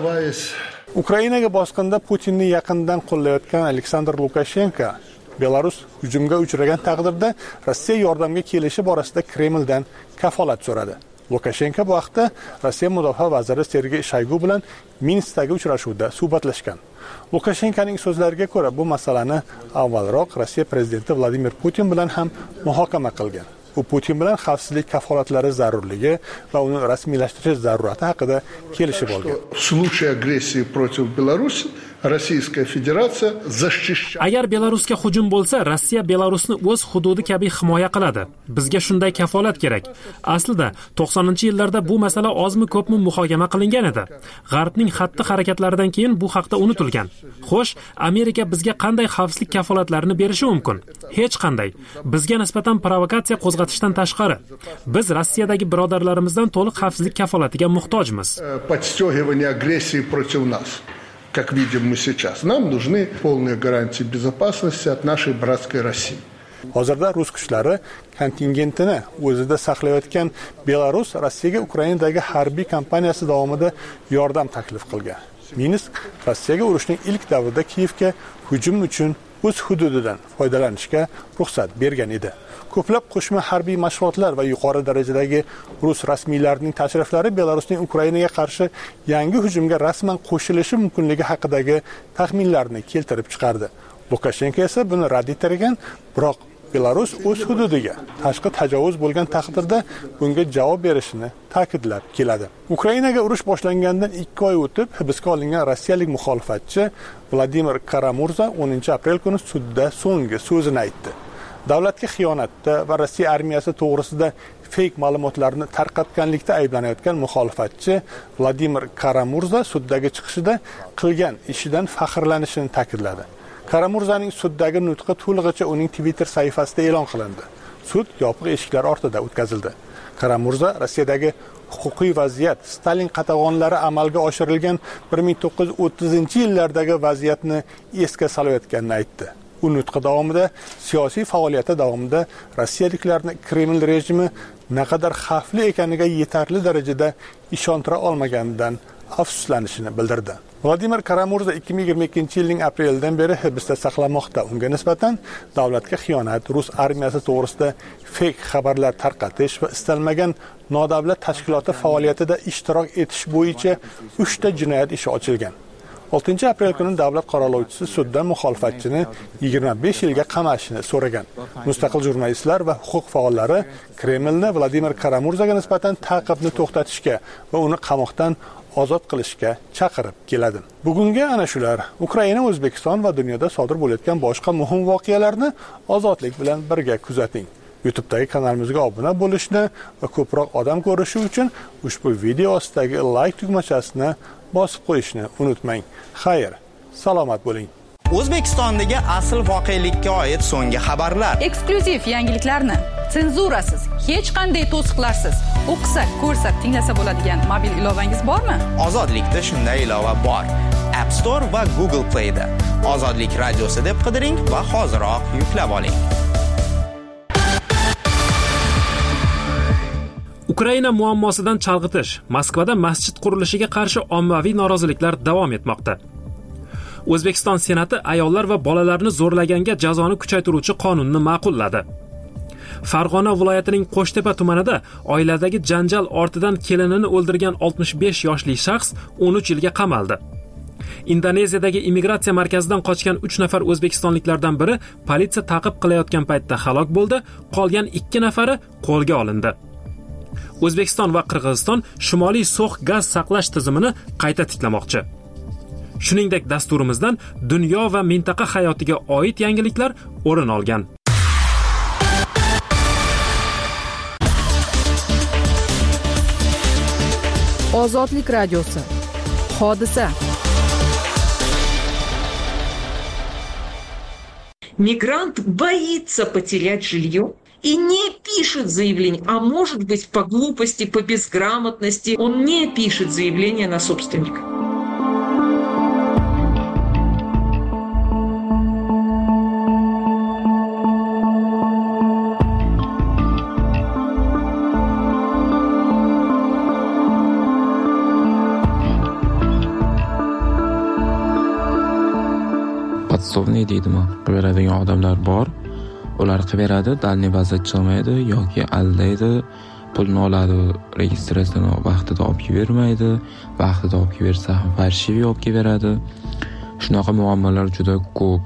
Ukrainaga bosqinda Putinni yaqindan qo'llayotgan Aleksandr Lukashenko Belarus hujumga uchragan taqdirda Rossiya yordamga kelishi borasida Kremldan kafolat so'radi. Lukashenko bu vaqtda Rossiya mudofaa vaziri Sergey Shoygu bilan Minskdagi uchrashuvda suhbatlashgan. Lukashenkoning so'zlariga ko'ra, bu masalani avvalroq Rossiya prezidenti Vladimir Putin bilan ham muhokama qilgan. U Putin bilan xavfsizlik kafolatlari zarurligi va uni rasmiylashtirish zarurati haqida kelishib olgan. В случае агрессии против Беларуси Российская Федерация защищает. Agar Belarusga hujum bo'lsa, Rossiya Belarusni o'z hududi kabi himoya qiladi. Bizga shunday kafolat kerak. Aslida to'qsoninchi yillarda bu masala ozmi ko'pmi muhokama qilingan edi. G'arbning xatti harakatlaridan keyin bu haqda unutilgan. Xo'sh, Amerika bizga qanday xavfsizlik kafolatlarini berishi mumkin? Hech qanday. Bizga nisbatan provokatsiya qo'zg'atishdan tashqari, biz Rossiyadagi birodarlarimizdan to'liq xavfsizlik kafolatiga muhtojmiz. Подстегивание агрессии против нас. Как видим мы сейчас, нам нужны полные гарантии безопасности от нашей братской России. Hozirda rus kuchlari kontingentini o'zida saqlayotgan Belarus Rossiyaga Ukrainadagi harbiy kampaniyasi davomida yordam taklif qilgan. Minsk Rossiyaga urushning ilk davrida Kiyevga hujum uchun o'z hududidan foydalanishga ruxsat bergan edi. Ko'plab qo'shma harbiy mashg'ulotlar va yuqori darajadagi rus rasmiylarining tashriflari Belarusning Ukrainaga qarshi yangi hujumga rasman qo'shilishi mumkinligi haqidagi taxminlarni keltirib chiqardi. Lukashenko esa buni rad etgan, biroq Belarus o'z hududiga tashqi tajovuz bo'lgan taqdirda bunga javob berishini ta'kidlab keladi. Ukrainaga urush boshlangandan ikki oy o'tib hibsga olingan rossiyalik muxolifatchi Vladimir Karamurza o'ninchi aprel kuni sudda so'nggi so'zini aytdi. Davlatga xiyonatda va Rossiya armiyasi to'g'risida fake ma'lumotlarni tarqatganlikda ayblanayotgan muxolifatchi Vladimir Karamurza suddagi chiqishida qilgan ishidan faxrlanishini ta'kidladi. Karamurzaning suddagi nutqi to'lig'icha uning Twitter sahifasida e'lon qilindi. Sud yopiq eshiklar ortida o'tkazildi. Karamurza Rossiyadagi huquqiy vaziyat, Stalin qatag'onlari amalga oshirilgan bir ming to'qqiz yuz o'ttizinchi yillardagi vaziyatni esga solayotganini aytdi. U nutqi davomida siyosiy faoliyati davomida rossiyaliklarni Kreml rejimi naqadar xavfli ekaniga yetarli darajada ishontira olmaganidan afsuslanishini bildirdi. Vladimir Karamurza ikki ming yigirma ikkinchi yilning aprelidan beri hibsda saqlanmoqda. Unga nisbatan davlatga xiyonat, Rus armiyasi to'g'risida fake xabarlar tarqatish va istalmagan nodavlat tashkiloti faoliyatida ishtirok etish bo'yicha uchta jinoyat ishi ochilgan. oltinchi aprel kuni davlat qorovulchisi suddan muxolifatchini yigirma besh yilga qamashini so'ragan. Mustaqil jurnalistlar va huquq faollari Kremlni Vladimir Karamurzaga nisbatan ta'qibni to'xtatishga va uni qamoqdan ozod qilishga chaqirib keladi. Bugungi ana shular Ukraina, O'zbekiston va dunyoda sodir bo'layotgan boshqa muhim voqealarni ozodlik bilan birga kuzating. YouTube'dagi kanalimizga obuna bo'lishni va ko'proq odam ko'rishi uchun ushbu video ostidagi like tugmachasini bosib qo'yishni unutmang. Xayr, salomat bo'ling. O'zbekistondagi asl voqelikka oid so'nggi xabarlar. Eksklyuziv yangiliklarni senzurasiz, hech qanday to'siqlarsiz o'qisak, ko'rsak, tinglasa bo'ladigan mobil ilovangiz bormi? Ozodlikda shunday ilova bor. App Store va Google Playda. Ozodlik radiosi deb qidiring va hoziroq yuklab oling. Ukraina muammosidan chalg'itish. Moskvada masjid qurilishiga qarshi ommaviy noroziliklar davom etmoqda. O'zbekiston Senati ayollar va bolalarni zo'rlaganga jazoni kuchaytiruvchi qonunni ma'qulladi. Farg'ona viloyatining Qo'shtepa tumanida oiladagi janjal ortidan kelinini o'ldirgan oltmish besh yoshli shaxs o'n uch yilga qamaldi. Indoneziyadagi immigratsiya markazidan qochgan uch nafar o'zbekistonliklardan biri politsiya ta'qib qilayotgan paytda halok bo'ldi, qolgan ikki nafari qo'lga olindi. O'zbekiston va Qirg'iziston Shimoliy so'x gaz saqlash tizimini qayta tiklamoqchi. Shuningdek, dasturimizdan dunyo va mintaqa hayotiga oid yangiliklar o'rin olgan. Ozodlik radiosi. Hodisa. Мигрант боится потерять жилье и не пишет заявление, а может быть по глупости, по безграмотности, он не пишет заявление на собственника. Podsovniy deydimi? Qiveradigan odamlar bor. Ular qiveradi, dalniy bazda chiqmaydi yoki aldaydi, pulni oladi, registratsiyani vaqtida olib bermaydi, vaqtida olib bersa ham farshiviy olib beradi. Shunaqa muammolar juda ko'p.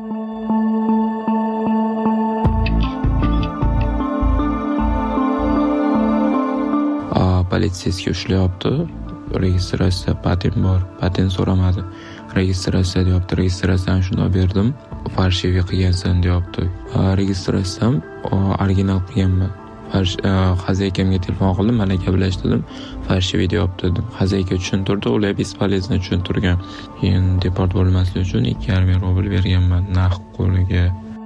A, politsiyasiga ushlayapti. Registratsiya patent bor, patent so'ramadi. Registratsiya deyapti, registratsiyani shunday berdim, farshiviy qilgansan deyapti. Registratsiyam original qilganman. Xazaykamga telefon qildim, mana gaplashdim, farshiviy deyapti dedim. Xazayka tushuntirdi, ular bespolezno tushuntirgan. Keyin deport bo'lmaslik uchun ikki yarim ming rubl berganman naqd qo'liga.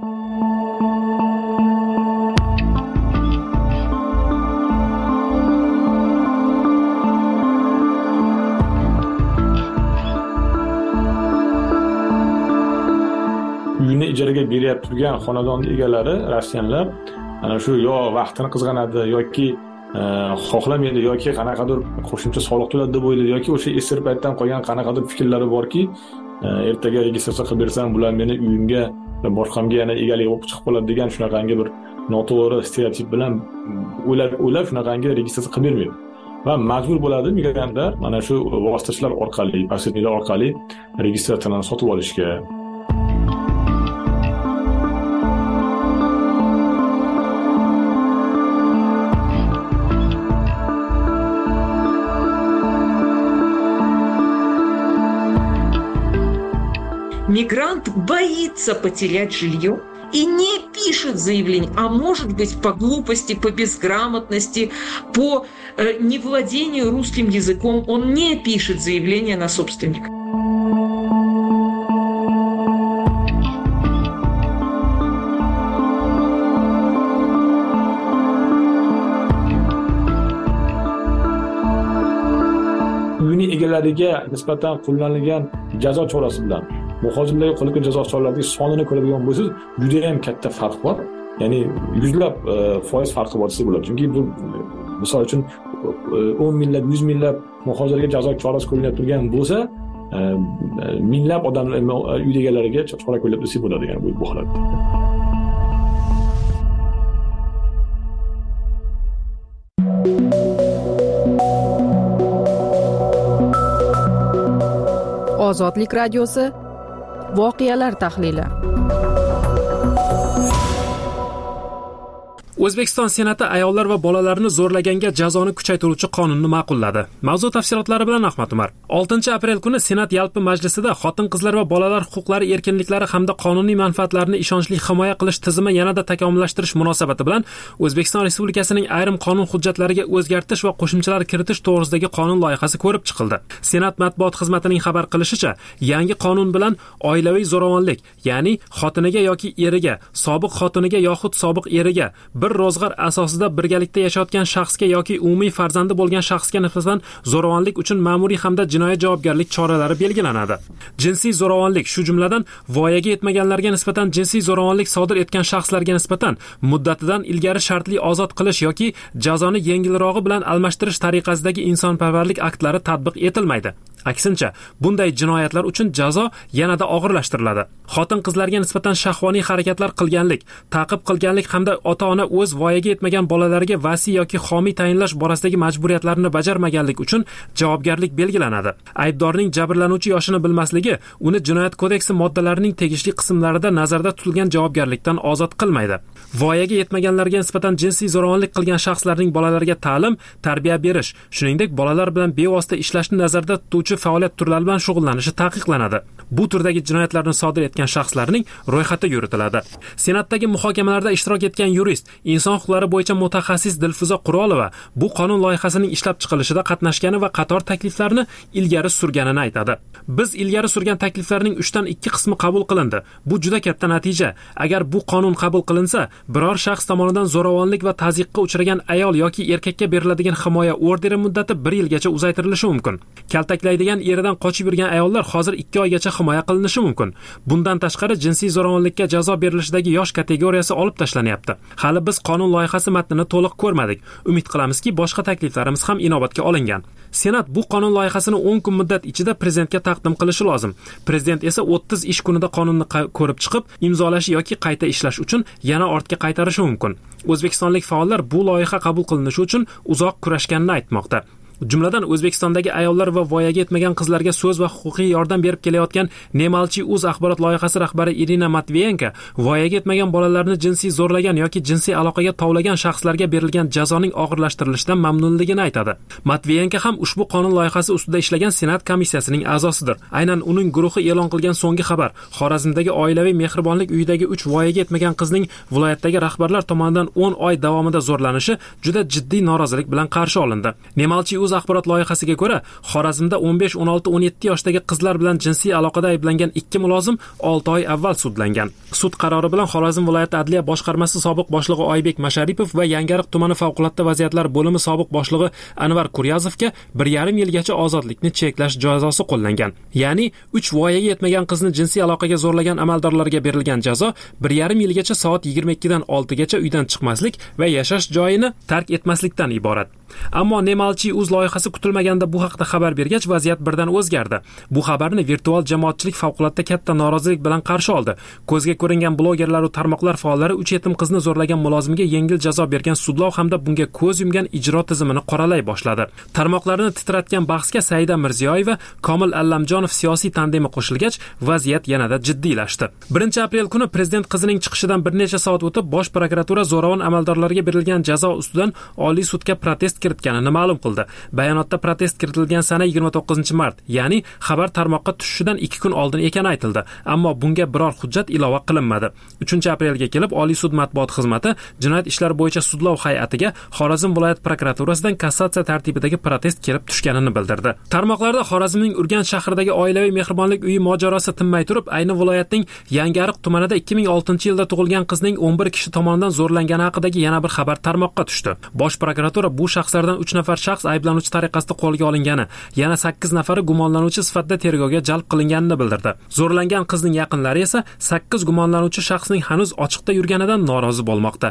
Uyini ijaraga beryapti turgan xonadon egalari, rossiyanlar, ana shu yo vaqtini qizg'anadi yoki xohlamaydi yoki qanaqadir qo'shimcha soliq to'ladi deb o'ylaydi yoki o'sha esir paytdan qolgan qanaqadir fikrlari borki, ertaga registratsiya qilib bersam, bular meni uyimga va boshqamga yana egalik bo'lib chiqib qoladi degan shunaqangi bir noto'g'ri stereotip bilan o'ylab o'ylab shunaqangi registratsiya qilib bermaydi. Va majbur bo'ladi migrantlar mana shu vositachilar orqali, posredniklar orqali registratsiyani sotib olishga. Мигрант боится потерять жилье и не пишет заявление, а может быть по глупости, по безграмотности, по э, невладению русским языком, он не пишет заявление на собственника. uydalariga nisbatan qo'llanilgan jazo chorasi bilan muhojirlarga qo'llanilgan jazo choralarining sonini ko'radigan bo'lsangiz, juda ham katta farq bor. Ya'ni yuzlab foiz farqi bor desa bo'ladi. Chunki bu misol uchun o'n minglab, yuz minglab muhojirga jazo chorasi qo'llanib turgan bo'lsa, minglab odamlar uy egalariga chora qo'llab desa bo'ladi, ya'ni bu holatda. Ozodlik radiosi voqealar tahlili. O'zbekiston Senati ayollar va bolalarni zo'rlaganga jazoni kuchaytiruvchi qonunni ma'qulladi. Mavzu tafsilotlari bilan Ahmad Umar. oltinchi aprel kuni Senat yalpi majlisida xotin-qizlar va bolalar huquqlari, erkinliklari hamda qonuniy manfaatlarini ishonchli himoya qilish tizimi yanada takomillashtirish munosabati bilan O'zbekiston Respublikasining ayrim qonun hujjatlariga o'zgartish va qo'shimchalar kiritish to'g'risidagi qonun loyihasi ko'rib chiqildi. Senat matbuot xizmatining xabar qilishicha, yangi qonun bilan oilaviy zo'ravonlik, ya'ni xotiniga yoki eriga, sobiq xotiniga yoxud sobiq eriga bir ro'zg'or asosida birgalikda yashayotgan shaxsga yoki umumiy farzandi bo'lgan shaxsga nisbatan zo'ravonlik uchun ma'muriy hamda jinoiy javobgarlik choralari belgilanadi. Jinsiy zo'ravonlik, shu jumladan voyaga yetmaganlarga nisbatan jinsiy zo'ravonlik sodir etgan shaxslarga nisbatan muddatidan ilgari shartli ozod qilish yoki jazoni yengilrog'i bilan almashtirish tariqasidagi insonparvarlik aktlari tatbiq etilmaydi. Aksincha, bunday jinoyatlar uchun jazo yanada og'irlashtiriladi. Xotin-qizlarga nisbatan shahvoniy harakatlar qilganlik, ta'qib qilganlik hamda ota-ona o'z voyaga yetmagan bolalariga vasiy yoki homiy tayinlash borasidagi majburiyatlarini bajarmaganlik uchun javobgarlik belgilanadi. Aybdorning jabrlanuvchi yoshini bilmasligi uni Jinoyat kodeksi moddalarining tegishli qismlarida nazarda tutilgan javobgarlikdan ozod qilmaydi. Voyaga yetmaganlarga nisbatan jinsiy zo'ravonlik qilgan shaxslarning bolalariga ta'lim, tarbiya berish, shuningdek bolalar bilan bevosita ishlashni nazarda tutuvchi faoliyat turlari bilan shug'ullanishi taqiqlanadi. Bu turdagi jinoyatlarni sodir etgan shaxslarning ro'yxati yuritiladi. Senatdagi muhokamalarda ishtirok etgan yurist, inson huquqlari bo'yicha mutaxassis Dilfuza Qurolova bu qonun loyihasining ishlab chiqilishida qatnashgani va qator takliflarni ilgari surganini aytadi. Biz ilgari surgan takliflarning uchdan ikki qismi qabul qilindi. Bu juda katta natija. Agar bu qonun qabul qilinsa, biror shaxs tomonidan zo'ravonlik va tazyiqqa uchragan ayol yoki erkakka beriladigan himoya orderi muddati bir yilgacha uzaytirilishi mumkin. Kaltaklaydigan eridan qochib yurgan ayollar hozir ikki oygacha himoya qilinishi mumkin. Bundan tashqari jinsiy zo'ravonlikka jazo berilishidagi yosh kategoriyasi olib tashlanyapti. Hali biz qonun loyihasi matnini to'liq ko'rmadik. Umid qilamizki, boshqa takliflarimiz ham inobatga olingan. Senat bu qonun loyihasini o'n kun muddat ichida prezidentga taqdim qilishi lozim. Prezident esa o'ttiz ish kunida qonunni ko'rib chiqib, imzolash yoki qayta ishlash uchun yana ortga qaytarishi mumkin. O'zbekistonlik faollar bu loyiha qabul qilinishi uchun uzoq kurashganini aytmoqda. Jumladan O'zbekistondagi ayollar va voyaga yetmagan qizlarga so'z va huquqiy yordam berib kelayotgan Nemalchi.uz axborot loyihasi rahbari Irina Matviyenko voyaga yetmagan bolalarni jinsiy zo'rlagan yoki jinsiy aloqaga tovlagan shaxslarga berilgan jazoning og'irlashtirilishidan mamnunligini aytadi. Matviyenko ham ushbu qonun loyihasi ustida ishlagan Senat komissiyasining a'zosidir. Aynan uning guruhi e'lon qilgan so'nggi xabar Xorazmdagi oilaviy mehribonlik uyidagi uch voyaga yetmagan qizning viloyatdagi rahbarlar tomonidan o'n oy davomida zo'rlanishi juda jiddiy norozilik bilan qarshi olindi. Nemalchi.uz axborot loyihasiga ko'ra, Xorazmda o'n besh, o'n olti, o'n yetti yoshdagi qizlar bilan jinsiy aloqada ayblangan ikki mulozim olti oy avval sudlangan. Sud qarori bilan Xorazm viloyati adliya boshqarmasi sobiq boshlig'i Oybek Masharipov va Yangiariq tumani favqulodda vaziyatlar bo'limi sobiq boshlig'i Anvar Kuryazovga bir yarim yilgacha ozodlikni cheklash jazosi qo'llangan. Ya'ni uch voyaga yetmagan qizni jinsiy aloqaga zo'rlagan amaldorlarga berilgan jazo bir yarim yilgacha soat yigirma ikkidan oltigacha uydan chiqmaslik va yashash joyini tark etmaslikdan iborat. Ammo Nemalchi.uz loyihasi kutilmaganda bu haqda xabar bergach, vaziyat birdan o'zgardi. Bu xabarni virtual jamoatchilik favqulodda katta norozilik bilan qarshi oldi. Ko'zga ko'ringan blogerlar va tarmoqlar faollari uch yetim qizni zo'rlagan mulozimga yengil jazo bergan sudlov hamda bunga ko'z yumgan ijro tizimini qoralay boshladi. Tarmoqlarni titratgan bahsga Saida Mirziyoyeva, Komil Allamjonov siyosiy tandemi qo'shilgach, vaziyat yanada jiddiylashdi. birinchi aprel kuni prezident qizining chiqishidan bir necha soat o'tib, Bosh prokuratura zo'ravon amaldorlarga berilgan jazo ustidan Oliy sudga protest kiritganini ma'lum qildi. Bayonotda protest kiritilgan sana yigirma to'qqizinchi mart, ya'ni xabar tarmoqqa tushishidan ikki kun oldin ekani aytildi. Ammo bunga biror hujjat ilova qilinmadi. uchinchi aprelga kelib Oliy sud matbuot xizmati jinoyat ishlari bo'yicha sudlov hay'atiga Xorazm viloyat prokuraturasidan kassatsiya tartibidagi protest kelib tushganini bildirdi. Tarmoqlarda Xorazmning Urganch shahridagi oilaviy mehribonlik uyi mojarosi tinmay turib, ayni viloyatning Yangiariq tumanida ikki ming oltinchi yilda tug'ilgan qizning o'n bir kishi tomonidan zo'rlangani haqidagi yana bir xabar tarmoqqa tushdi. Bosh prokuratura bu shaxslardan uch nafar shaxs ayblanuvchi ayblanuvchi tariqasida qo'lga olingani, yana sakkiz nafari gumonlanuvchi sifatida tergovga jalb qilinganini bildirdi. Zo'rlangan qizning yaqinlari esa sakkiz gumonlanuvchi shaxsning hanuz ochiqda yurganidan norozi bo'lmoqda.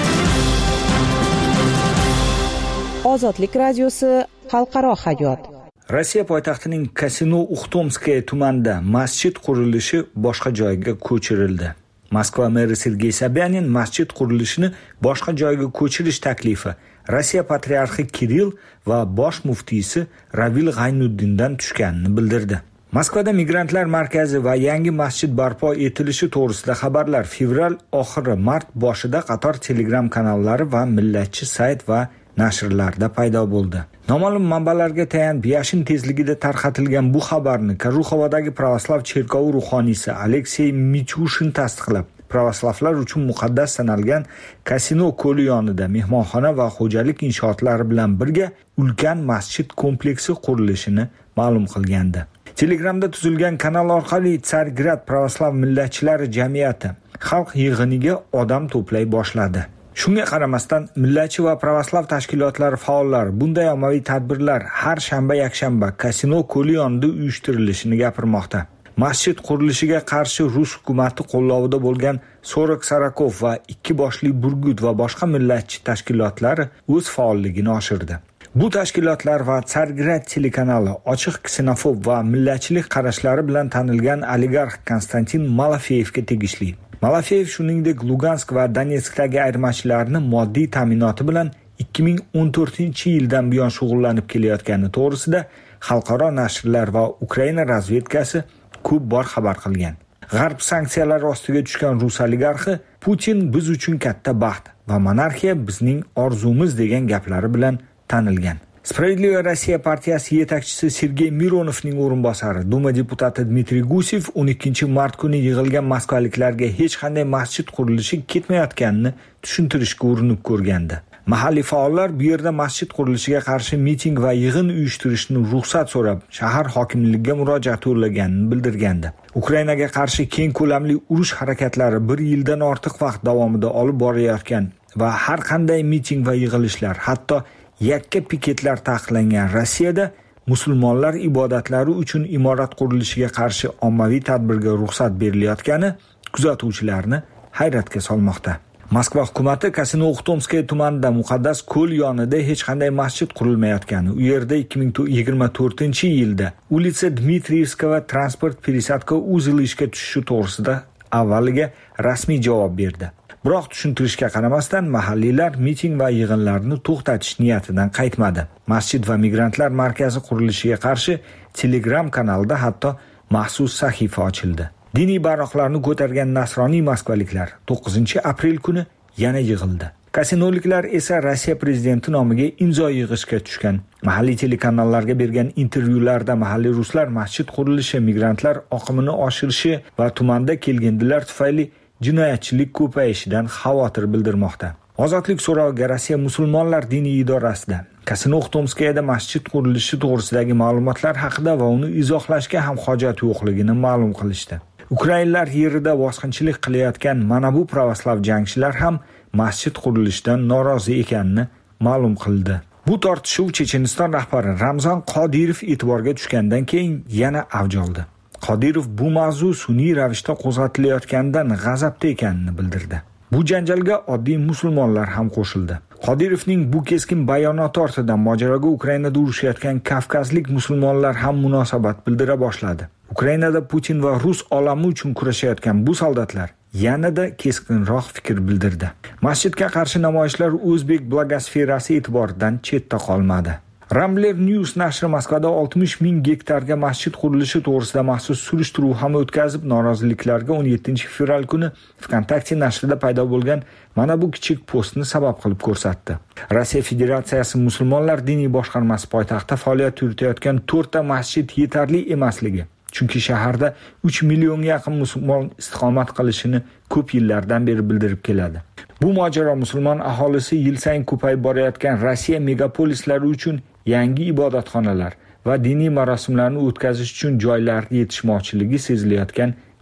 Ozodlik radiosi xalqaro hayot. Rossiya poytaxtining Kasino-Uxtomskaya tumanida masjid qurilishi boshqa joyga ko'chirildi. Moskva meri Sergey Sobyanin masjid qurilishini boshqa joyga ko'chirish taklifi Rossiya patriarxi Kirill va bosh muftiysi Ravil G'aynuddindan tushganini bildirdi. Moskvada migrantlar markazi va yangi masjid barpo etilishi to'g'risida xabarlar fevral oxiri mart boshida qator Telegram kanallari va millatchi sayt va nashrlarda paydo bo'ldi. Noma'lum manbalarga tayanib yashin tezligida tarqatilgan bu xabarni Karuxovodagi Pravoslav cherkovi ruhoniysi Aleksey Michushin tasdiqlab, pravoslavlar uchun muqaddas sanalgan kasino ko'li yonida mehmonxona va xo'jalik inshootlari bilan birga ulkan masjid kompleksi qurilishini ma'lum qilgandi. Telegramda tuzilgan kanal orqali Tsargrad Pravoslav millatchilari jamiyati xalq yig'iniga odam to'play boshladi. Shunga qaramasdan millatchi va pravoslav tashkilotlari faollari bunday ommaviy tadbirlar har shanba yakshanba kasino ko'li yonida uyushtirilishini gapirmoqda. Masjid qurilishiga qarshi Rus hukumati qo'llovida bo'lgan Sorok Sarakov va ikki boshli Burgut va boshqa millatchi tashkilotlari o'z faolligini oshirdi. Bu tashkilotlar va Tsargrad telekanali ochiq ksenofob va millatchilik qarashlari bilan tanilgan oligarx Konstantin Malafeyevga tegishli. Malafeyev shuningdek Lugansk va Donetskdagi ayirmachilarni moddiy ta'minoti bilan ikki ming o'n to'rtinchi yildan buyon shug'ullanib kelayotgani to'g'risida xalqaro nashrlar va Ukraina razvedkasi ko'p bor xabar qilgan. G'arb sanksiyalari ostiga tushgan Rus oligarxi Putin biz uchun katta baxt va monarxiya bizning orzumiz degan gaplari bilan tanilgan. Справедливая Rossiya partiyasi yetakchisi Sergey Mironovning o'rinbosari Duma deputati Dmitriy Gusev o'n ikkinchi mart kuni yig'ilgan moskvaliklarga hech qanday masjid qurilishi ketmayotganini tushuntirishga urinib ko'rgandi. Mahalliy faollar bu yerda masjid qurilishiga qarshi miting va yig'in uyushtirishni ruxsat so'rab shahar hokimligiga murojaat yo'llaganini bildirgandi. Ukrainaga qarshi keng ko'lamli urush harakatlari bir yildan ortiq vaqt davomida olib borilayotgan va har qanday miting va yig'ilishlar, hatto yakka piketlar taqiqlangan Rossiyada musulmonlar ibodatlari uchun imorat qurilishiga qarshi ommaviy tadbirga ruxsat berilayotgani kuzatuvchilarni hayratga solmoqda. Moskva hukumati Kasino-Uxtomskaya tumanida muqaddas ko'l yonida hech qanday masjid qurilmayotgani, u yerda ikki ming yigirma to'rtinchi yilda ulitsa Dmitriyevska va transport пересадка uzilishga tushishi to'g'risida avvaliga rasmiy javob berdi. Biroq tushuntirishga qaramasdan mahalliylar miting va yig'inlarni to'xtatish niyatidan qaytmadi. Masjid va migrantlar markazi qurilishiga qarshi Telegram kanalida hatto maxsus sahifa ochildi. Diniy bayroqlarni ko'targan nasroniy moskvaliklar to'qqizinchi aprel kuni yana yig'ildi. Kasinoliklar esa Rossiya prezidenti nomiga imzo yig'ishga tushgan. Mahalliy telekanallarga bergan intervyularda mahalliy ruslar masjid qurilishi, migrantlar oqimini oshirishi va tumanda kelgindilar tufayli jinoyatchilik ko'payishidan xavotir bildirmoqda. Ozodlik so'roviga Rossiya musulmonlar diniy idorasida Kasino-Uxtomskayada masjid qurilishi to'g'risidagi ma'lumotlar haqida va uni izohlashga ham hojat yo'qligini ma'lum qilishdi. Ukrainlar yerida bosqinchilik qilayotgan mana bu pravoslav jangchilar ham masjid qurilishidan norozi ekanini ma'lum qildi. Bu tortishuv Checheniston rahbari Ramzan Qodirov e'tiborga tushgandan keyin yana avj oldi. Qodirov bu mavzu sun'iy ravishda qo'zg'atilayotganidan g'azabda ekanini bildirdi. Bu janjalga oddiy musulmonlar ham qo'shildi. Qodirovning bu keskin bayonoti ortidan mojaroga Ukrainada urushayotgan kavkazlik musulmonlar ham munosabat bildira boshladi. Ukrainada Putin va rus olami uchun kurashayotgan bu soldatlar yanada keskinroq fikr bildirdi. Masjidga qarshi namoyishlar o'zbek blogosferasi e'tiboridan chetda qolmadi. Rambler News nashri Moskvada oltmish ming gektarga masjid qurilishi to'g'risida maxsus surishtiruv ham o'tkazib, noroziliklarga o'n yettinchi fevral kuni VKontakte nashrida paydo bo'lgan mana bu kichik postni sabab qilib ko'rsatdi. Rossiya Federatsiyasi musulmonlar diniy boshqarmasi poytaxtda faoliyat yuritayotgan to'rtta masjid yetarli emasligi, chunki shaharda uch millionga yaqin musulmon istiqomat qilishini ko'p yillardan beri bildirib keladi. Bu mojaro musulmon aholisi yil sayin ko'payib borayotgan Rossiya megapolislari uchun yangi ibodatxonalar va diniy marosimlarni o'tkazish uchun joylar yetishmovchiligi sezilayotgan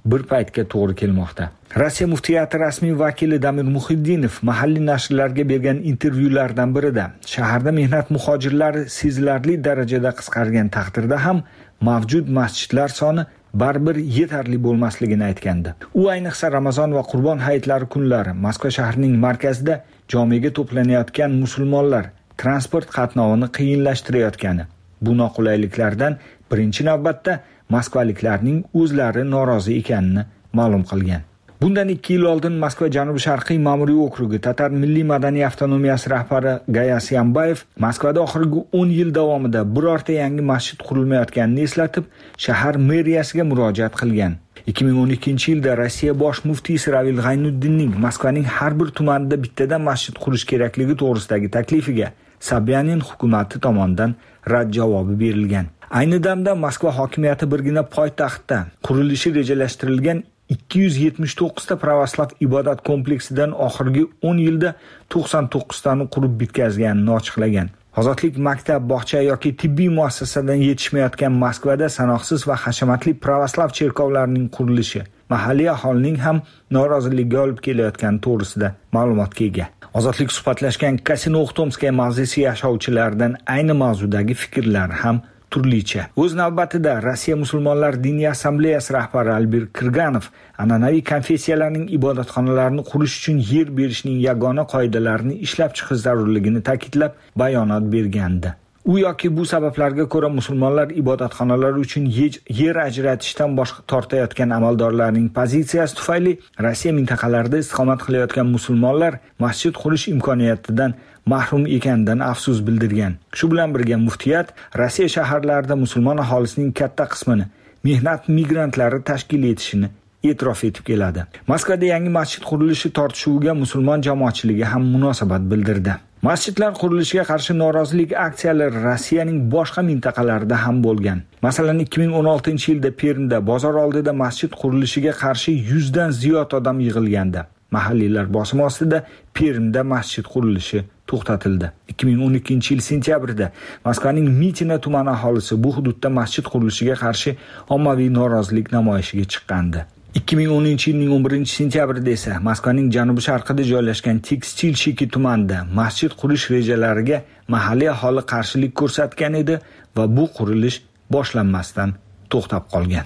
bir paytga to'g'ri kelmoqda. Rossiya muftiyati rasmiy vakili Damir Muhiddinov mahalliy nashrlarga bergan intervyulardan birida shaharda mehnat muhojirlari sezilarli darajada qisqargan taqdirda ham mavjud masjidlar soni baribir yetarli bo'lmasligini aytgandi. U ayniqsa Ramazon va Qurbon hayitlari kunlari Moskva shahrining markazida jomega to'planayotgan musulmonlar transport qatnovini qiyinlashtirayotgani, bu noqulayliklardan birinchi navbatda moskvaliklarning o'zlari norozi ekanini ma'lum qilgan. Bundan ikki yil oldin Moskva Janubi-Sharqiy ma'muriy okrugi Tatar milliy madaniy avtonomiyasi rahbari Gayas Yambayev Moskvada oxirgi o'n yil davomida birorta yangi masjid qurilmayotganini eslatib, shahar meriyasiga murojaat qilgan. ikki ming o'n ikkinchi yilda Rossiya bosh muftiysi Ravil G'aynuddinning Moskvaning har bir tumanida bittadan masjid qurish kerakligi to'g'risidagi taklifiga Sobyanin hukumati tomonidan rad javobi berilgan. Ayni damda Moskva hokimiyati birgina poytaxtda qurilishi rejalashtirilgan ikki yuz yetmish to'qqiz ta pravoslav ibodat kompleksidan oxirgi o'n yilda to'qson to'qqiz tani qurib bitkazganini ochiqlagan. Ozodlik maktab, bog'cha yoki tibbiy muassasadan yetishmayotgan Moskvada sanoqsiz va hashamatli pravoslav cherkovlarining qurilishi mahalliy aholining ham noroziligiga olib kelayotgani to'g'risida ma'lumotga ega. Ozodlik suhbatlashgan Kasino Uxtomskaya mavzesi yashovchilaridan ayni mavzudagi fikrlar ham turlicha. O'z navbatida Rossiya musulmonlar diniy assambleyasi rahbari Albert Kirganov an'anaviy konfessiyalarning ibodatxonalarini qurish uchun yer berishning yagona qoidalarini ishlab chiqish zarurligini ta'kidlab bayonot bergandi. U yoki bu sabablarga ko'ra musulmonlar ibodatxonalari uchun yer ajratishdan boshqa tortayotgan amaldorlarning pozitsiyasi tufayli Rossiya mintaqalarida istiqomat qilayotgan musulmonlar masjid qurish imkoniyatidan mahrum ekanidan afsus bildirgan. Shu bilan birga muftiyat Rossiya shaharlarida musulmon aholisining katta qismini mehnat migrantlari tashkil etishini e'tirof etib keladi. Moskvada yangi masjid qurilishi tortishuviga musulmon jamoatchiligi ham munosabat bildirdi. Masjidlar qurilishiga qarshi norozilik aksiyalari Rossiyaning boshqa mintaqalarida ham bo'lgan. Masalan, ikki ming o'n oltinchi yilda Permda bozor oldida masjid qurilishiga qarshi yuz dan ziyod odam yig'ilgandi. Mahalliylar bosim ostida Permda masjid qurilishi to'xtatildi. ikki ming o'n ikkinchi yil sentyabrida Moskvaning Mitina tumani aholisi bu hududda masjid qurilishiga qarshi ommaviy norozilik namoyishiga chiqqandi. ikki ming o'ninchi yilning o'n birinchi sentyabrida esa Moskvaning janubi-sharqida joylashgan Tekstilchiki tumanida masjid qurish rejalariga mahalliy aholi qarshilik ko'rsatgan edi va bu qurilish boshlanmasdan to'xtab qolgan.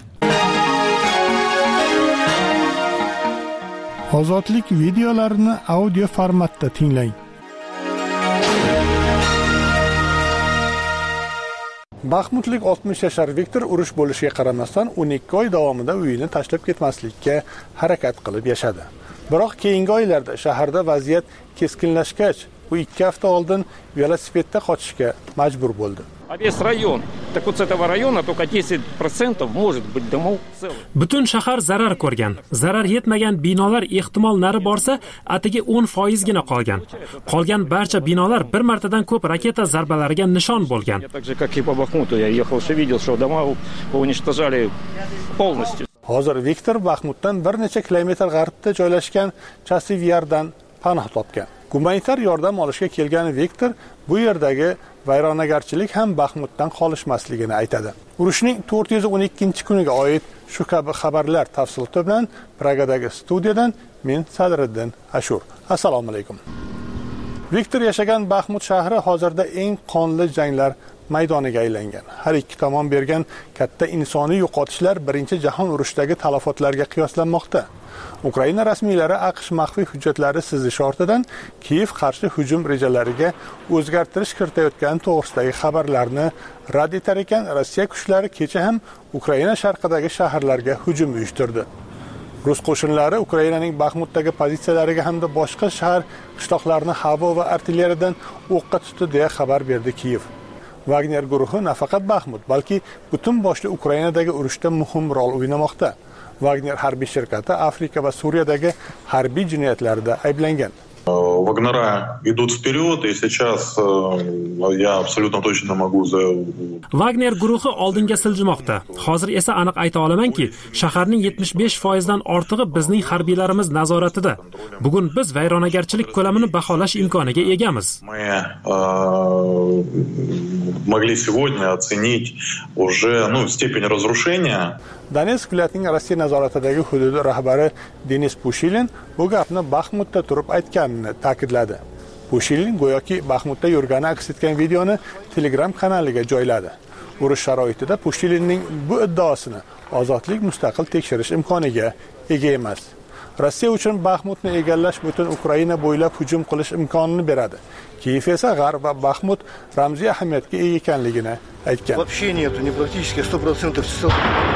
Ozodlik videolarini audio formatda tinglang. Baxmutlik oltmish yashar Viktor urush bo'lishiga qaramasdan o'n ikki oy davomida uyini tashlab ketmaslikka harakat qilib yashadi. Biroq keyingi oylarda shaharda vaziyat keskinlashgach, u ikki hafta oldin velosipedda qochishga majbur bo'ldi. Весь район. Так вот с этого района только десять процентов может быть домов целых. Butun shahar zarar ko'rgan. Zarar yetmagan binolar ehtimol nari borsa, atigi o'n foiz gina qolgan. Qolgan barcha binolar bir martadan ko'p raketa zarbalariga nishon bo'lgan. Так же как и по Бахмуту, я ехал, что видел, что дома уничтожали полностью. Hozir Viktor Baxmutdan bir necha kilometr g'arbda joylashgan Chasivyardan panoh topgan. Gumanitar yordam olishga kelgan Viktor bu yerdagi vayronagarchilik ham Baxmutdan qolishmasligini aytadi. Urushning to'rt yuz o'n ikkinchi kuniga oid shu kabi xabarlar tafsiloti bilan Pragadagi studiyadan men Sadriddin Ashur. Assalomu alaykum. Viktor yashagan Baxmut shahri hozirda eng qonli janglar maydoniga aylangan. Har ikki tomon bergan katta insoniy yo'qotishlar birinchi jahon urushidagi talafotlarga qiyoslanmoqda. Ukraina rasmiylari AQSh maxfiy hujjatlari sizishi ortidan Kiyev qarshi hujum rejalariga o'zgartirish kiritayotgani to'g'risidagi xabarlarni rad etar ekan, Rossiya kuchlari kecha ham Ukraina sharqidagi shaharlarga hujum uyushtirdi. Rus qo'shinlari Ukrainaning Baxmutdagi pozitsiyalariga hamda boshqa shahar qishloqlarini havo va artilleriyadan o'qqa tutdi deya xabar berdi Kiyev. Wagner guruhi nafaqat Baxmut, balki butun boshli Ukrainadagi urushda muhim rol o'ynamoqda. Wagner harbiy shirkati Afrika va Suriyadagi harbiy jinoyatlarda ayblangan. Вагнера идут вперед, и сейчас я абсолютно точно могу заявить. Wagner guruhi oldinga siljimoqda. Hozir esa aniq ayta olamanki, shaharning yetmish besh foizdan ortig'i bizning harbiylarimiz nazoratida. Bugun biz vayronagarchilik ko'lamini baholash imkoniga egamiz. Мы могли сегодня оценить уже, ну, степень разрушения. Donetsk viloyatining Rossiya nazoratidagi hududi rahbari Denis Pushilin bu gapni Baxmutda turib aytganini ta'kidladi. Pushilin go'yoki Baxmutda yurgani aks etgan videoni Telegram kanaliga joyladi. Urush sharoitida Pushilinning bu iddaosini ozodlik mustaqil tekshirish imkoniga ega emas. Rossiya uchun Baxmutni egallash butun Ukraina bo'ylab hujum qilish imkonini beradi. Kiyev esa G'arb va Baxmut ramziy ahamiyatga ega ekanligini aytgan. Вообще нету, не практически сто процентов часов.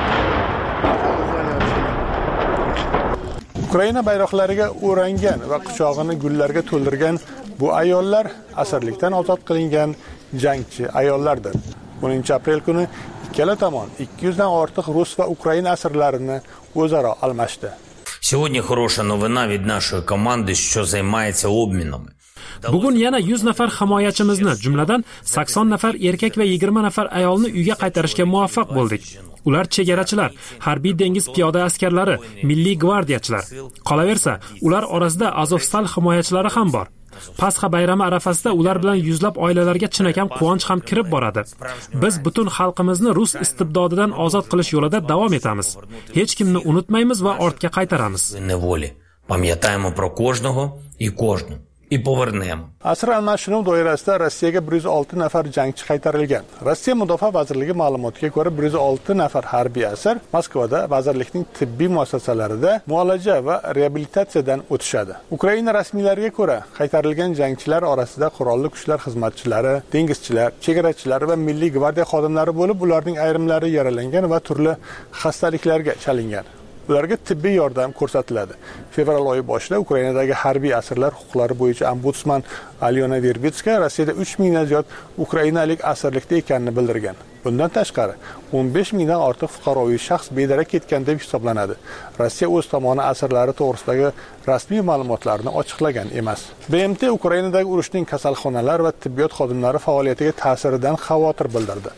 Ukraina bayroqlariga o'rangan va quchog'ini gullarga to'ldirgan bu ayollar asirlikdan ozod qilingan jangchi ayollardir. o'ninchi aprel kuni ikkala tomon ikki yuz dan ortiq rus va Ukraina asirlarini o'zaro almashdi. Сегодня хорошая новина від нашої команди, що займається обмінами. Bugun yana yuz nafar himoyachimizni, jumladan sakson nafar erkak va yigirma nafar ayolni uyga qaytarishga muvaffaq bo'ldik. Ular chegarachilar, harbiy dengiz piyoda askarlari, milliy gvardiyachilar. Qolaversa, ular orasida Azovstal himoyachilari ham bor. Pasxa bayrami arafasida ular bilan yuzlab oilalarga chinakam quvonch ham kirib boradi. Biz butun xalqimizni rus istibdodidan ozod qilish yo'lida davom etamiz. Hech kimni unutmaymiz va ortga qaytaramiz. Неволі. Пам'ятаємо про кожного і кожну. И повернем. Asr almashinuv doirasida Rossiyaga bir yuz olti nafar jangchi qaytarilgan. Rossiya Mudofaa vazirligi ma'lumotiga ko'ra bir yuz olti nafar harbiy asir Moskvada vazirlikning tibbiy muassasalarida muolaja va reabilitatsiyadan o'tishadi. Ukraina rasmiylariga ko'ra, qaytarilgan jangchilar orasida qurolli kuchlar xizmatchilari, dengizchilar, chegarachilar va milliy gvardiya xodimlari bo'lib, ularning ayrimlari yaralangan va turli xastaliklarga chalingan. Ularga tibbiy yordam ko'rsatiladi. Fevral oyi boshida Ukrainadagi harbiy asirlar huquqlari bo'yicha ombudsman Alyona Verbitskaya Rossiyada uch mingdan ziyod ukrainalik asirlikda ekanini bildirgan. Bundan tashqari, o'n besh mingdan ortiq fuqaroviy shaxs bedarak ketgan deb hisoblanadi. Rossiya o'z tomoni asirlari to'g'risidagi rasmiy ma'lumotlarni ochiqlagan emas. B M T Ukrainadagi urushning kasalxonalar va tibbiyot xodimlari faoliyatiga ta'siridan xavotir bildirdi.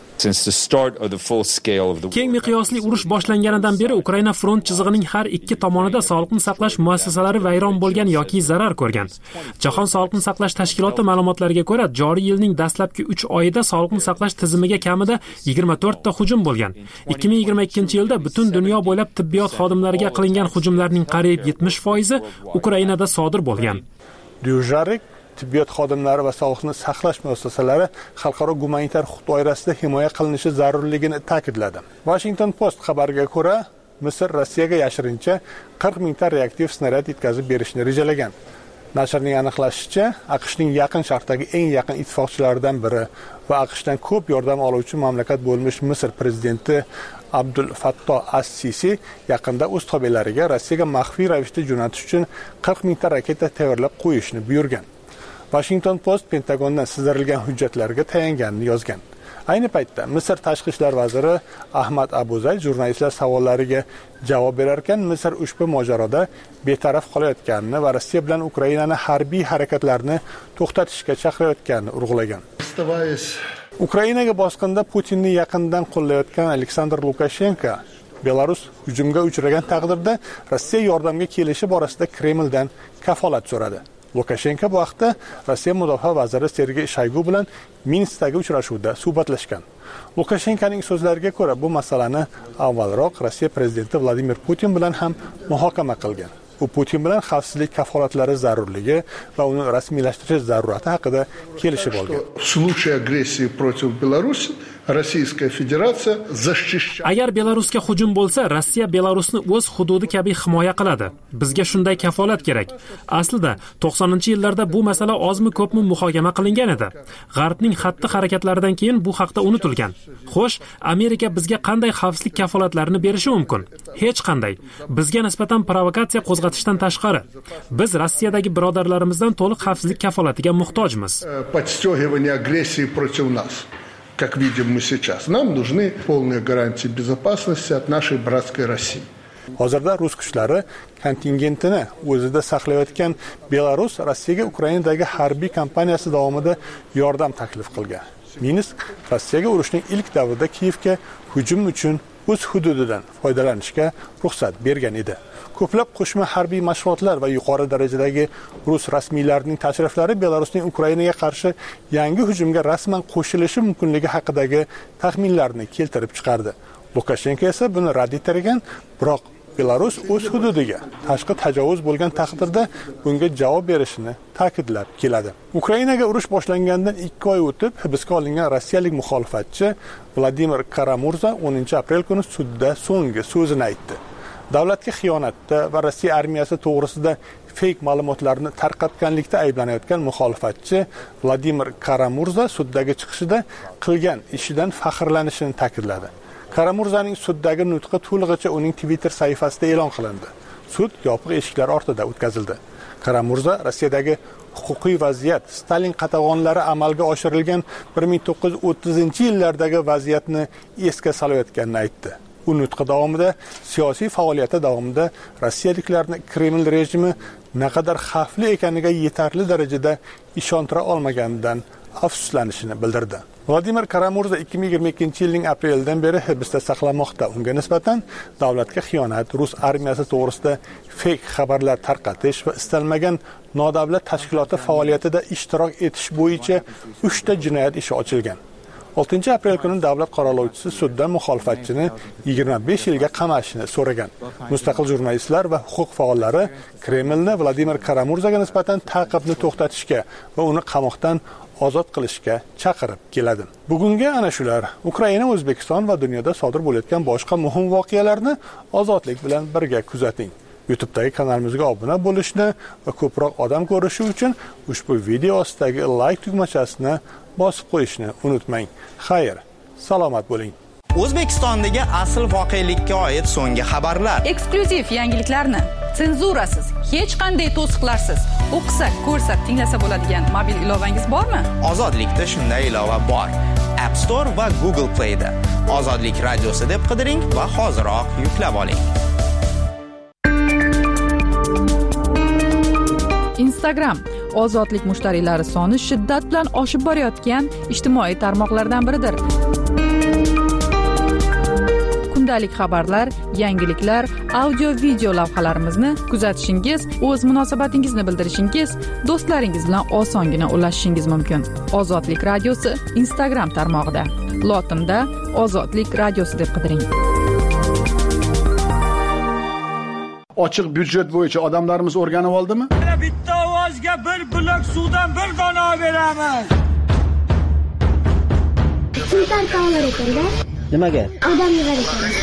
Keng miqyosli urush boshlanganidan beri Ukraina front chizig'ining har ikki tomonida sog'liqni saqlash muassasalari vayron bo'lgan yoki zarar ko'rgan. Jahon sog'liqni saqlash tashkiloti ma'lumotlariga ko'ra, joriy yilning dastlabki uch oyida sog'liqni saqlash tizimiga kamida yigirma to'rt ta hujum bo'lgan. ikki ming yigirma ikkinchi yilda butun dunyo bo'ylab tibbiyot xodimlariga qilingan hujumlarning qariyb yetmish foizi Ukrainada sodir bo'lgan. Dyujarik tibbiyot xodimlari va sog'liqni saqlash muassasalari xalqaro gumanitar huquq doirasida himoya qilinishi zarurligini ta'kidladi. Washington Post xabariga ko'ra, Misr Rossiyaga yashirincha qirq mingta reaktiv snaryad yetkazib berishni rejalagan. Nashrning aniqlashicha, AQShning yaqin sharqdagi eng yaqin ittifoqchilaridan biri va AQShdan ko'p yordam oluvchi mamlakat bo'lmish Misr prezidenti Abdul Fattoh as-Sisi yaqinda o'z to'belariga Rossiyaga maxfiy ravishda jo'natish uchun qirq mingta raketa tayyorlab qo'yishni buyurgan. Washington Post Pentagondan sizdirilgan hujjatlarga tayanganini yozgan. Ayni paytda Misr tashqi ishlar vaziri Ahmad Abuzay jurnalistlar savollariga javob berar ekan, Misr ushbu mojaroda betaraf qolayotganini va Rossiya bilan Ukrainani harbiy harakatlarini to'xtatishga chaqirayotganini urg'ulagan. Ukrainaga bosqinda Putinni yaqindan qo'llayotgan Aleksandr Lukashenko Belarus hujumga uchragan taqdirda Rossiya yordamga kelishi borasida Kremldan kafolat so'radi. Lukashenko bu vaqtda Rossiya mudofaa vaziri Sergey Shoygu bilan Minskdagi uchrashuvda suhbatlashgan. Lukashenkoning so'zlariga ko'ra, bu masalani avvalroq Rossiya prezidenti Vladimir Putin bilan ham muhokama qilgan. U Putin bilan xavfsizlik kafolatlari zarurligi va uni rasmiylashtirish zarurati haqida kelishib olgan. В случае агрессии против Беларуси Российская Федерация защищает. Agar Belarusga hujum bo'lsa, Rossiya Belarusni o'z hududi kabi himoya qiladi. Bizga shunday kafolat kerak. Aslida to'qsoninchi yillarda bu masala ozmi ko'pmi muhokama qilingan edi. G'arbning xatti-harakatlaridan keyin bu haqda unutilgan. Xo'sh, Amerika bizga qanday xavfsizlik kafolatlarini berishi mumkin? Hech qanday. Bizga nisbatan provokatsiya qo'zg'atishdan tashqari, biz Rossiyadagi birodarlarimizdan to'liq xavfsizlik kafolatiga muhtojmiz. Подстегивание агрессии против нас. Как видим мы сейчас, нам нужны полные гарантии безопасности от нашей братской России. Hozirda rus kuchlari kontingentini o'zida saqlayotgan Belarus Rossiyaga Ukrainadagi harbiy kampaniyasi davomida yordam taklif qilgan. Minsk Rossiyaga urushning ilk davrida Kiyevga hujum uchun o'z hududidan foydalanishga ruxsat bergan edi. Ko'plab qo'shma harbiy mashg'ulotlar va yuqori darajadagi rus rasmiylarining tashriflari Belarusning Ukrainaga qarshi yangi hujumga rasman qo'shilishi mumkinligi haqidagi taxminlarni keltirib chiqardi. Lukashenko esa buni rad etgan, biroq Belarus o'z hududiga tashqi tajovuz bo'lgan taqdirda bunga javob berishini ta'kidlab keladi. Ukrainaga urush boshlangandan ikki oy o'tib hibsga olingan rossiyalik muxolifatchi Vladimir Karamurza o'ninchi aprel kuni sudda so'nggi so'zini aytdi. Davlatga xiyonatda va Rossiya armiyasi to'g'risida fake ma'lumotlarni tarqatganlikda ayblanayotgan muxolifatchi Vladimir Karamurza suddagi chiqishida qilgan ishidan faxrlanishini ta'kidladi. Karamurzaning suddagi nutqi to'lig'icha uning Twitter sahifasida e'lon qilindi. Sud yopiq eshiklar ortida o'tkazildi. Karamurza Rossiyadagi huquqiy vaziyat, Stalin qatag'onlari amalga oshirilgan bir ming to'qqiz yuz o'ttizinchi yillardagi vaziyatni esga solayotganini aytdi. U nutqi davomida siyosiy faoliyati davomida rossiyaliklarni Kreml rejimi naqadar xavfli ekaniga yetarli darajada ishontira olmaganidan afsuslanishini bildirdi. Vladimir Karamurza ikki ming yigirma ikkinchi yilning aprelidan beri hibsda saqlanmoqda. Unga nisbatan davlatga xiyonat, rus armiyasi to'g'risida fake xabarlar tarqatish va istalmagan nodavlat tashkiloti faoliyatida ishtirok etish bo'yicha uchta jinoyat ishi ochilgan. oltinchi aprel kuni davlat qorovulchisi suddan muxolifatchini yigirma besh yilga qamashini so'ragan. Mustaqil jurnalistlar va huquq faollari Kremlni Vladimir Karamurzaga nisbatan ta'qibni to'xtatishga va uni qamoqdan ozod qilishga chaqirib keladi. Bugunga ana shular. Ukraina, O'zbekiston va dunyoda sodir bo'layotgan boshqa muhim voqealarni ozodlik bilan birga kuzating. YouTube'dagi kanalimizga obuna bo'lishni va ko'proq odam ko'rishi uchun ushbu video ostidagi like tugmachasini bosib qo'yishni unutmang. Xayr, salomat bo'ling. O'zbekistondagi asl voqelikka oid so'nggi xabarlar. Eksklyuziv yangiliklarni senzurasiz, hech qanday to'siqlarsiz o'qisa, ko'rsa, tinglasa bo'ladigan mobil ilovangiz bormi? Ozodlikda shunday ilova bor. App Store va Google Play da. Ozodlik radiosi deb qidiring va hoziroq yuklab oling. Instagram ozodlik mushtariylari soni shiddat bilan oshib borayotgan ijtimoiy tarmoqlardan biridir. Kundalik xabarlar, yangiliklar, audio-video lavhalarimizni kuzatishingiz, o'z munosabatingizni bildirishingiz, do'stlaringiz bilan osongina ulashishingiz mumkin. Ozodlik radiosi Instagram tarmog'ida. Lotinda Ozodlik radiosi deb qidiring. Ochiq byudjet bo'yicha odamlarimiz o'rganib oldimi? Bitta ovozga bir blok suvdan bir dona beramiz. Sultan tavlar ekanda. Nimaga? Odam yig'ar ekan.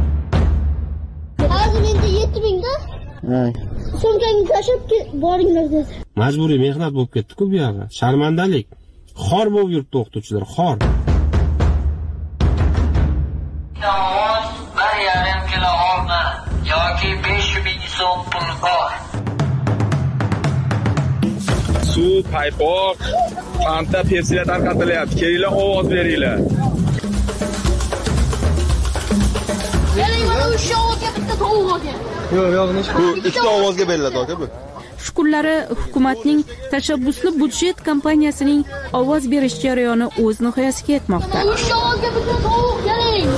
Hozir endi yetti mingda. Ha. Sumkangni tashib boringlar dedi. Majburiy mehnat bo'lib ketdi-ku bu yerda. Sharmandalik. Xor bo'lib yuribdi o'qituvchilar, xor. Ovoz bir yarim kilo olma yoki besh ming so'm pul bor. Suv, paypoq, qanta, persila tarqatilyapti. Kelinglar, ovoz beringlar. Keling, mana o'sha ovozga bitta tovuq olgan. Yo'q, yo'q, bu ikkita ovozga beriladi aka bu. Shu kunlari hukumatning tashabbusli budjet kompaniyasining ovoz berish jarayoni o'z nihoyasiga yetmoqda. O'sha ovozga bitta tovuq keling.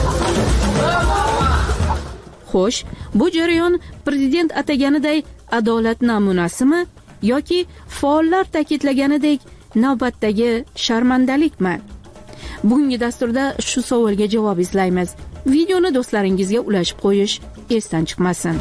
Xo'sh, bu jarayon prezident ataganiday adolat namunasimi yoki faollar ta'kidlaganidek navbatdagi sharmandalikmi? Bugungi dasturda shu savolga javob izlaymiz. Videoni do'stlaringizga ulashib qo'yish esdan chiqmasin.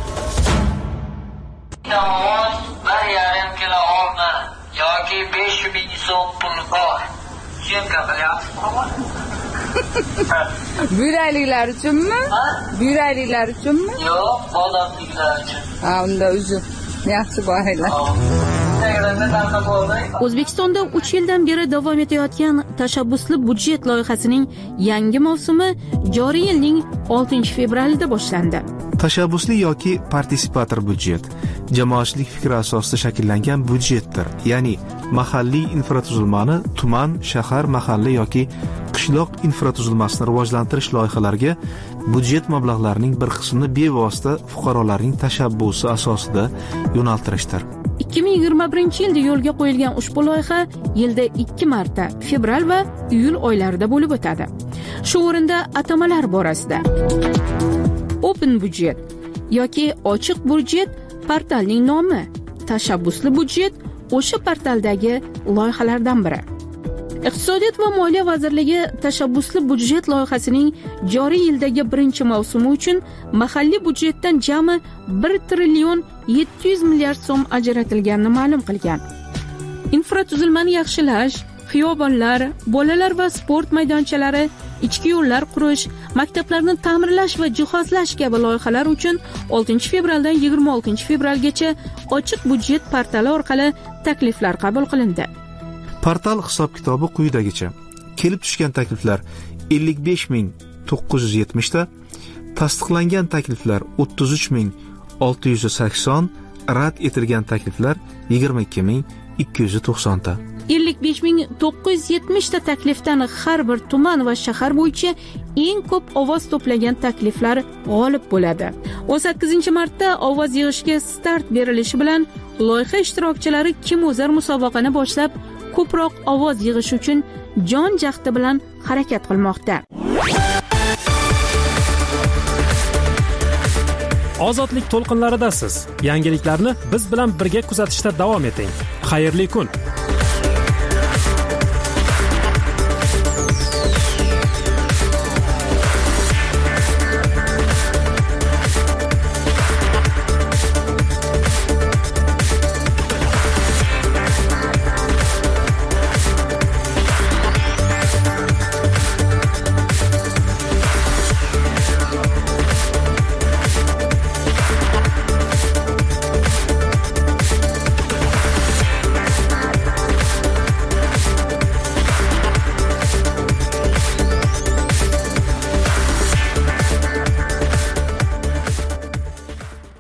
Ovoz bir yarim kilo olma yoki besh ming so'm pul bor. Shunga qilyapsiz. Buyrakliklar uchunmi? Buyrakliklar uchunmi? Yo'q, odamliklar uchun. Ha, unda uzr. Yaxshi boringlar. O'zbekistonda uch yildan beri davom etayotgan tashabbusli budjet loyihasining yangi mavsumi joriy yilning oltinchi fevralida boshlandi. Tashabbusli yoki partisipator budjet jamoatchilik fikri asosida shakllangan budjetdir. Ya'ni mahalliy infratuzilmani tuman, shahar, mahalla yoki qishloq infratuzilmasini rivojlantirish loyihalariga budjet mablag'larining bir qismini bevosita fuqarolarning tashabbusi asosida yo'naltirishdir. ikki ming yigirma birinchi yilda yo'lga qo'yilgan ushbu loyiha yilda ikki marta fevral va iyul oylarida bo'lib o'tadi. Shu o'rinda atamalar borasida Open budjet yoki ochiq budjet portalning nomi, tashabbusli budjet o'sha portaldagi loyihalardan biri. Iqtisodiyot va Moliya vazirligi tashabbusli budjet loyihasining joriy yildagi birinchi mavsumi uchun mahalliy budjetdan jami bir trillion yetti yuz milliard so'm ajratilganini ma'lum qilgan. Infratuzilmani yaxshilash, xiyobonlar, bolalar va sport maydonchalari, ichki yo'llar qurish, maktablarni ta'mirlash va jihozlash kabi loyihalar uchun oltinchi fevraldan yigirma oltinchi fevralgacha ochiq budjet portali orqali takliflar qabul qilindi. Portal hisob-kitobi quyidagicha: kelib tushgan takliflar ellik besh ming to'qqiz yuz yetmish ta, tasdiqlangan takliflar o'ttiz uch ming olti yuz sakson, rad etilgan takliflar yigirma ikki ming ikki yuz to'qson ta. ellik besh ming to'qqiz yuz yetmish ta taklifdan har bir tuman va shahar bo'yicha eng ko'p ovoz to'plagan takliflar g'olib bo'ladi. o'n sakkizinchi martda ovoz yig'ishga start berilishi bilan loyiha ishtirokchilari kim o'zar musobaqani boshlab ko'proq ovoz yig'ish uchun jon jahdi bilan harakat qilmoqda. Ozodlik to'lqinlaridasiz. Yangiliklarni biz bilan birga kuzatishda davom eting. Xayrli kun.